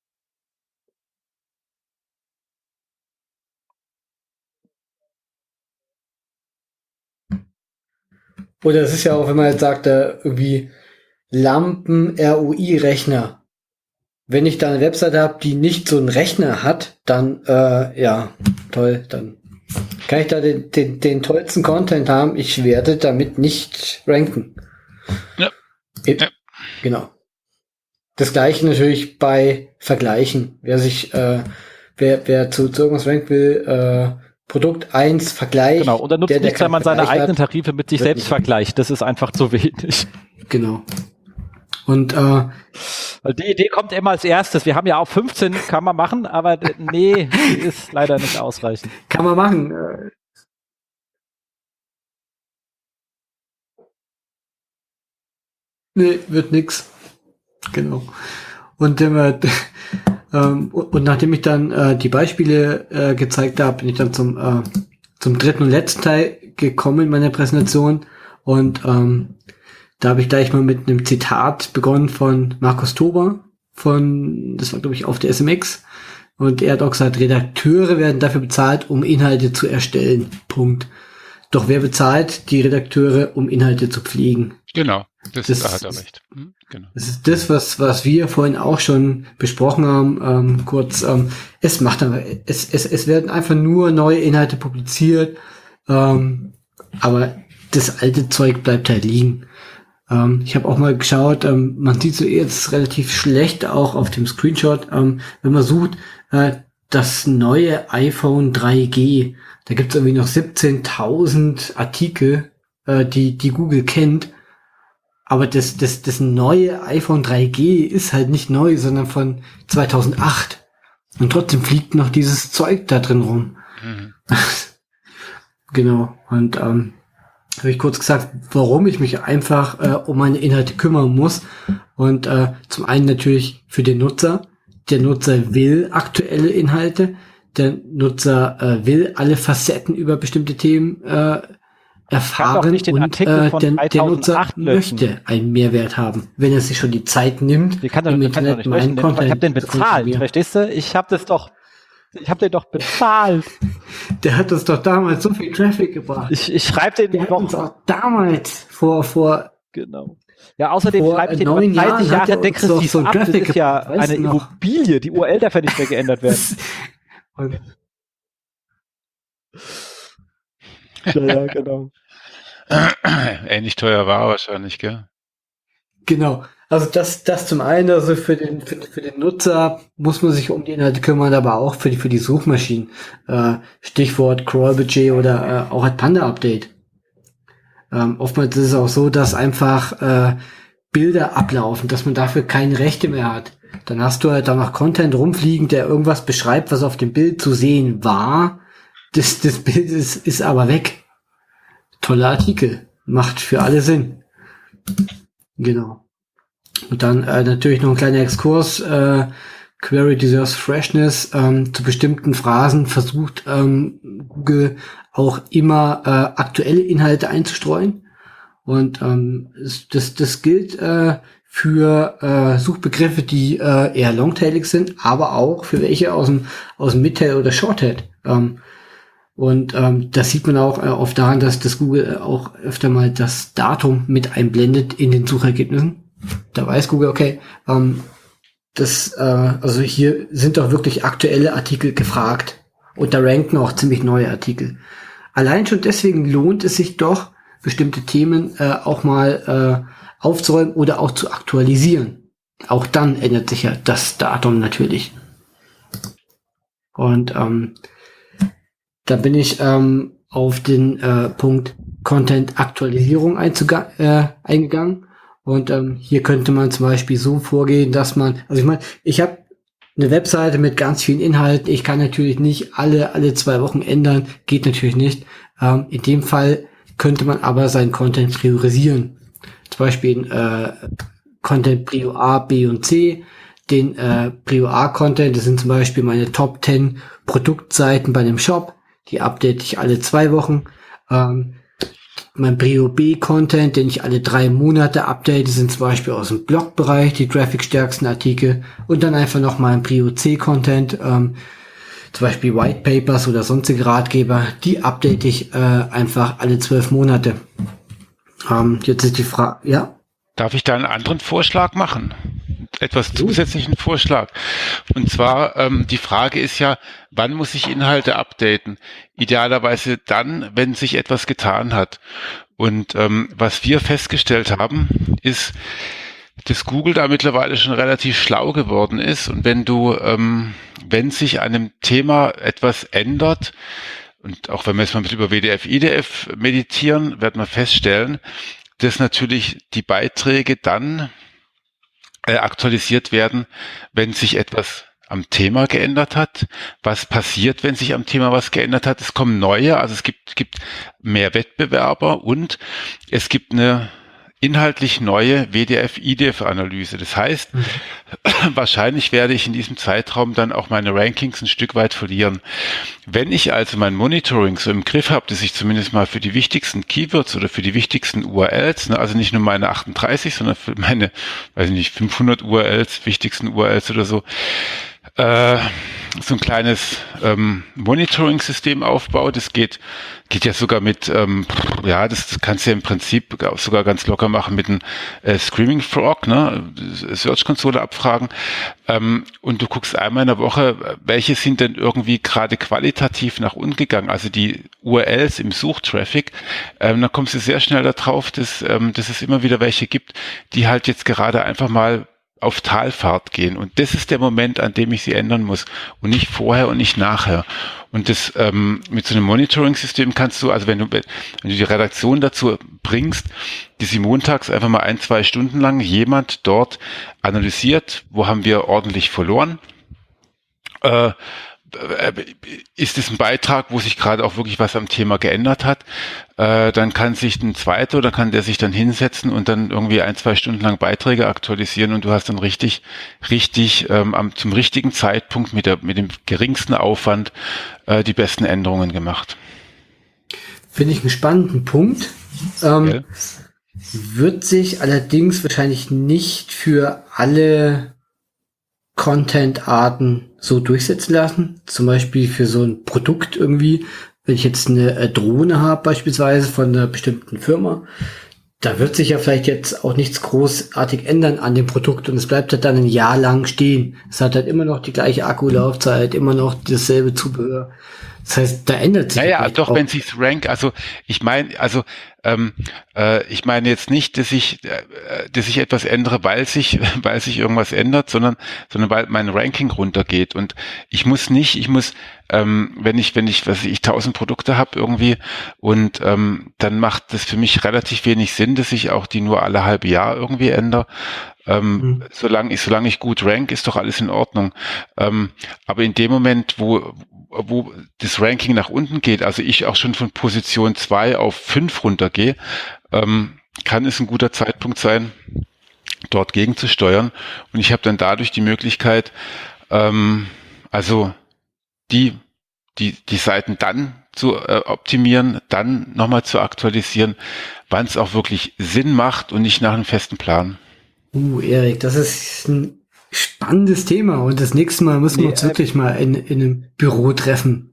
Oder es ist ja auch, wenn man jetzt sagt, da irgendwie Lampen-R O I-Rechner. Wenn ich da eine Webseite habe, die nicht so einen Rechner hat, dann, äh, ja, toll, dann kann ich da den, den, den tollsten Content haben. Ich werde damit nicht ranken. Ja. It, ja. Genau. Das gleiche natürlich bei Vergleichen. Wer sich, äh, wer, wer zu, zu irgendwas ranken will, äh, Produkt eins Vergleich. Genau, und dann nutzt der, nichts, der wenn man seine Vergleich eigenen hat, Tarife mit sich selbst nicht. vergleicht. Das ist einfach zu wenig. Genau. Und äh, Weil die Idee kommt immer als erstes. Wir haben ja auch fünfzehn, kann man machen, aber nee, ist leider nicht ausreichend. Kann man machen. Äh, nee, wird nix. Genau. Und äh, ähm, und nachdem ich dann äh, die Beispiele äh, gezeigt habe, bin ich dann zum äh, zum dritten und letzten Teil gekommen in meiner Präsentation und ähm, da habe ich gleich mal mit einem Zitat begonnen von Markus Tober von, das war glaube ich auf der S M X und er hat auch gesagt, Redakteure werden dafür bezahlt, um Inhalte zu erstellen. Punkt. Doch wer bezahlt die Redakteure, um Inhalte zu pflegen? Genau, das, das da hat er recht. Hm, genau. Das ist das, was was wir vorhin auch schon besprochen haben, ähm, kurz. Ähm, es macht aber, es, es, es werden einfach nur neue Inhalte publiziert, ähm, aber das alte Zeug bleibt halt liegen. Ähm, ich habe auch mal geschaut, ähm, man sieht so jetzt relativ schlecht auch auf dem Screenshot, ähm, wenn man sucht, äh, das neue iPhone drei G, da gibt's irgendwie noch siebzehntausend Artikel, äh, die die Google kennt. Aber das, das, das neue iPhone drei G ist halt nicht neu, sondern von zweitausendacht. Und trotzdem fliegt noch dieses Zeug da drin rum. Mhm. Genau. Und ähm, habe ich kurz gesagt, warum ich mich einfach äh, um meine Inhalte kümmern muss. Und äh, zum einen natürlich für den Nutzer. Der Nutzer will aktuelle Inhalte. Der Nutzer äh, will alle Facetten über bestimmte Themen äh, erfahren nicht den und Artikel äh, von der, der Nutzer löschen. möchte einen Mehrwert haben, wenn er sich schon die Zeit nimmt. Die kann doch, im kann doch nicht löschen. Ich habe den bezahlt, verstehst du? Ich habe das doch, ich habe den doch bezahlt. Der hat uns doch damals so viel Traffic gebracht. Ich, ich schreibe den der hat doch uns auch damals vor vor genau. Ja, außerdem vor schreibt den neun über dreißig Jahre Jahre degressiv so ab. Das ist ja eine Immobilie. Die U R L darf ja nicht mehr geändert werden. Ja, ja, genau. Ähnlich teuer war wahrscheinlich, gell? Genau. Also das, das zum einen, also für den, für, für den Nutzer muss man sich um die Inhalte kümmern, aber auch für die, für die Suchmaschinen. Äh, Stichwort Crawl-Budget oder äh, auch ein Panda-Update. Ähm, oftmals ist es auch so, dass einfach äh, Bilder ablaufen, dass man dafür keine Rechte mehr hat. Dann hast du halt da noch Content rumfliegen, der irgendwas beschreibt, was auf dem Bild zu sehen war. Das, das Bild ist, ist aber weg. Toller Artikel. Macht für alle Sinn. Genau. Und dann äh, natürlich noch ein kleiner Exkurs. Äh, Query deserves freshness. Ähm, zu bestimmten Phrasen versucht ähm, Google auch immer äh, aktuelle Inhalte einzustreuen. Und ähm, das, das gilt äh, für äh, Suchbegriffe, die äh, eher longtailig sind, aber auch für welche aus dem aus dem Midtail oder Shorttail. Ähm, und ähm, das sieht man auch äh, oft daran, dass das Google auch öfter mal das Datum mit einblendet in den Suchergebnissen. Da weiß Google, okay, ähm, das äh, also hier sind doch wirklich aktuelle Artikel gefragt und da ranken auch ziemlich neue Artikel. Allein schon deswegen lohnt es sich doch, bestimmte Themen äh, auch mal äh, aufzuräumen oder auch zu aktualisieren. Auch dann ändert sich ja das Datum natürlich. Und ähm, da bin ich ähm, auf den äh, Punkt Content-Aktualisierung äh, eingegangen. Und ähm, hier könnte man zum Beispiel so vorgehen, dass man, also ich meine, ich habe eine Webseite mit ganz vielen Inhalten. Ich kann natürlich nicht alle alle zwei Wochen ändern, geht natürlich nicht. Ähm, in dem Fall könnte man aber seinen Content priorisieren. Zum Beispiel äh, Content Prio A, B und C. Den äh, Prio A Content, das sind zum Beispiel meine Top zehn Produktseiten bei dem Shop. Die update ich alle zwei Wochen. Ähm, mein Prio B Content, den ich alle drei Monate update, sind zum Beispiel aus dem Blogbereich die trafficstärksten Artikel. Und dann einfach noch mein Prio C Content, ähm, zum Beispiel White Papers oder sonstige Ratgeber. Die update ich äh, einfach alle zwölf Monate. Ähm, jetzt ist die Frage, ja? Darf ich da einen anderen Vorschlag machen? Etwas zusätzlichen Vorschlag. Und zwar, ähm, die Frage ist ja, wann muss ich Inhalte updaten? Idealerweise dann, wenn sich etwas getan hat. Und ähm, was wir festgestellt haben, ist, dass Google da mittlerweile schon relativ schlau geworden ist. Und wenn du, ähm, wenn sich an einem Thema etwas ändert, und auch wenn wir jetzt mal mit über W D F, I D F meditieren, werden wir feststellen, dass natürlich die Beiträge dann äh, aktualisiert werden, wenn sich etwas am Thema geändert hat. Was passiert, wenn sich am Thema was geändert hat? Es kommen neue, also es gibt, gibt mehr Wettbewerber und es gibt eine inhaltlich neue W D F I D F-Analyse. Das heißt, mhm. wahrscheinlich werde ich in diesem Zeitraum dann auch meine Rankings ein Stück weit verlieren. Wenn ich also mein Monitoring so im Griff habe, dass ich zumindest mal für die wichtigsten Keywords oder für die wichtigsten U R Ls, ne, also nicht nur meine achtunddreißig, sondern für meine, weiß ich nicht, fünfhundert U R Ls, wichtigsten U R Ls oder so, äh, so ein kleines ähm, Monitoring-System aufbaue. Das geht geht ja sogar mit, ähm, ja, das, das kannst du ja im Prinzip sogar ganz locker machen mit einem äh, Screaming Frog, ne, Search-Konsole abfragen. Ähm, und du guckst einmal in der Woche, welche sind denn irgendwie gerade qualitativ nach unten gegangen, also die U R Ls im Suchtraffic. Ähm, dann kommst du sehr schnell darauf, dass, ähm, dass es immer wieder welche gibt, die halt jetzt gerade einfach mal auf Talfahrt gehen. Und das ist der Moment, an dem ich sie ändern muss. Und nicht vorher und nicht nachher. Und das ähm, mit so einem Monitoring-System kannst du, also wenn du, wenn du die Redaktion dazu bringst, dass sie montags einfach mal ein, zwei Stunden lang jemand dort analysiert, wo haben wir ordentlich verloren, äh, ist es ein Beitrag, wo sich gerade auch wirklich was am Thema geändert hat, äh, dann kann sich ein zweiter oder kann der sich dann hinsetzen und dann irgendwie ein, zwei Stunden lang Beiträge aktualisieren und du hast dann richtig, richtig ähm, am, zum richtigen Zeitpunkt mit der mit dem geringsten Aufwand äh, die besten Änderungen gemacht. Finde ich einen spannenden Punkt. Ähm, okay. Wird sich allerdings wahrscheinlich nicht für alle Content-Arten so durchsetzen lassen. Zum Beispiel für so ein Produkt irgendwie, wenn ich jetzt eine äh, Drohne habe beispielsweise von einer bestimmten Firma, da wird sich ja vielleicht jetzt auch nichts großartig ändern an dem Produkt und es bleibt halt dann ein Jahr lang stehen. Es hat halt immer noch die gleiche Akkulaufzeit, immer noch dasselbe Zubehör. Das heißt, da ändert sich. Naja, doch, auch. Wenn sich's rank, also ich meine, also ähm, äh, ich meine jetzt nicht, dass ich, äh, dass ich etwas ändere, weil sich, weil sich irgendwas ändert, sondern, sondern weil mein Ranking runtergeht. Und ich muss nicht, ich muss, ähm, wenn ich, wenn ich, was ich tausend Produkte habe irgendwie, und ähm, dann macht das für mich relativ wenig Sinn, dass ich auch die nur alle halbe Jahr irgendwie ändere. Ähm, mhm. solange ich, solange ich gut rank, ist doch alles in Ordnung. Ähm, aber in dem Moment, wo wo das Ranking nach unten geht, also ich auch schon von Position zwei auf fünf runtergehe, ähm, kann es ein guter Zeitpunkt sein, dort gegenzusteuern. Und ich habe dann dadurch die Möglichkeit, ähm, also die, die, die Seiten dann zu äh, optimieren, dann nochmal zu aktualisieren, wann es auch wirklich Sinn macht und nicht nach einem festen Plan. Uh, Erik, das ist ein spannendes Thema und das nächste Mal müssen wir Nee, uns äh, wirklich mal in, in einem Büro treffen.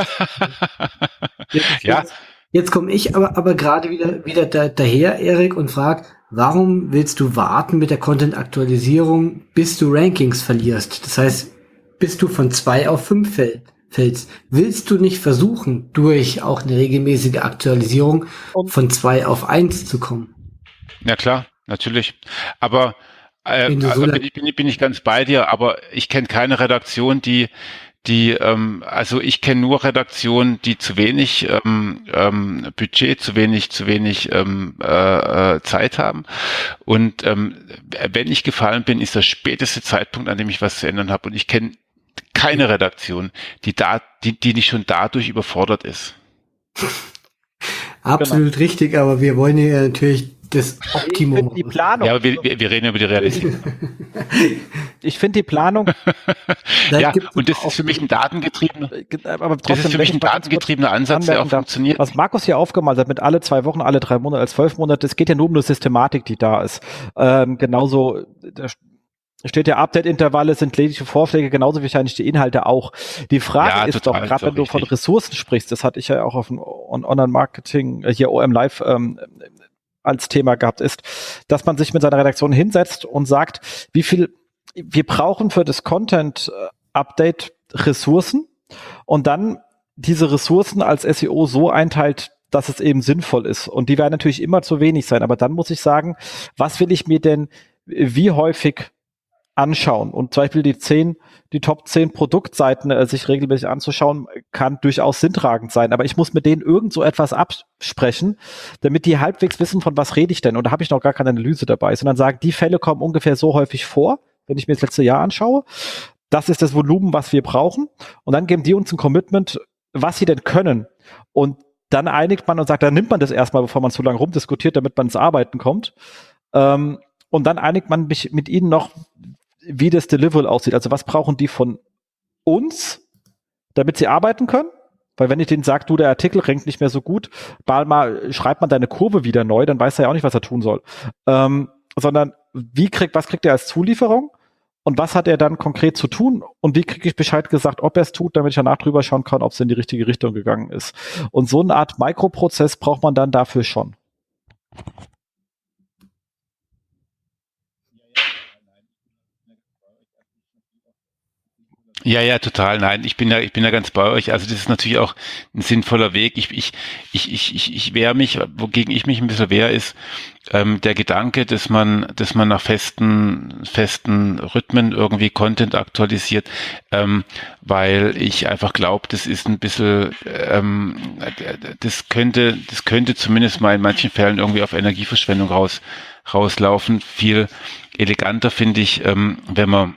Jetzt, Ja, jetzt, jetzt komme ich aber, aber gerade wieder, wieder da, daher, Erik, und frag, warum willst du warten mit der Content-Aktualisierung, bis du Rankings verlierst? Das heißt, bis du von zwei auf fünf fäll, fällst. Willst du nicht versuchen, durch auch eine regelmäßige Aktualisierung Und- von zwei auf eins zu kommen? ja klar, natürlich. Aber äh, Wenn du so also lang- bin, ich, bin, ich, bin ich ganz bei dir, aber ich kenne keine Redaktion, die, die, ähm, also ich kenne nur Redaktionen, die zu wenig ähm, ähm, Budget, zu wenig, zu wenig ähm, äh, äh, Zeit haben. Und ähm, wenn ich gefallen bin, ist der späteste Zeitpunkt, an dem ich was zu ändern habe. Und ich kenne keine Redaktion, die da, die, die nicht schon dadurch überfordert ist. Absolut richtig, aber wir wollen ja natürlich das Optimum. Die Planung. Ja, aber wir, wir, wir reden über die Realität. Ich finde die Planung, Da Ja, gibt's und das auch- ist für mich ein datengetriebener, aber das ist trotzdem, für wenn mich ich ein mal ganz kurz datengetriebener Ansatz, der anmerken auch darf, funktioniert. was Markus hier aufgemalt hat mit alle zwei Wochen, alle drei Monate, als zwölf Monate, es geht ja nur um eine Systematik, die da ist. Ähm, genauso, da steht ja Update-Intervalle, sind ledigliche Vorschläge, genauso wahrscheinlich die Inhalte auch. Die Frage Ja, ist total, doch, gerade ist wenn du auch von richtig. Ressourcen sprichst, das hatte ich ja auch auf dem On- Online-Marketing, äh, hier O M Live, ähm, als Thema gehabt, ist, dass man sich mit seiner Redaktion hinsetzt und sagt, wie viel wir brauchen für das Content-Update Ressourcen und dann diese Ressourcen als S E O so einteilt, dass es eben sinnvoll ist. Und die werden natürlich immer zu wenig sein. Aber dann muss ich sagen, was will ich mir denn wie häufig anschauen? Und zum Beispiel die zehn, die Top zehn Produktseiten äh, sich regelmäßig anzuschauen, kann durchaus sinntragend sein. Aber ich muss mit denen irgend so etwas absprechen, damit die halbwegs wissen, von was rede ich denn. Und da habe ich noch gar keine Analyse dabei, sondern sagen, die Fälle kommen ungefähr so häufig vor, wenn ich mir das letzte Jahr anschaue. Das ist das Volumen, was wir brauchen. Und dann geben die uns ein Commitment, was sie denn können. Und dann einigt man und sagt, dann nimmt man das erstmal, bevor man zu lange rumdiskutiert, damit man ins Arbeiten kommt. Ähm, und dann einigt man mich mit ihnen noch, wie das Delivery aussieht. Also was brauchen die von uns, damit sie arbeiten können? Weil wenn ich denen sage, du, der Artikel rankt nicht mehr so gut, mal, mal schreibt man deine Kurve wieder neu, dann weiß er ja auch nicht, was er tun soll. Ähm, sondern wie kriegt, was kriegt er als Zulieferung? Und was hat er dann konkret zu tun? Und wie kriege ich Bescheid gesagt, ob er es tut, damit ich danach drüber schauen kann, ob es in die richtige Richtung gegangen ist? Und so eine Art Mikroprozess braucht man dann dafür schon. Ja, ja, total. Nein, ich bin da, ich bin da ganz bei euch. Also das ist natürlich auch ein sinnvoller Weg. Ich, ich, ich, ich, ich, ich wehre mich, wogegen ich mich ein bisschen wehre, ist ähm, der Gedanke, dass man, dass man nach festen, festen Rhythmen irgendwie Content aktualisiert, ähm, weil ich einfach glaube, das ist ein bisschen, ähm, das könnte, das könnte zumindest mal in manchen Fällen irgendwie auf Energieverschwendung raus, rauslaufen. Viel eleganter finde ich, ähm, wenn man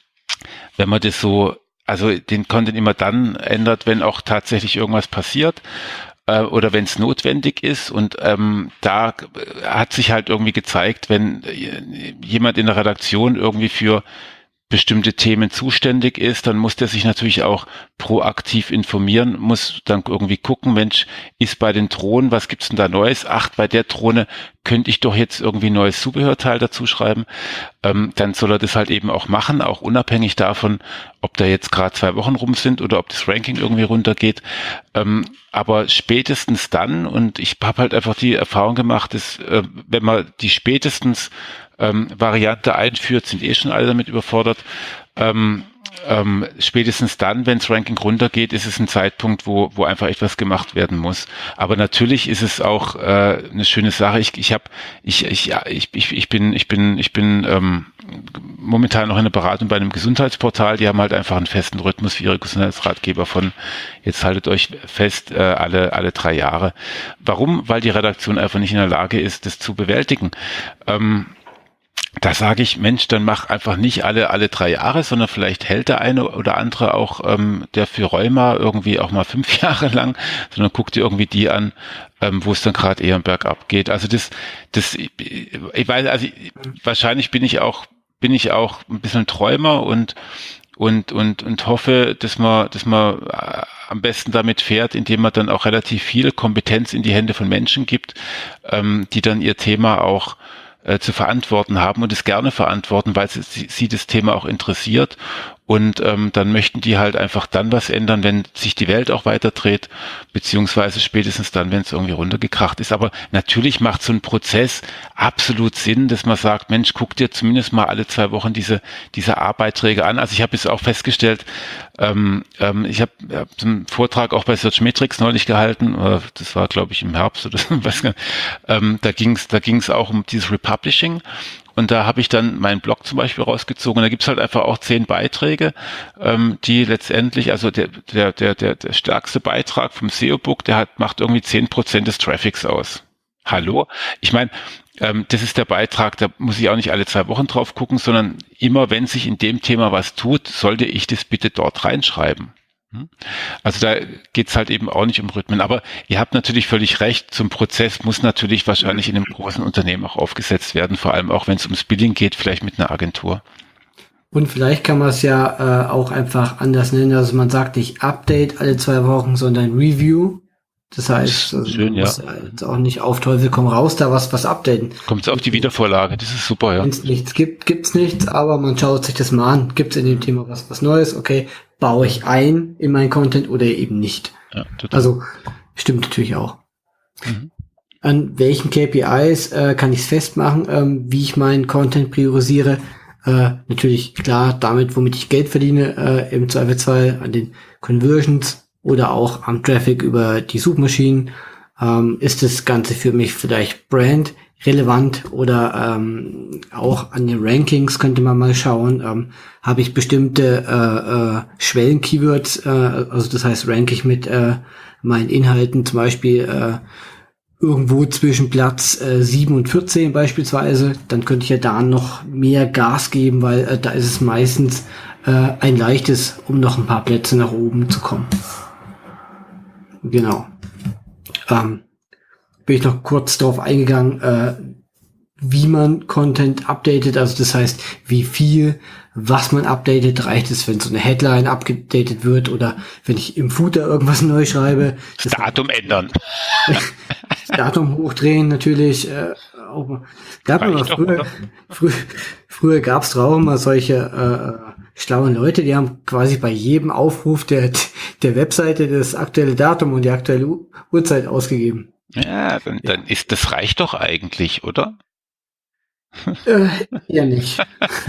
wenn man das so, also den Content immer dann ändert, wenn auch tatsächlich irgendwas passiert äh, oder wenn es notwendig ist. Und ähm, da hat sich halt irgendwie gezeigt, wenn jemand in der Redaktion irgendwie für bestimmte Themen zuständig ist, dann muss der sich natürlich auch proaktiv informieren, muss dann irgendwie gucken, Mensch, ist bei den Drohnen, was gibt's denn da Neues? Ach, bei der Drohne könnte ich doch jetzt irgendwie neues Zubehörteil dazu schreiben. Ähm, dann soll er das halt eben auch machen, auch unabhängig davon, ob da jetzt gerade zwei Wochen rum sind oder ob das Ranking irgendwie runtergeht. Ähm, aber spätestens dann, und ich habe halt einfach die Erfahrung gemacht, dass äh, wenn man die spätestens ähm, Variante einführt, sind eh schon alle damit überfordert. Ähm, ähm, spätestens dann, wenn das Ranking runtergeht, ist es ein Zeitpunkt, wo wo einfach etwas gemacht werden muss. Aber natürlich ist es auch äh, eine schöne Sache. Ich ich habe ich ich ja, ich ich ich bin ich bin ich bin ähm, momentan noch in der Beratung bei einem Gesundheitsportal. Die haben halt einfach einen festen Rhythmus für ihre Gesundheitsratgeber von jetzt haltet euch fest äh, alle alle drei Jahre. Warum? Weil die Redaktion einfach nicht in der Lage ist, das zu bewältigen. Ähm, Da sage ich, Mensch, dann mach einfach nicht alle alle drei Jahre, sondern vielleicht hält der eine oder andere auch, ähm, der für Rheuma irgendwie auch mal fünf Jahre lang, sondern guck dir irgendwie die an, ähm, wo es dann gerade eher bergab geht. Also das, das, ich weiß, also ich, wahrscheinlich bin ich auch, bin ich auch ein bisschen Träumer und und und und hoffe, dass man, dass man äh, am besten damit fährt, indem man dann auch relativ viel Kompetenz in die Hände von Menschen gibt, ähm, die dann ihr Thema auch äh, zu verantworten haben und es gerne verantworten, weil sie, sie das Thema auch interessiert. Und ähm, dann möchten die halt einfach dann was ändern, wenn sich die Welt auch weiter dreht, beziehungsweise spätestens dann, wenn es irgendwie runtergekracht ist. Aber natürlich macht so ein Prozess absolut Sinn, dass man sagt, Mensch, guck dir zumindest mal alle zwei Wochen diese diese Arbeitsträger an. Also ich habe es auch festgestellt, ähm, ähm, ich habe hab einen Vortrag auch bei Searchmetrics neulich gehalten, äh, das war glaube ich im Herbst oder so, weiß gar nicht. Ähm, da ging es da ging's auch um dieses Republishing. Und da habe ich dann meinen Blog zum Beispiel rausgezogen. Da gibt's halt einfach auch zehn Beiträge, ähm, die letztendlich, also der, der, der, der, der stärkste Beitrag vom S E O-Book, der hat, macht irgendwie zehn Prozent des Traffics aus. Hallo? Ich meine, ähm, das ist der Beitrag, da muss ich auch nicht alle zwei Wochen drauf gucken, sondern immer, wenn sich in dem Thema was tut, sollte ich das bitte dort reinschreiben. Also da geht's halt eben auch nicht um Rhythmen. Aber ihr habt natürlich völlig recht, zum Prozess muss natürlich wahrscheinlich in einem großen Unternehmen auch aufgesetzt werden, vor allem auch wenn es ums Billing geht, vielleicht mit einer Agentur. Und vielleicht kann man es ja äh, auch einfach anders nennen, also man sagt nicht Update alle zwei Wochen, sondern Review. Das heißt, also Schön, man muss ja. jetzt auch nicht auf Teufel komm raus, da was was updaten. Kommt es auf die Wiedervorlage, das ist super, ja. Wenn es nichts gibt, gibt's nichts, aber man schaut sich das mal an. Gibt's in dem Thema was was Neues? Okay, baue ich ein in meinen Content oder eben nicht? Ja, total. Also stimmt natürlich auch. Mhm. An welchen K P Is äh, kann ich es festmachen, ähm, wie ich meinen Content priorisiere? Äh, natürlich klar damit, womit ich Geld verdiene, äh, im Zweifelsfall an den Conversions oder auch am Traffic über die Suchmaschinen. Ähm, ist das Ganze für mich vielleicht Brand relevant oder ähm, auch an den Rankings könnte man mal schauen. Ähm, habe ich bestimmte äh, äh, Schwellen-Keywords, äh, also das heißt, ranke ich mit äh, meinen Inhalten zum Beispiel äh, irgendwo zwischen Platz äh, sieben und vierzehn beispielsweise, dann könnte ich ja da noch mehr Gas geben, weil äh, da ist es meistens äh, ein leichtes, um noch ein paar Plätze nach oben zu kommen. Genau. Ähm, bin ich noch kurz darauf eingegangen, äh, wie man Content updatet, also das heißt, wie viel, was man updatet, reicht es, wenn so eine Headline updatet wird oder wenn ich im Footer irgendwas neu schreibe. Das Datum ändern. Das Datum hochdrehen natürlich. Äh, auch, gab immer Reicht doch, früher, oder? früher, früher gab es auch immer solche äh, schlauen Leute, die haben quasi bei jedem Aufruf der, der Webseite das aktuelle Datum und die aktuelle U- Uhrzeit ausgegeben. Ja, dann, dann ist das reicht doch eigentlich, oder? Äh, eher nicht.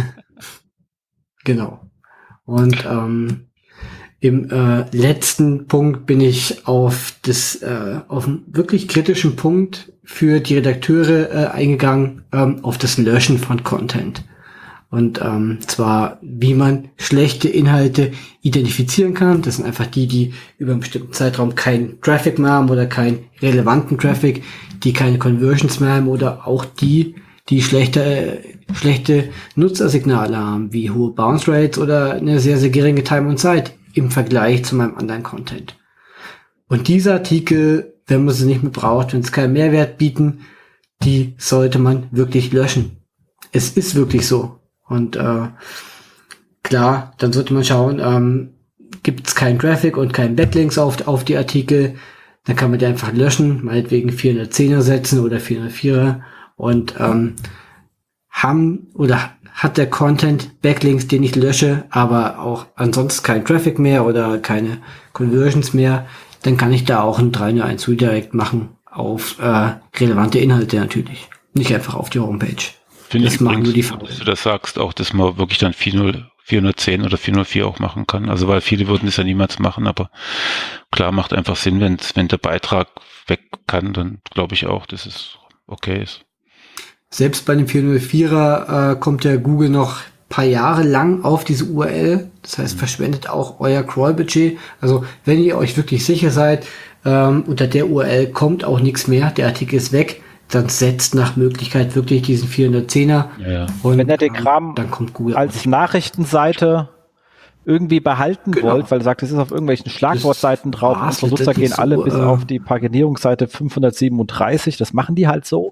Genau. Und ähm, im äh, letzten Punkt bin ich auf das äh, auf einen wirklich kritischen Punkt für die Redakteure äh, eingegangen, ähm, auf das Löschen von Content. Und ähm, zwar, wie man schlechte Inhalte identifizieren kann. Das sind einfach die, die über einen bestimmten Zeitraum keinen Traffic mehr haben oder keinen relevanten Traffic, die keine Conversions mehr haben oder auch die, die schlechte, äh, schlechte Nutzersignale haben, wie hohe Bounce Rates oder eine sehr, sehr geringe Time und Zeit im Vergleich zu meinem anderen Content. Und diese Artikel, wenn man sie nicht mehr braucht, wenn es keinen Mehrwert bieten, die sollte man wirklich löschen. Es ist wirklich so. Und äh, klar, dann sollte man schauen, ähm, gibt es keinen Traffic und keinen Backlinks auf, auf die Artikel, dann kann man die einfach löschen, meinetwegen vierhundertzehner setzen oder vierhundertvierer und ähm, haben oder hat der Content Backlinks, den ich lösche, aber auch ansonsten kein Traffic mehr oder keine Conversions mehr, dann kann ich da auch ein drei null eins Redirect machen auf äh, relevante Inhalte natürlich, nicht einfach auf die Homepage. Finde Das ich machen nur die übrigens, dass du das sagst, auch, dass man wirklich dann vierhundertzehn oder vierhundertvier auch machen kann. Also, weil viele würden es ja niemals machen, aber klar, macht einfach Sinn, wenn, wenn der Beitrag weg kann, dann glaube ich auch, dass es okay ist. Selbst bei dem vierhundertvierer äh, kommt ja Google noch paar Jahre lang auf diese U R L. Das heißt, verschwendet auch euer Crawl-Budget. Also, wenn ihr euch wirklich sicher seid, ähm, unter der U R L kommt auch nichts mehr, der Artikel ist weg, dann setzt nach Möglichkeit wirklich diesen vierhundertzehner. Ja, ja. Und Wenn ihr den ähm, Kram dann kommt Google als Nachrichtenseite irgendwie behalten Genau. wollt, weil ihr sagt, es ist auf irgendwelchen Schlagwortseiten drauf, war's unsere Nutzer letztendlich gehen alle so, bis äh, auf die Paginierungsseite fünfhundertsiebenunddreißig, das machen die halt so.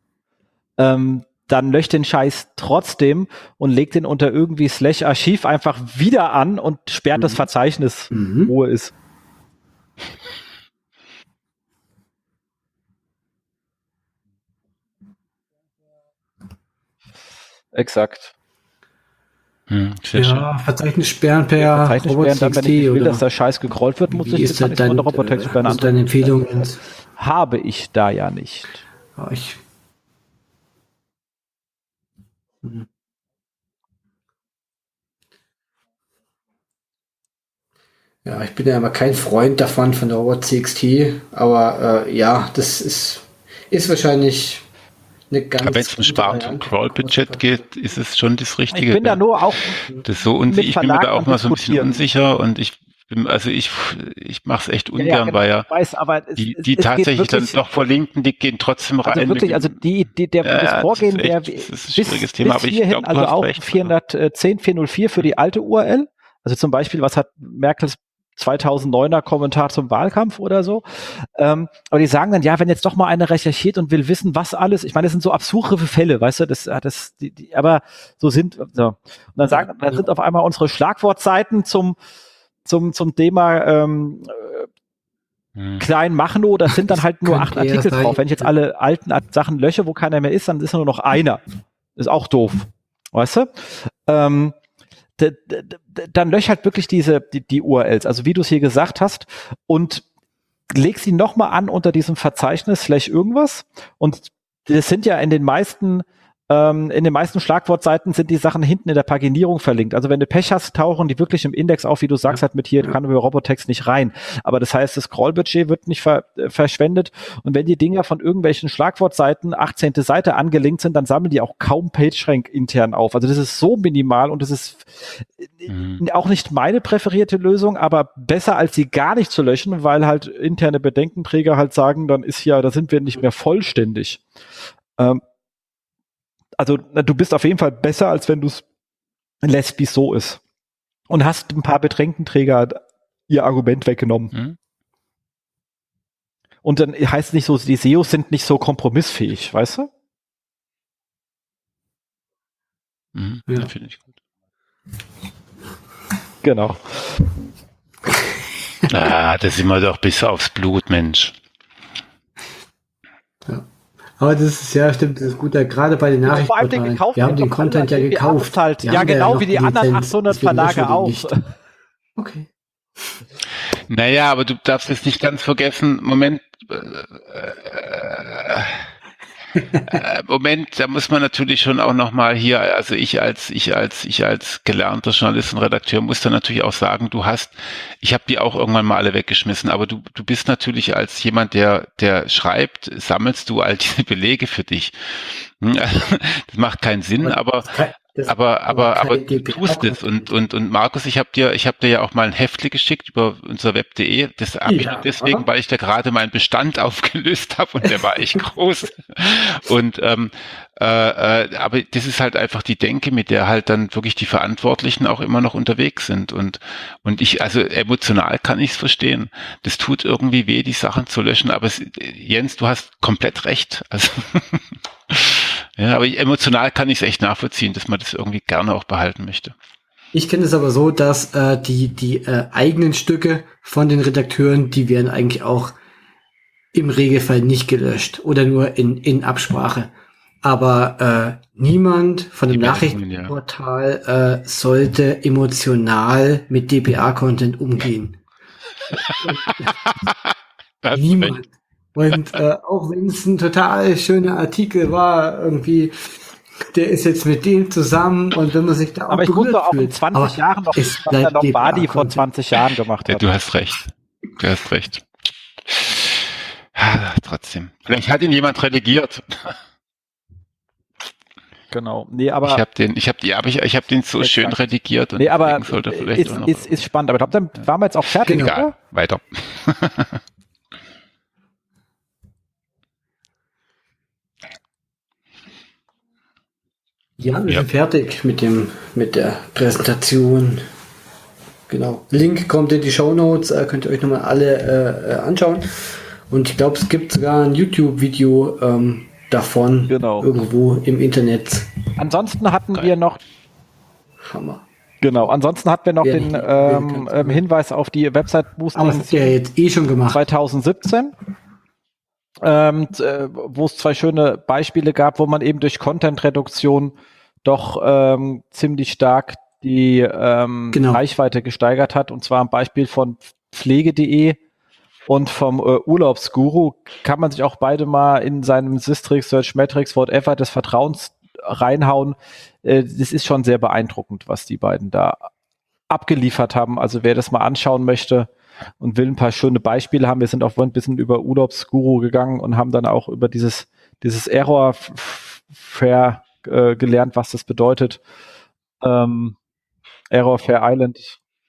Ähm, dann löscht den Scheiß trotzdem und legt den unter irgendwie slash Archiv einfach wieder an und sperrt das Verzeichnis, Mhm. wo er ist. Exakt. Hm, sehr Ja, schön. Verzeichnis-Sperren per Verzeichnis sperren, dann, wenn ich nicht will, dass oder der Scheiß gescrollt wird, muss wie ich ist kann das ich nur dein, eine Robotext äh, sperren. also deine Empfehlung? Jens? Habe ich da ja nicht. Ja, ich, Mhm. ja, ich bin ja immer kein Freund davon von der RobotCXT, aber äh, ja, das ist, ist wahrscheinlich eine ganz Aber wenn es um gute Spart- und Variante. Crawl-Budget geht, ist es schon das Richtige. Ich bin da gell? nur auch Das ist so mit unsicher. Ich bin mir da Verlagen auch mal so ein bisschen diskutieren. unsicher und ich bin, also ich, ich mache es echt Ja, ungern, ja, genau, weil ja ich weiß, aber es, die, es, die es geht tatsächlich wirklich, dann doch verlinken, die gehen trotzdem rein. also wirklich, also die, die der, Ja, das das Vorgehen ist der echt- das ist ein bis, schwieriges Thema, bis aber ich hierhin, glaub, du also hast auch recht. vierhundertzehn vier null vier für die alte U R L, also zum Beispiel, was hat Merkels zweitausenddeuner Kommentar zum Wahlkampf oder so. Ähm, aber die sagen dann, ja, wenn jetzt doch mal einer recherchiert und will wissen, was alles, ich meine, das sind so absurde Fälle, weißt du, das, das, die, die, aber so sind, so. Und dann sagen, dann sind auf einmal unsere Schlagwortseiten zum, zum, zum Thema, ähm, Hm. klein machen, das sind dann halt nur Könnte acht eher Artikel sein. drauf. Wenn ich jetzt alle alten Sachen lösche, wo keiner mehr ist, dann ist nur noch einer. Ist auch doof. Weißt du? Ähm, d- d- d- dann lösch halt wirklich diese, die, die U R Ls, also wie du es hier gesagt hast, und leg sie nochmal an unter diesem Verzeichnis slash irgendwas. Und das sind ja in den meisten ähm, in den meisten Schlagwortseiten sind die Sachen hinten in der Paginierung verlinkt. Also wenn du Pech hast, tauchen die wirklich im Index auf, wie du sagst, halt mit hier, kann über Robotext nicht rein. Aber das heißt, das Scrollbudget wird nicht ver äh, verschwendet. Und wenn die Dinger von irgendwelchen Schlagwortseiten achtzehnte Seite angelinkt sind, dann sammeln die auch kaum PageRank intern auf. Also das ist so minimal und das ist Mhm. auch nicht meine präferierte Lösung, aber besser als sie gar nicht zu löschen, weil halt interne Bedenkenträger halt sagen, dann ist ja, da sind wir nicht mehr vollständig. Ähm, also na, du bist auf jeden Fall besser, als wenn du es lässt, wie es so ist. Und hast ein paar Bedenkenträger ihr Argument weggenommen. Mhm. Und dann heißt es nicht so, die S E Os sind nicht so kompromissfähig, weißt du? Mhm. Ja. Ja, finde ich gut. Genau. Ah, da sind wir doch bis aufs Blut, Mensch. Aber das ist ja, stimmt, das ist gut, ja, gerade bei den Nachrichten. Vor allem den gekauft wir haben wird den doch Content ja alle, gekauft. Halt. Wir Ja, haben genau noch wie die die anderen Lizenz, achthundert deswegen löschen Verlage wir die auch. nicht. Okay. Naja, aber du darfst jetzt nicht ganz vergessen, Moment, äh, äh, äh, Moment, da muss man natürlich schon auch nochmal hier, also ich als, ich als, ich als gelernter Journalist und Redakteur muss da natürlich auch sagen, du hast, ich habe die auch irgendwann mal alle weggeschmissen, aber du, du bist natürlich als jemand, der, der schreibt, sammelst du all diese Belege für dich. Das macht keinen Sinn, aber, Das- aber, aber, aber keine du D P A tust es. Und, und, und Markus, ich habe dir, ich habe dir ja auch mal ein Heftli geschickt über unser web punkt de. Das habe ich Ja. nur deswegen, weil ich da gerade meinen Bestand aufgelöst habe und der war echt groß. Und ähm, äh, äh, aber das ist halt einfach die Denke, mit der halt dann wirklich die Verantwortlichen auch immer noch unterwegs sind. Und und ich, also emotional kann ich es verstehen. Das tut irgendwie weh, die Sachen zu löschen. Aber es, Jens, du hast komplett recht. Also ja, aber emotional kann ich es echt nachvollziehen, dass man das irgendwie gerne auch behalten möchte. Ich kenne es aber so, dass äh, die, die äh, eigenen Stücke von den Redakteuren, die werden eigentlich auch im Regelfall nicht gelöscht oder nur in, in Absprache. Aber äh, niemand von dem Die Meldungen, Nachrichtenportal äh, sollte emotional mit D P A-Content umgehen. Da hast du Niemand. recht. Und äh, auch wenn es ein total schöner Artikel war, irgendwie, der ist jetzt mit dem zusammen und wenn man sich da auch Aber ich muss berührt doch auch in fühlt. zwanzig Aber Jahren noch, es was der bleibt Lombardi D P A vor Content. zwanzig Jahren gemacht Ja, hat. du hast recht. Du hast recht. Ah, trotzdem. Vielleicht hat ihn jemand relegiert. Genau. Nee, aber ich habe den, ich habe die, aber ich, ich habe den so Exakt. schön redigiert und nee, aber deswegen sollte er vielleicht ist, auch noch. ist, ist spannend. Aber ich glaube, dann waren wir jetzt auch fertig, Genau. Egal, oder? weiter. Ja, wir Ja. sind fertig mit dem, mit der Präsentation. Genau. Link kommt in die Shownotes, äh, könnt ihr euch nochmal alle äh, äh, anschauen. Und ich glaube, es gibt sogar ein YouTube-Video ähm, davon Genau. irgendwo im Internet. Ansonsten hatten Geil. wir noch, Hammer. genau, ansonsten hatten wir noch Ja, den die- die- ähm, die- ähm, Hinweis auf die Website Aber das habt Boosting ihr ja jetzt eh schon gemacht. zwanzig siebzehn, ähm, t- äh, wo es zwei schöne Beispiele gab, wo man eben durch Content-Reduktion doch ähm, ziemlich stark die ähm, Genau. Reichweite gesteigert hat. Und zwar am Beispiel von pflege punkt de und vom äh, Urlaubsguru. Kann man sich auch beide mal in seinem Systrix, Search Metrics, whatever des Vertrauens reinhauen. Äh, das ist schon sehr beeindruckend, was die beiden da abgeliefert haben. Also wer das mal anschauen möchte und will ein paar schöne Beispiele haben, wir sind auch ein bisschen über Urlaubsguru gegangen und haben dann auch über dieses, dieses Error Fair äh, gelernt, was das bedeutet. Ähm, Error Fair Island.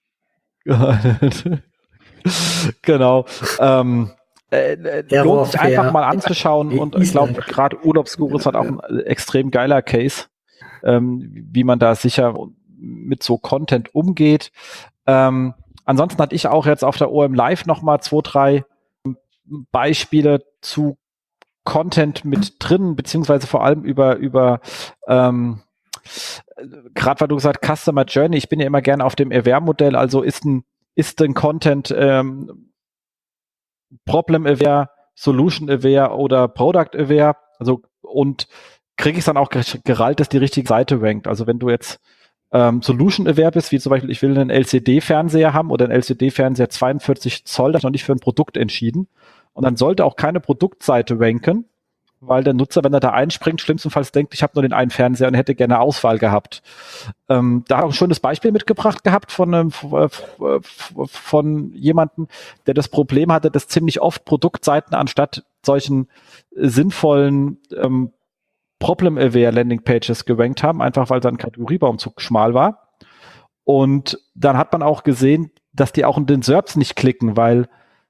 Genau. Ähm, äh, äh, lohnt sich einfach mal anzuschauen und ich glaube, gerade Urlaubsguru ist halt auch ein extrem geiler Case, ähm, wie man da sicher mit so Content umgeht. Ähm, ansonsten hatte ich auch jetzt auf der O M Live nochmal zwei, drei Beispiele zu Content mit drin, beziehungsweise vor allem über, über ähm, gerade weil du gesagt hast, Customer Journey, ich bin ja immer gerne auf dem Aware-Modell, also ist ein, ist ein Content ähm, Problem-Aware, Solution-Aware oder Product-Aware, also und kriege ich es dann auch gerallt, dass die richtige Seite rankt. Also wenn du jetzt ähm, Solution-Aware bist, wie zum Beispiel, ich will einen L C D-Fernseher haben oder einen L C D-Fernseher zweiundvierzig Zoll, das ist noch nicht für ein Produkt entschieden. Und dann sollte auch keine Produktseite ranken, weil der Nutzer, wenn er da einspringt, schlimmstenfalls denkt, ich habe nur den einen Fernseher und hätte gerne Auswahl gehabt. Ähm, da habe ich ein schönes Beispiel mitgebracht gehabt von, ähm, von jemandem, der das Problem hatte, dass ziemlich oft Produktseiten anstatt solchen äh, sinnvollen ähm, Problem-Aware Landing-Pages gerankt haben, einfach weil sein Kategoriebaum zu schmal war. Und dann hat man auch gesehen, dass die auch in den S E R Ps nicht klicken, weil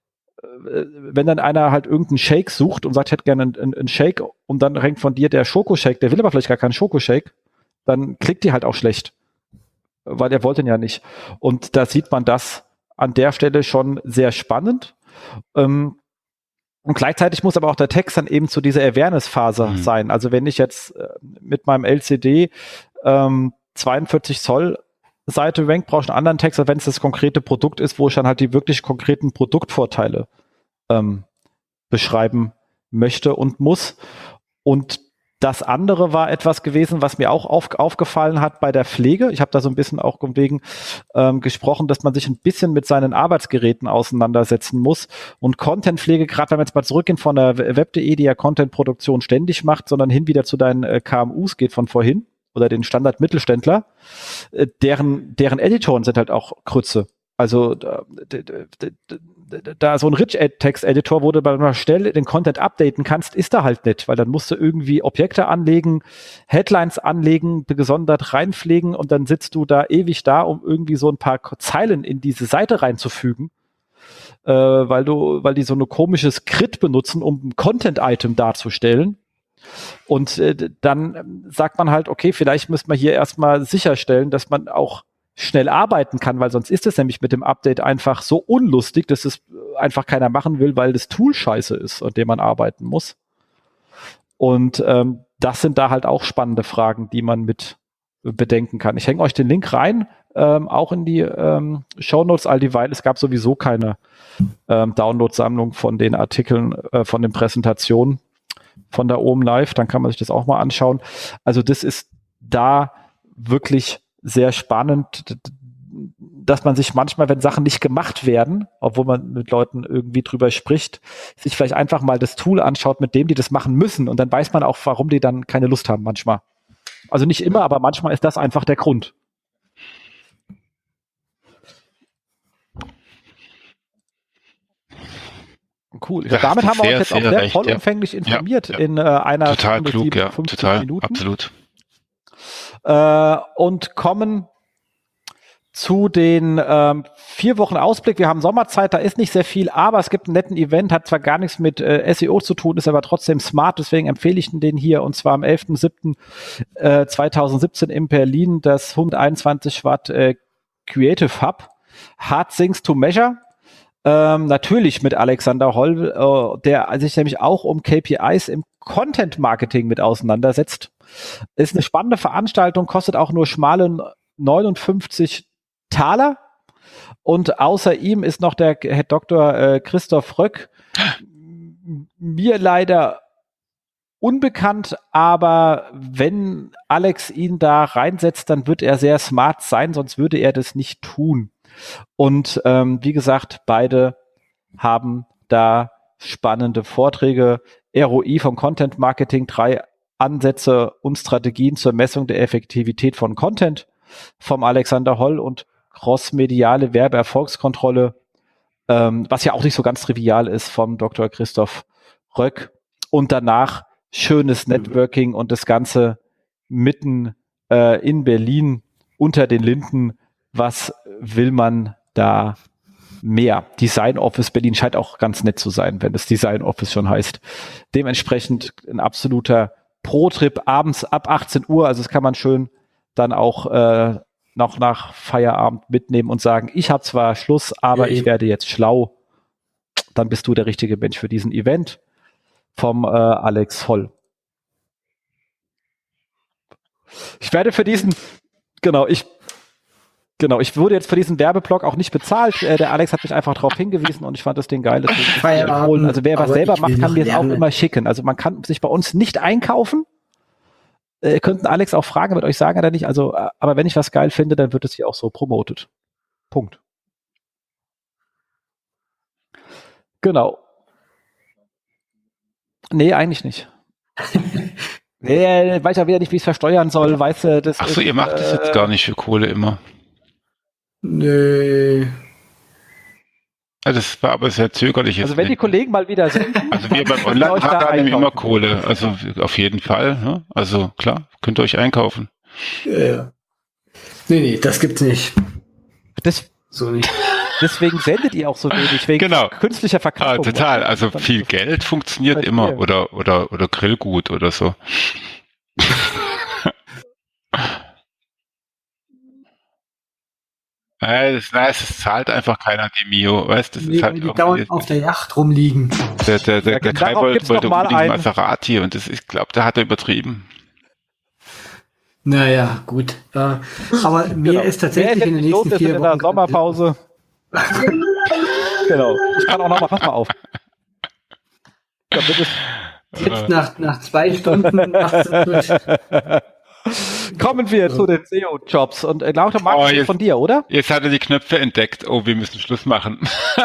wenn dann einer halt irgendeinen Shake sucht und sagt, ich hätte gerne einen, einen Shake und dann rankt von dir der Schokoshake, der will aber vielleicht gar keinen Schokoshake, dann klickt die halt auch schlecht, weil er wollte ihn ja nicht. Und da sieht man das an der Stelle schon sehr spannend. Und gleichzeitig muss aber auch der Text dann eben zu dieser Awareness-Phase mhm. sein. Also wenn ich jetzt mit meinem L C D ähm, zweiundvierzig Zoll Seite rankt, brauche ich einen anderen Text, als wenn es das konkrete Produkt ist, wo ich dann halt die wirklich konkreten Produktvorteile ähm, beschreiben möchte und muss. Und das andere war etwas gewesen, was mir auch auf, aufgefallen hat bei der Pflege. Ich habe da so ein bisschen auch wegen ähm, gesprochen, dass man sich ein bisschen mit seinen Arbeitsgeräten auseinandersetzen muss. Und Contentpflege, gerade wenn wir jetzt mal zurückgehen von der web punkt de, die ja Contentproduktion ständig macht, sondern hin wieder zu deinen äh, K M Us geht von vorhin, oder den Standard-Mittelständler, äh, deren, deren Editoren sind halt auch Krütze. Also da, da so ein Rich-Text-Editor, wo du mal schnell den Content updaten kannst, ist da halt nicht, weil dann musst du irgendwie Objekte anlegen, Headlines anlegen, gesondert reinpflegen und dann sitzt du da ewig da, um irgendwie so ein paar Zeilen in diese Seite reinzufügen, äh, weil du, weil die so eine komische Skript benutzen, um ein Content-Item darzustellen. Und äh, dann sagt man halt, okay, vielleicht müsste man hier erstmal sicherstellen, dass man auch schnell arbeiten kann, weil sonst ist es nämlich mit dem Update einfach so unlustig, dass es einfach keiner machen will, weil das Tool scheiße ist, an dem man arbeiten muss. Und ähm, das sind da halt auch spannende Fragen, die man mit bedenken kann. Ich hänge euch den Link rein, ähm, auch in die ähm, Shownotes, all dieweil es gab sowieso keine ähm, Download-Sammlung von den Artikeln, äh, von den Präsentationen von der O M Live, dann kann man sich das auch mal anschauen. Also das ist da wirklich sehr spannend, dass man sich manchmal, wenn Sachen nicht gemacht werden, obwohl man mit Leuten irgendwie drüber spricht, sich vielleicht einfach mal das Tool anschaut, mit dem die das machen müssen und dann weiß man auch, warum die dann keine Lust haben manchmal. Also nicht immer, aber manchmal ist das einfach der Grund. Cool. Ja, damit haben wir sehr, uns jetzt auch sehr recht, vollumfänglich ja. informiert ja, ja. in äh, einer total klug, ja, total, Minuten. Absolut. Äh, und kommen zu den ähm, vier Wochen Ausblick. Wir haben Sommerzeit, da ist nicht sehr viel, aber es gibt einen netten Event, hat zwar gar nichts mit äh, S E O zu tun, ist aber trotzdem smart, deswegen empfehle ich den hier, und zwar am elften siebten zweitausendsiebzehn in Berlin, das hunderteinundzwanzig Watt äh, Creative Hub, Hard Things to Measure. Ähm, natürlich mit Alexander Holl, äh, der sich nämlich auch um K P Is im Content-Marketing mit auseinandersetzt. Ist eine spannende Veranstaltung, kostet auch nur schmale neunundfünfzig Taler. Und außer ihm ist noch der Herr Doktor äh, Christoph Röck, mir leider unbekannt, aber wenn Alex ihn da reinsetzt, dann wird er sehr smart sein, sonst würde er das nicht tun. Und ähm, wie gesagt, beide haben da spannende Vorträge. R O I vom Content Marketing, drei Ansätze und Strategien zur Messung der Effektivität von Content vom Alexander Holl und crossmediale Werbeerfolgskontrolle, ähm, was ja auch nicht so ganz trivial ist, vom Doktor Christoph Röck. Und danach schönes Networking und das Ganze mitten äh, in Berlin unter den Linden. Was will man da mehr? Design Office Berlin scheint auch ganz nett zu sein, wenn das Design Office schon heißt. Dementsprechend ein absoluter Pro-Trip abends ab achtzehn Uhr. Also das kann man schön dann auch äh, noch nach Feierabend mitnehmen und sagen, ich habe zwar Schluss, aber Ja, ich eben. werde jetzt schlau. Dann bist du der richtige Mensch für diesen Event vom äh, Alex Holl. Ich werde für diesen, genau, ich Genau, ich wurde jetzt für diesen Werbeblock auch nicht bezahlt. Äh, der Alex hat mich einfach darauf hingewiesen und ich fand das Ding geil. Deswegen ist es Feierabend, empfohlen. Also wer was aber selber ich will macht, kann noch mir es auch lernen. immer schicken. Also man kann sich bei uns nicht einkaufen. Äh, ihr könnt Alex auch fragen, er wird euch sagen oder nicht. Also, äh, aber wenn ich was geil finde, dann wird es hier auch so promotet. Punkt. Genau. Nee, eigentlich nicht. Nee, weiß ja wieder nicht, wie ich es versteuern soll. Weißt du, das Ach so, ist, ihr macht das jetzt äh, gar nicht für Kohle immer. Nö. Ja, das war aber sehr zögerlich jetzt. Also wenn die Kollegen mal wieder sind, Also wir beim könnt ihr euch da Online-Handel nehmen immer einkaufen. Kohle. Also auf jeden Fall. Ne? Also klar, könnt ihr euch einkaufen. Ja, ja. Nee, nee, das gibt's nicht. Das, So nicht. deswegen sendet ihr auch so wenig, wegen Genau. künstlicher Ah, Verknappung. total. Also Dann viel ist das- Geld funktioniert Verstehe. immer. Oder, oder, oder Grillgut oder so. Nein, das, nein, es zahlt einfach keiner die Mio. Weißt du, das Nee, ist weil halt die irgendwie, dauernd auf der Yacht rumliegen. der, der, der, Ja, der Kai darauf wollte, gibt's noch wollte mal unbedingt einen. Maserati und das, ich glaube, da hat er übertrieben. Naja, gut. Äh, aber mir Genau. ist Wer tatsächlich jetzt in den nicht los nächsten ist vier in der Wochen... Sommerpause. Genau. Ich kann auch noch mal, pass mal auf. Damit es Jetzt nach, nach zwei Stunden macht's es gut. Kommen wir zu den S E O-Jobs. Und äh, Lauter Markus Oh, ist jetzt- von dir, oder? Jetzt hat er die Knöpfe entdeckt. Oh, wir müssen Schluss machen.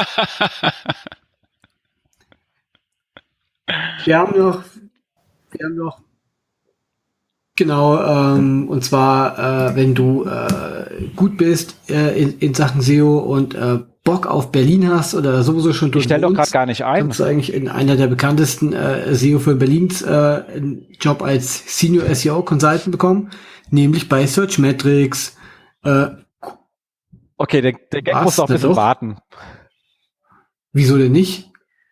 Wir haben noch, wir haben noch, genau, ähm, und zwar, äh, wenn du äh, gut bist äh, in, in Sachen S E O und äh, Bock auf Berlin hast oder sowieso schon Ich dort stelle doch gerade wohnst, gar nicht ein. kannst du eigentlich in einer der bekanntesten äh, S E O für Berlins äh, einen Job als Senior S E O Consultant bekommen, nämlich bei Searchmetrics. Äh, Okay, der, der Gag Was? muss noch ein Na bisschen doch. warten. wieso denn nicht?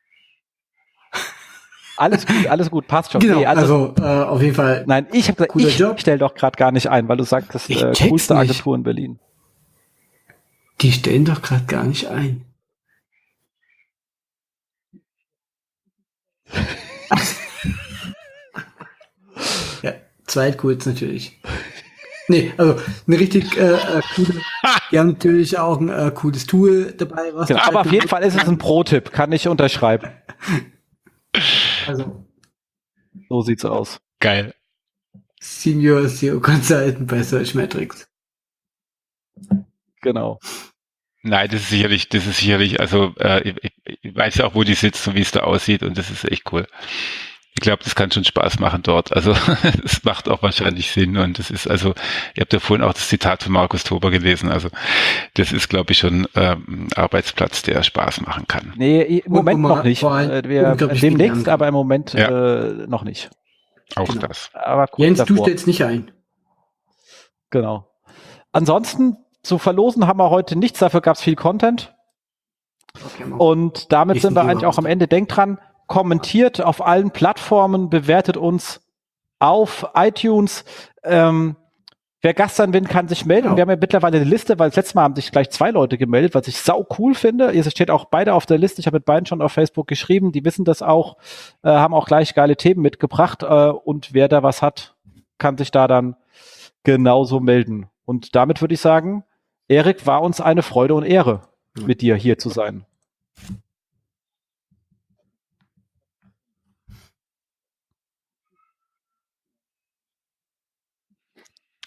Alles gut, alles gut, passt schon. Genau, Nee, also, äh, auf jeden Fall. Nein, ich habe gesagt, Cooler ich Job. stelle doch gerade gar nicht ein, weil du sagst, das ist Ich äh, check's coolste nicht. Agentur in Berlin. Die stellen doch gerade gar nicht ein. Ja, zweitcoolst natürlich. Nee, also eine richtig äh, äh, coole. Die haben natürlich auch ein äh, cooles Tool dabei. Was Genau, du aber halt auf jeden Fall ist es ein Pro-Tipp, kann ich unterschreiben. Also So sieht's aus. Geil. Senior S E O Consultant bei Searchmetrics. Genau. Nein, das ist sicherlich, das ist sicherlich, also äh, ich, ich weiß ja auch, wo die sitzt und wie es da aussieht und das ist echt cool. Ich glaube, das kann schon Spaß machen dort. Also es macht auch wahrscheinlich Sinn und das ist also, ihr habt ja vorhin auch das Zitat von Markus Tober gelesen, also das ist, glaube ich, schon ähm, ein Arbeitsplatz, der Spaß machen kann. Nee, im Und Moment wo man noch nicht. vor allem Äh, Wir unglaublich viel demnächst, lernen kann. aber im Moment Ja. äh, noch nicht. Auch Genau. das. Aber kurz Jens, du davor. stellst nicht ein. Genau. Ansonsten zu verlosen haben wir heute nichts, dafür gab es viel Content. Okay, mal. Und damit Nächsten sind wir Thema eigentlich auch am Ende. Denkt dran, kommentiert auf allen Plattformen, bewertet uns auf iTunes. Ähm, wer Gast sein will, kann sich melden. Genau. Wir haben ja mittlerweile eine Liste, weil das letzte Mal haben sich gleich zwei Leute gemeldet, was ich sau cool finde. Ihr steht auch beide auf der Liste. Ich habe mit beiden schon auf Facebook geschrieben. Die wissen das auch, äh, haben auch gleich geile Themen mitgebracht. Äh, und wer da was hat, kann sich da dann genauso melden. Und damit würde ich sagen, Erik, war uns eine Freude und Ehre, mit dir hier zu sein.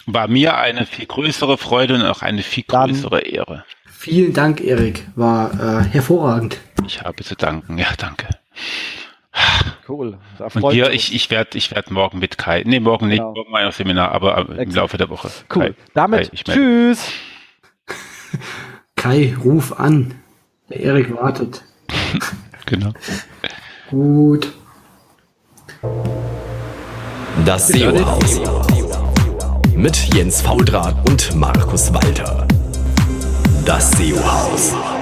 War mir eine viel größere Freude und auch eine viel Dann- größere Ehre. Vielen Dank, Erik. War äh, hervorragend. Ich habe zu danken. Ja, danke. Cool. Da Und freut dir, uns. ich, ich werde ich werd morgen mit Kai, nee, morgen nicht, Genau. morgen mal auf Seminar, aber im Exakt. Laufe der Woche. Cool. Kai, Damit Kai, ich melde. tschüss. Kai, ruf an. Der Erik wartet. Genau. Gut. Das S E O-Haus mit Jens Faudrat und Markus Walter. Das S E O-Haus.